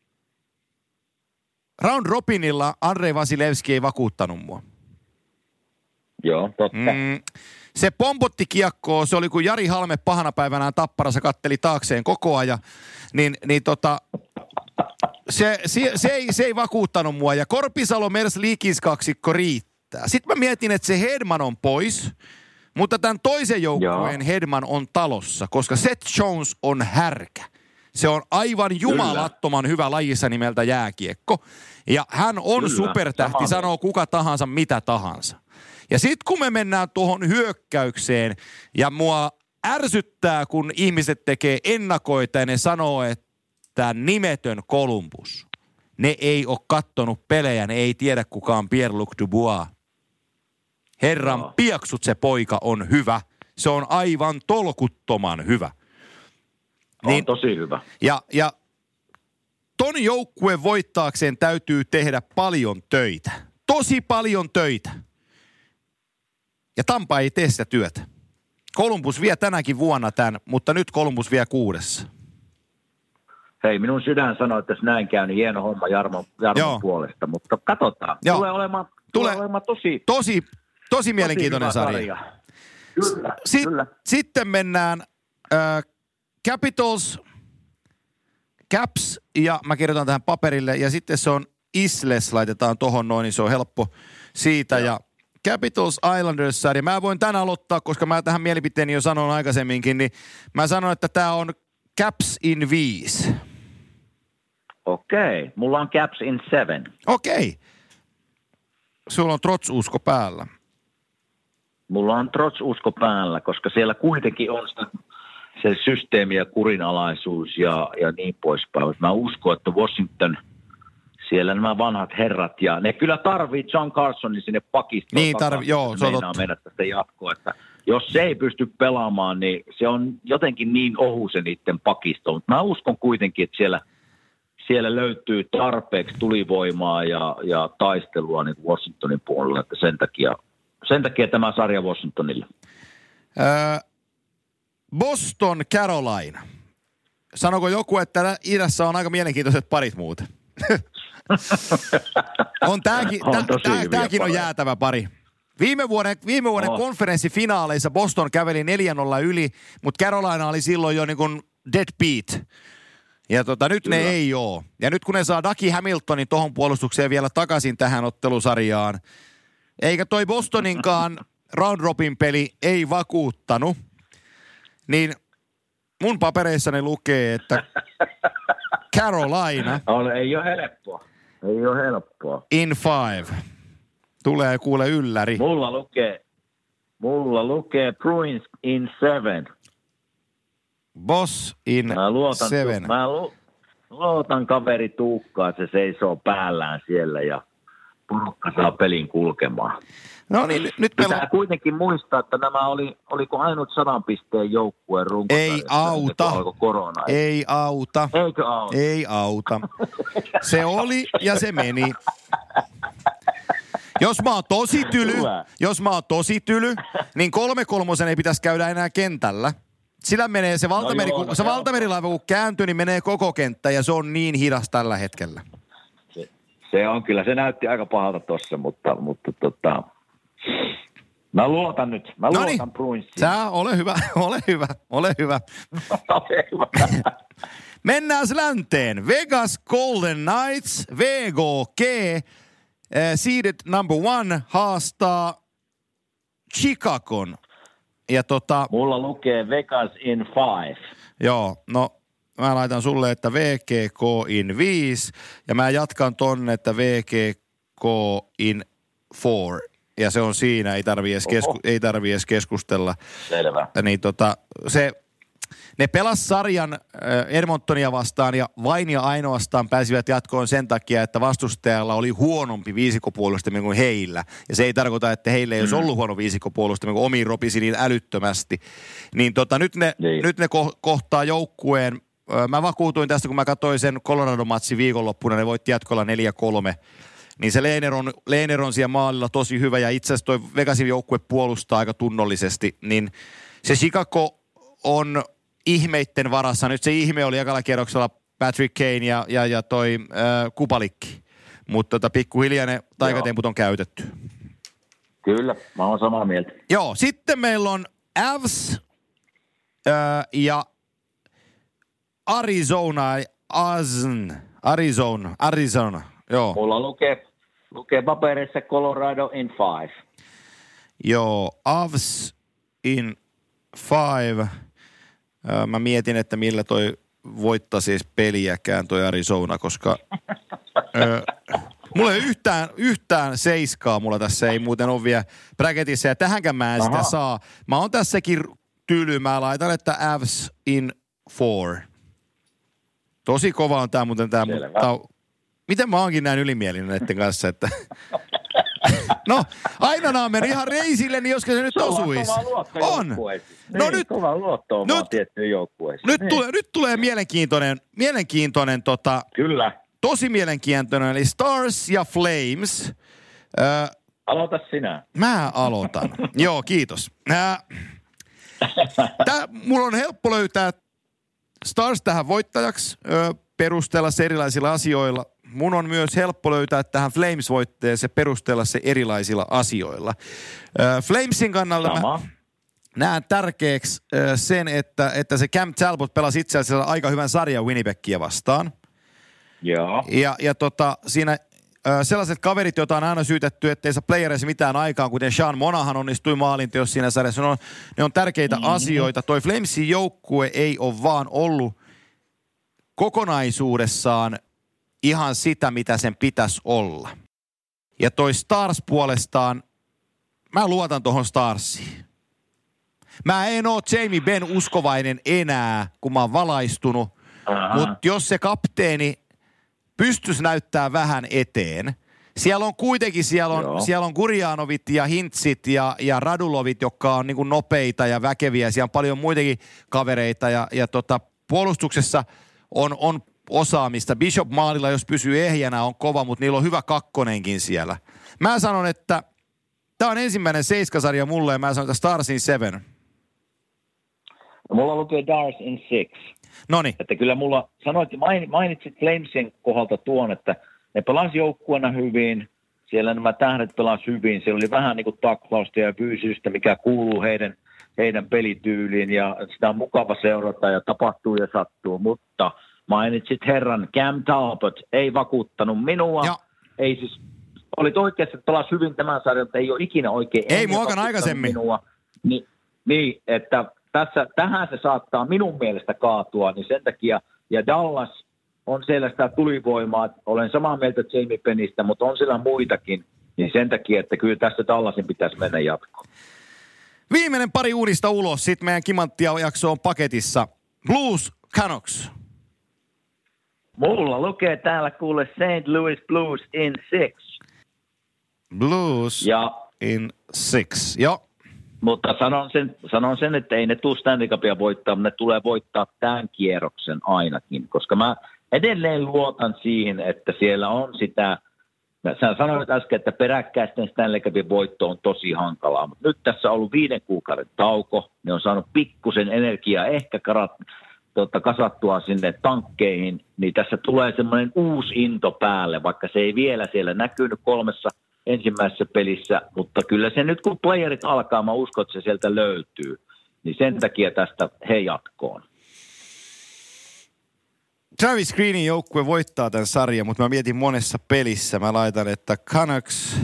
round robinilla Andrei Vasilevski ei vakuuttanut mua. Joo, totta. Mm, se pompotti kiekkoa, se oli kuin Jari Halme pahana päivänään Tapparassa katteli taakseen koko ajan, niin, niin tota, se, se, se, ei, se ei vakuuttanut mua. Ja Korpisalo, Mers, Liikis kaksikko riittää. Sitten mä mietin, että se Hedman on pois, mutta tämän toisen joukkueen Hedman on talossa, koska Seth Jones on härkä. Se on aivan jumalattoman hyvä lajissa nimeltä jääkiekko. Ja hän on Kyllä, supertähti, sanoo kuka tahansa mitä tahansa. Ja sitten kun me mennään tuohon hyökkäykseen ja mua ärsyttää, kun ihmiset tekee ennakoita ja ne sanoo, että nimetön Columbus. Ne ei ole kattonut pelejä, ne ei tiedä kuka on Pierre-Luc Dubois. Herran no. pieksut se poika on hyvä. Se on aivan tolkuttoman hyvä. On niin, tosi hyvä. Ja, ja ton joukkueen voittaakseen täytyy tehdä paljon töitä. Tosi paljon töitä. Ja Tampa ei tee sitä työtä. Columbus vie tänäkin vuonna tämän, mutta nyt Columbus vie kuudessa. Hei, minun sydän sanoi, että jos näin käy, niin hieno homma Jarmon, Jarmon puolesta. Mutta katsotaan. Joo. Tulee olemaan, tulee, tulee olemaan tosi... Tosi, tosi mielenkiintoinen tosi sarja. sarja. Kyllä, Sit, kyllä. Sitten mennään äh, Capitals, Caps, ja mä kirjoitan tähän paperille, ja sitten se on Isles, laitetaan tohon noin, niin se on helppo siitä, ja, ja Capitals Islanders-sarja. Mä voin tän aloittaa, koska mä tähän mielipiteeni jo sanoin aikaisemminkin, niin mä sanon, että tää on Caps in viisi. Okei, okay. Mulla on Caps in seven. Okei. Okay. Sulla on Trots-usko päällä. Mulla on Trots-usko päällä, koska siellä kuitenkin on sitä, se systeemi ja kurinalaisuus ja, ja niin poispäin. Mä uskon, että Washington, siellä nämä vanhat herrat, ja ne kyllä tarvii John Carsonin sinne pakistoon. Niin tarvii, joo, se on totta. Meinaa tästä jatkoa, että jos se ei pysty pelaamaan, niin se on jotenkin niin ohu se niiden pakisto. Mutta mä uskon kuitenkin, että siellä, siellä löytyy tarpeeksi tulivoimaa ja, ja taistelua niin Washingtonin puolella, että sen takia, sen takia tämä sarja Washingtonille. Öö, Boston, Carolina. Sanoiko joku, että idässä on aika mielenkiintoiset parit muuten? on tääkin, on tää, tää, tääkin on jäätävä pari. Viime vuoden, viime vuoden oh. konferenssifinaaleissa Boston käveli neljä nolla yli, mutta Carolina oli silloin jo niin kuin dead beat. Ja tota, nyt Kyllä. ne ei oo. Ja nyt kun ne saa Dougie Hamiltonin tohon puolustukseen vielä takaisin tähän ottelusarjaan, eikä toi Bostoninkaan round robin peli ei vakuuttanut, niin mun papereissani lukee, että Carolina on, ei ole helppoa. Ei ole helppoa. In five. Tulee kuule ylläri. Mulla lukee, mulla lukee Bruins in seven. Boss in mä luotan, seven. Tu- mä lu- luotan kaveri Tuukkaan, se seisoo päällään siellä ja porukka saa pelin kulkemaan. No niin, nyt meillä pitää kuitenkin muistaa, että nämä oli, oliko ainut sadan pisteen joukkueen runkosarjassa. Ei auta. Korona. Ei auta. Eikö auta? Ei auta. Se oli ja se meni. Jos mä oon tosi tyly, Hyvä. jos mä oon tosi tyly, niin kolme kolmosen ei pitäisi käydä enää kentällä. Sillä menee se valtameri, no joo, no se valtamerilaiva kun kääntyy, niin menee koko kenttä ja se on niin hidas tällä hetkellä. Se, se on kyllä, se näytti aika pahalta tossa, mutta, mutta tota, mä luotan nyt, mä Noniin. luotan Bruinsiin. Sä, ole hyvä, ole hyvä, ole hyvä. Ole hyvä. Mennään länteen. Vegas Golden Knights, V G G, äh, seeded number one, haastaa Chicagon. Ja tota, mulla lukee Vegas in five. Joo, no mä laitan sulle, että V G K in viisi ja mä jatkan tonne, että V G K in four. Ja se on siinä, ei tarvii edes, kesku, ei tarvii edes keskustella. Selvä. Niin tota, se, ne pelas sarjan äh, Edmontonia vastaan ja vain ja ainoastaan pääsivät jatkoon sen takia, että vastustajalla oli huonompi viisikkopuolustaminen kuin heillä. Ja se ei tarkoita, että heillä ei olisi ollut huono viisikkopuolustaminen, kun omiin ropisi niin älyttömästi. Niin tota, nyt ne, niin. nyt ne ko- kohtaa joukkueen. Äh, mä vakuutuin tästä, kun mä katsoin sen Colorado-matsin viikonloppuna, ne voitti jatkolla neljä kolme. Niin se Lehner on, Lehner on siellä maalilla tosi hyvä ja itse asiassa toi Vegasin joukkue puolustaa aika tunnollisesti. Niin se Chicago on ihmeitten varassa. Nyt se ihme oli ekalla kierroksella Patrick Kane ja, ja, ja toi äh, Kupalikki. Mutta tota, pikkuhiljaa ne taikatemput on käytetty. Kyllä, mä oon samaa mieltä. Joo, sitten meillä on Avs äh, ja Arizona. Azn, Arizona, Arizona. Joo. Mulla lukee, lukee paperissa Colorado in five. Joo, Avs in five. Mä mietin, että millä toi voittaa siis peliäkään toi Arizona, koska ö, mulla ei yhtään, yhtään seiskaa mulla tässä ei muuten ole vielä bracketissa ja tähänkään mä en Aha. sitä saa. Mä oon tässäkin tyly, mä laitan, että Avs in four. Tosi kova on tää muuten tää, mutta miten mä oonkin näin ylimielinen näiden kanssa, että no, aina nämä meni ihan reisille, niin joskin se nyt osuisi. On. No nyt. Kova luotto on vaan tiettyyn joukkueeseen. Nyt, tule, nyt tulee mielenkiintoinen, mielenkiintoinen tota, kyllä. Tosi mielenkiintoinen, eli Stars ja Flames. Ö, Aloita sinä. Mä aloitan. Joo, kiitos. Äh, tää, mulla on helppo löytää Stars tähän voittajaksi, ö, perustella se erilaisilla asioilla. Mun on myös helppo löytää tähän Flames-voitteeseen perustella se erilaisilla asioilla. Ö, Flamesin kannalta Sama. mä näen tärkeäksi ö, sen, että, että se Cam Talbot pelasi itse asiassa aika hyvän sarjan Winnipegia vastaan. Joo. Ja, ja tota, siinä ö, sellaiset kaverit, joita on aina syytetty, ettei saa playereissa mitään aikaan, kuten Sean Monahan onnistui maalinteossa siinä sarjassa. Ne on, ne on tärkeitä mm-hmm. asioita. Toi Flamesin joukkue ei ole vaan ollut kokonaisuudessaan ihan sitä, mitä sen pitäisi olla. Ja toi Stars puolestaan, mä luotan tohon Starsiin. Mä en oo Jamie Benn uskovainen enää, kun mä oon valaistunut. Mutta jos se kapteeni pystyisi näyttää vähän eteen. Siellä on kuitenkin, siellä on, siellä on Gurjanovit ja Hintsit ja, ja Radulovit, jotka on niin kuin nopeita ja väkeviä. Siellä on paljon muitakin kavereita ja, ja tota, puolustuksessa on, on osaamista. Bishop maalilla, jos pysyy ehjänä, on kova, mutta niillä on hyvä kakkonenkin siellä. Mä sanon, että tää on ensimmäinen seiskasarja mulle ja mä sanon, että Stars in seven. Mulla lukee Stars in six. Noniin. Että kyllä mulla, sanoit, mainitsit Flamesin kohdalta tuon, että ne pelasi joukkueena hyvin, siellä nämä tähdet pelasi hyvin, siellä oli vähän niin kuin taklausta ja fyysistä, mikä kuuluu heidän, heidän pelityyliin ja sitä on mukava seurata ja tapahtuu ja sattuu, mutta mainitsit herran Cam Talbot, ei vakuuttanut minua. Joo. Ei siis, olit oikeasti pelas hyvin tämän sarjan, mutta ei ole ikinä oikein. Ei muokan aikaisemmin. Minua. Ni, niin, että tässä, tähän se saattaa minun mielestä kaatua, niin sen takia, ja Dallas on siellä sitä tulivoimaa, olen samaa mieltä Jamie Pennistä, mutta on siellä muitakin, niin sen takia, että kyllä tässä Dallasin pitäisi mennä jatkoon. Viimeinen pari uudista ulos, sitten meidän kimanttia jakso on paketissa. Blues Canucks. Mulla lukee täällä kuule Saint Louis Blues in six. Blues ja, in six, joo. Mutta sanon sen, sanon sen, että ei ne tule Stanley Cupia voittaa, mutta ne tulee voittaa tämän kierroksen ainakin, koska mä edelleen luotan siihen, että siellä on sitä, sä sanoit äsken, että peräkkäisten Stanley Cupin voitto on tosi hankalaa, mutta nyt tässä on ollut viiden kuukauden tauko, ne on saanut pikkusen energiaa, ehkä karat, tota, kasattua sinne tankkeihin, niin tässä tulee semmoinen uusi into päälle, vaikka se ei vielä siellä näkynyt kolmessa ensimmäisessä pelissä, mutta kyllä se nyt kun playerit alkaa, mä uskon, että se sieltä löytyy, niin sen takia tästä he jatkoon. Travis Greenin joukkue voittaa tämän sarjan, mutta mä mietin monessa pelissä. Mä laitan, että Canucks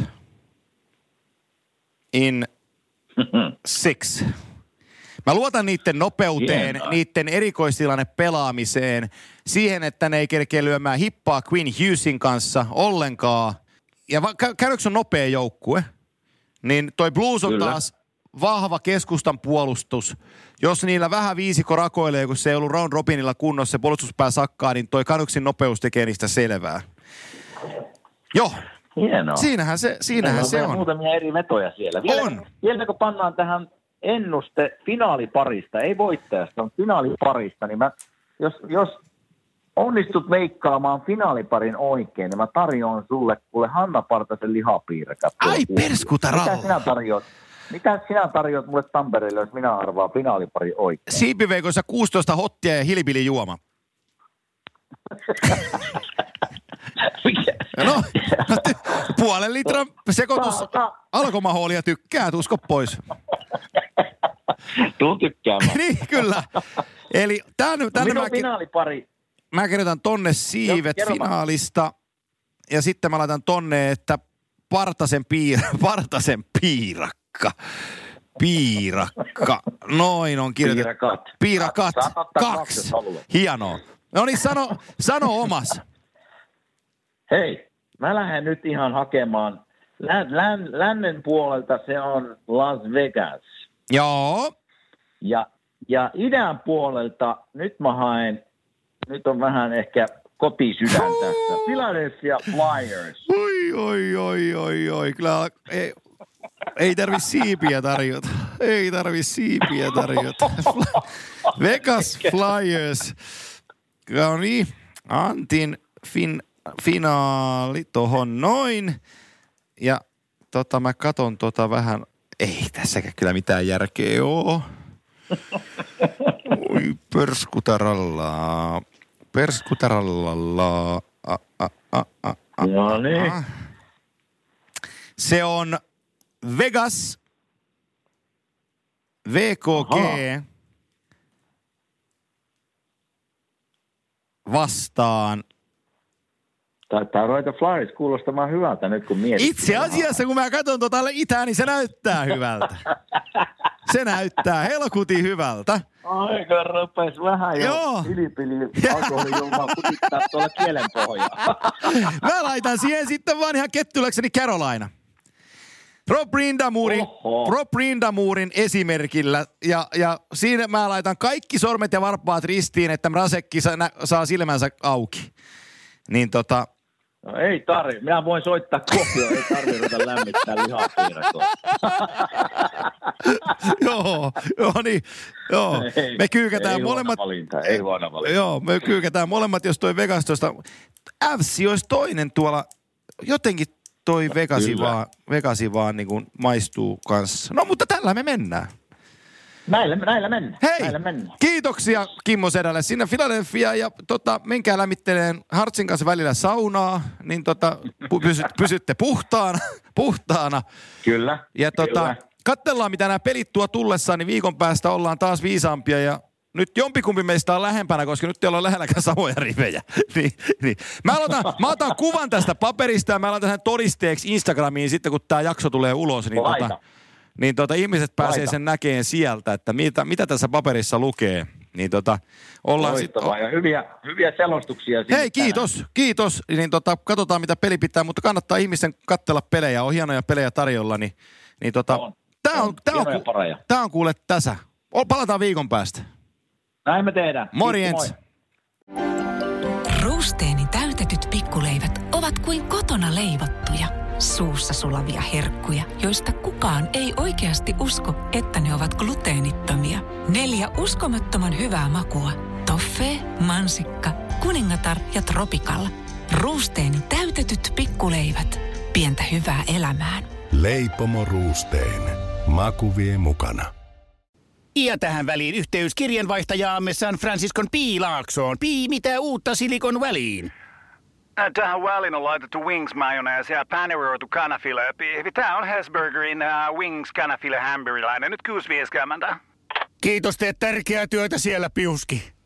in six. Mä luotan niiden nopeuteen, Hienoa. niiden erikoistilanne pelaamiseen, siihen, että ne ei kerkeä lyömään hippaa Quinn Hughesin kanssa ollenkaan. Ja va- Canucks on nopea joukkue, niin toi Blues on Kyllä. taas vahva keskustan puolustus. Jos niillä vähän viisiko rakoilee, kun se ei ollut round robinilla kunnossa, se puolustuspää sakkaa, niin toi Canucksin nopeus tekee niistä selvää. Joo. Hienoa. Siinähän se, siinähän se on. Muutamia eri vetoja siellä. Vielä, On. Vielä kun pannaan tähän ennuste finaaliparista, ei voittajasta, on finaaliparista, niin mä, jos, jos onnistut veikkaamaan finaaliparin oikein, niin mä tarjoan sulle kuule Hanna Partasen lihapiirakä. Ai perskutaralla. Mitä sinä tarjoat? Mitä sinä tarjoat mulle Tampereelle, jos minä arvaan finaalipari oikein? Siipiveikoissa kuusitoista hottia ja hilipili juoma. No, puolen litran sekoitus alkomahoolia tykkää, usko pois. Tuun tykkäämään. Niin, kyllä. Eli tänne, tänne Minun mä, finaalipari. mä kirjoitan tonne siivet Joo, kerro finaalista. Ja sitten mä laitan tonne, että Partasen, piir, Partasen piirakka. Piirakka. Noin on kirjoitettu. Piirakat. Piirakat. Saat ottaa kaksi, Kaksi. jos haluat. Hienoa. No niin, sano, sano omas. Hei, mä lähden nyt ihan hakemaan. Län, län, lännen puolelta se on Las Vegas. Joo. Ja, ja idän puolelta nyt mä haen, nyt on vähän ehkä kotisydän tässä. Philadelphia Flyers. Oi, oi, oi, oi, oi. Kyllä ei, ei tarvi siipiä tarjota. Ei tarvi siipiä tarjota. Vegas Flyers. No niin, Antin fin, finaali tohon noin. Ja tota mä katon tota vähän. Ei tässäkään kyllä mitään järkeä oo. Oi, perskutarallaa. Perskutarallaa. A, a, a, a, a, No niin. a. Se on Vegas, V K G Aha. vastaan. Taitaa ruveta Flyers kuulostamaan hyvältä nyt, kun mietit. Itse asiassa, kun mä katson tuota itää, niin se näyttää hyvältä. Se näyttää helkutin hyvältä. Aika rupes vähän jo Joo. pilipili alkoholijuomaa kutittaa tuolla kielen pohjaa. Mä laitan siihen sitten vaan ihan kettyläkseni Carolina. Rob Rindamurin, Oho. Rob Rindamurin esimerkillä. Ja, ja siinä mä laitan kaikki sormet ja varpaat ristiin, että Mrasekki saa, saa silmänsä auki. Niin tota... No ei tarvi. Minä voin soittaa Kuopioon. Ei tarvi ruveta lämmittää lihapiirakoa. joo, joo niin. Joo. Ei, Me kyykätään ei molemmat... huono valinta, ei huono valinta. Joo, me kyykätään molemmat, jos toi Vegas tuosta... F C olisi toinen tuolla... Jotenkin toi Vegasi Kyllä. vaan, Vegasi vaan niin kuin maistuu kanssa. No mutta tällä me mennään. Näillä, näillä mennään. Hei, Näillä mennään. kiitoksia Kimmo Sedälle sinne Philadelphia ja tota, menkää lämmitteleen Hartsin kanssa välillä saunaa, niin tota, pysy, pysytte puhtaana, puhtaana. Kyllä. Ja tota, kyllä. katsellaan mitä nämä pelit tuo tullessaan, niin viikon päästä ollaan taas viisaampia ja nyt jompikumpi meistä on lähempänä, koska nyt teillä on lähelläkään samoja rivejä. niin, niin. Mä, aloitan, mä otan kuvan tästä paperista ja mä laitan sen todisteeksi Instagramiin sitten, kun tää jakso tulee ulos. Niin, tota, niin tota, ihmiset pääsee Laita. sen näkeen sieltä, että mitä, mitä tässä paperissa lukee. Niin tota, ollaan Loistavaa sit, ja hyviä, hyviä selostuksia. Hei, kiitos, tänään. kiitos. Niin tota, katsotaan mitä peli pitää, mutta kannattaa ihmisten katsella pelejä. On hienoja pelejä tarjolla, niin, niin tota, on. tää on, on, tää on, ku, tää on kuule tässä. Palataan viikon päästä. Näin me tehdään. Morjens. Ruusteeni täytetyt pikkuleivät ovat kuin kotona leivottuja, suussa sulavia herkkuja, joista kukaan ei oikeasti usko, että ne ovat gluteenittomia. Neljä uskomattoman hyvää makua. Toffee, mansikka, kuningatar ja tropikalla. Ruusteeni täytetyt pikkuleivät. Pientä hyvää elämään. Leipomo Ruusteen. Maku vie mukana. Ja tähän väliin yhteys kirjanvaihtajaamme San Franciscon Piilaaksoon. Pii, mitä uutta Silikon väliin? Tähän väliin on laitettu wings mayonnaise ja paneroitu kanafila. Tämä on Hesburgerin uh, wings kanafila hamburilainen. Nyt kuusi viisikymmentä. Kiitos, teet tärkeää työtä siellä, Piuski.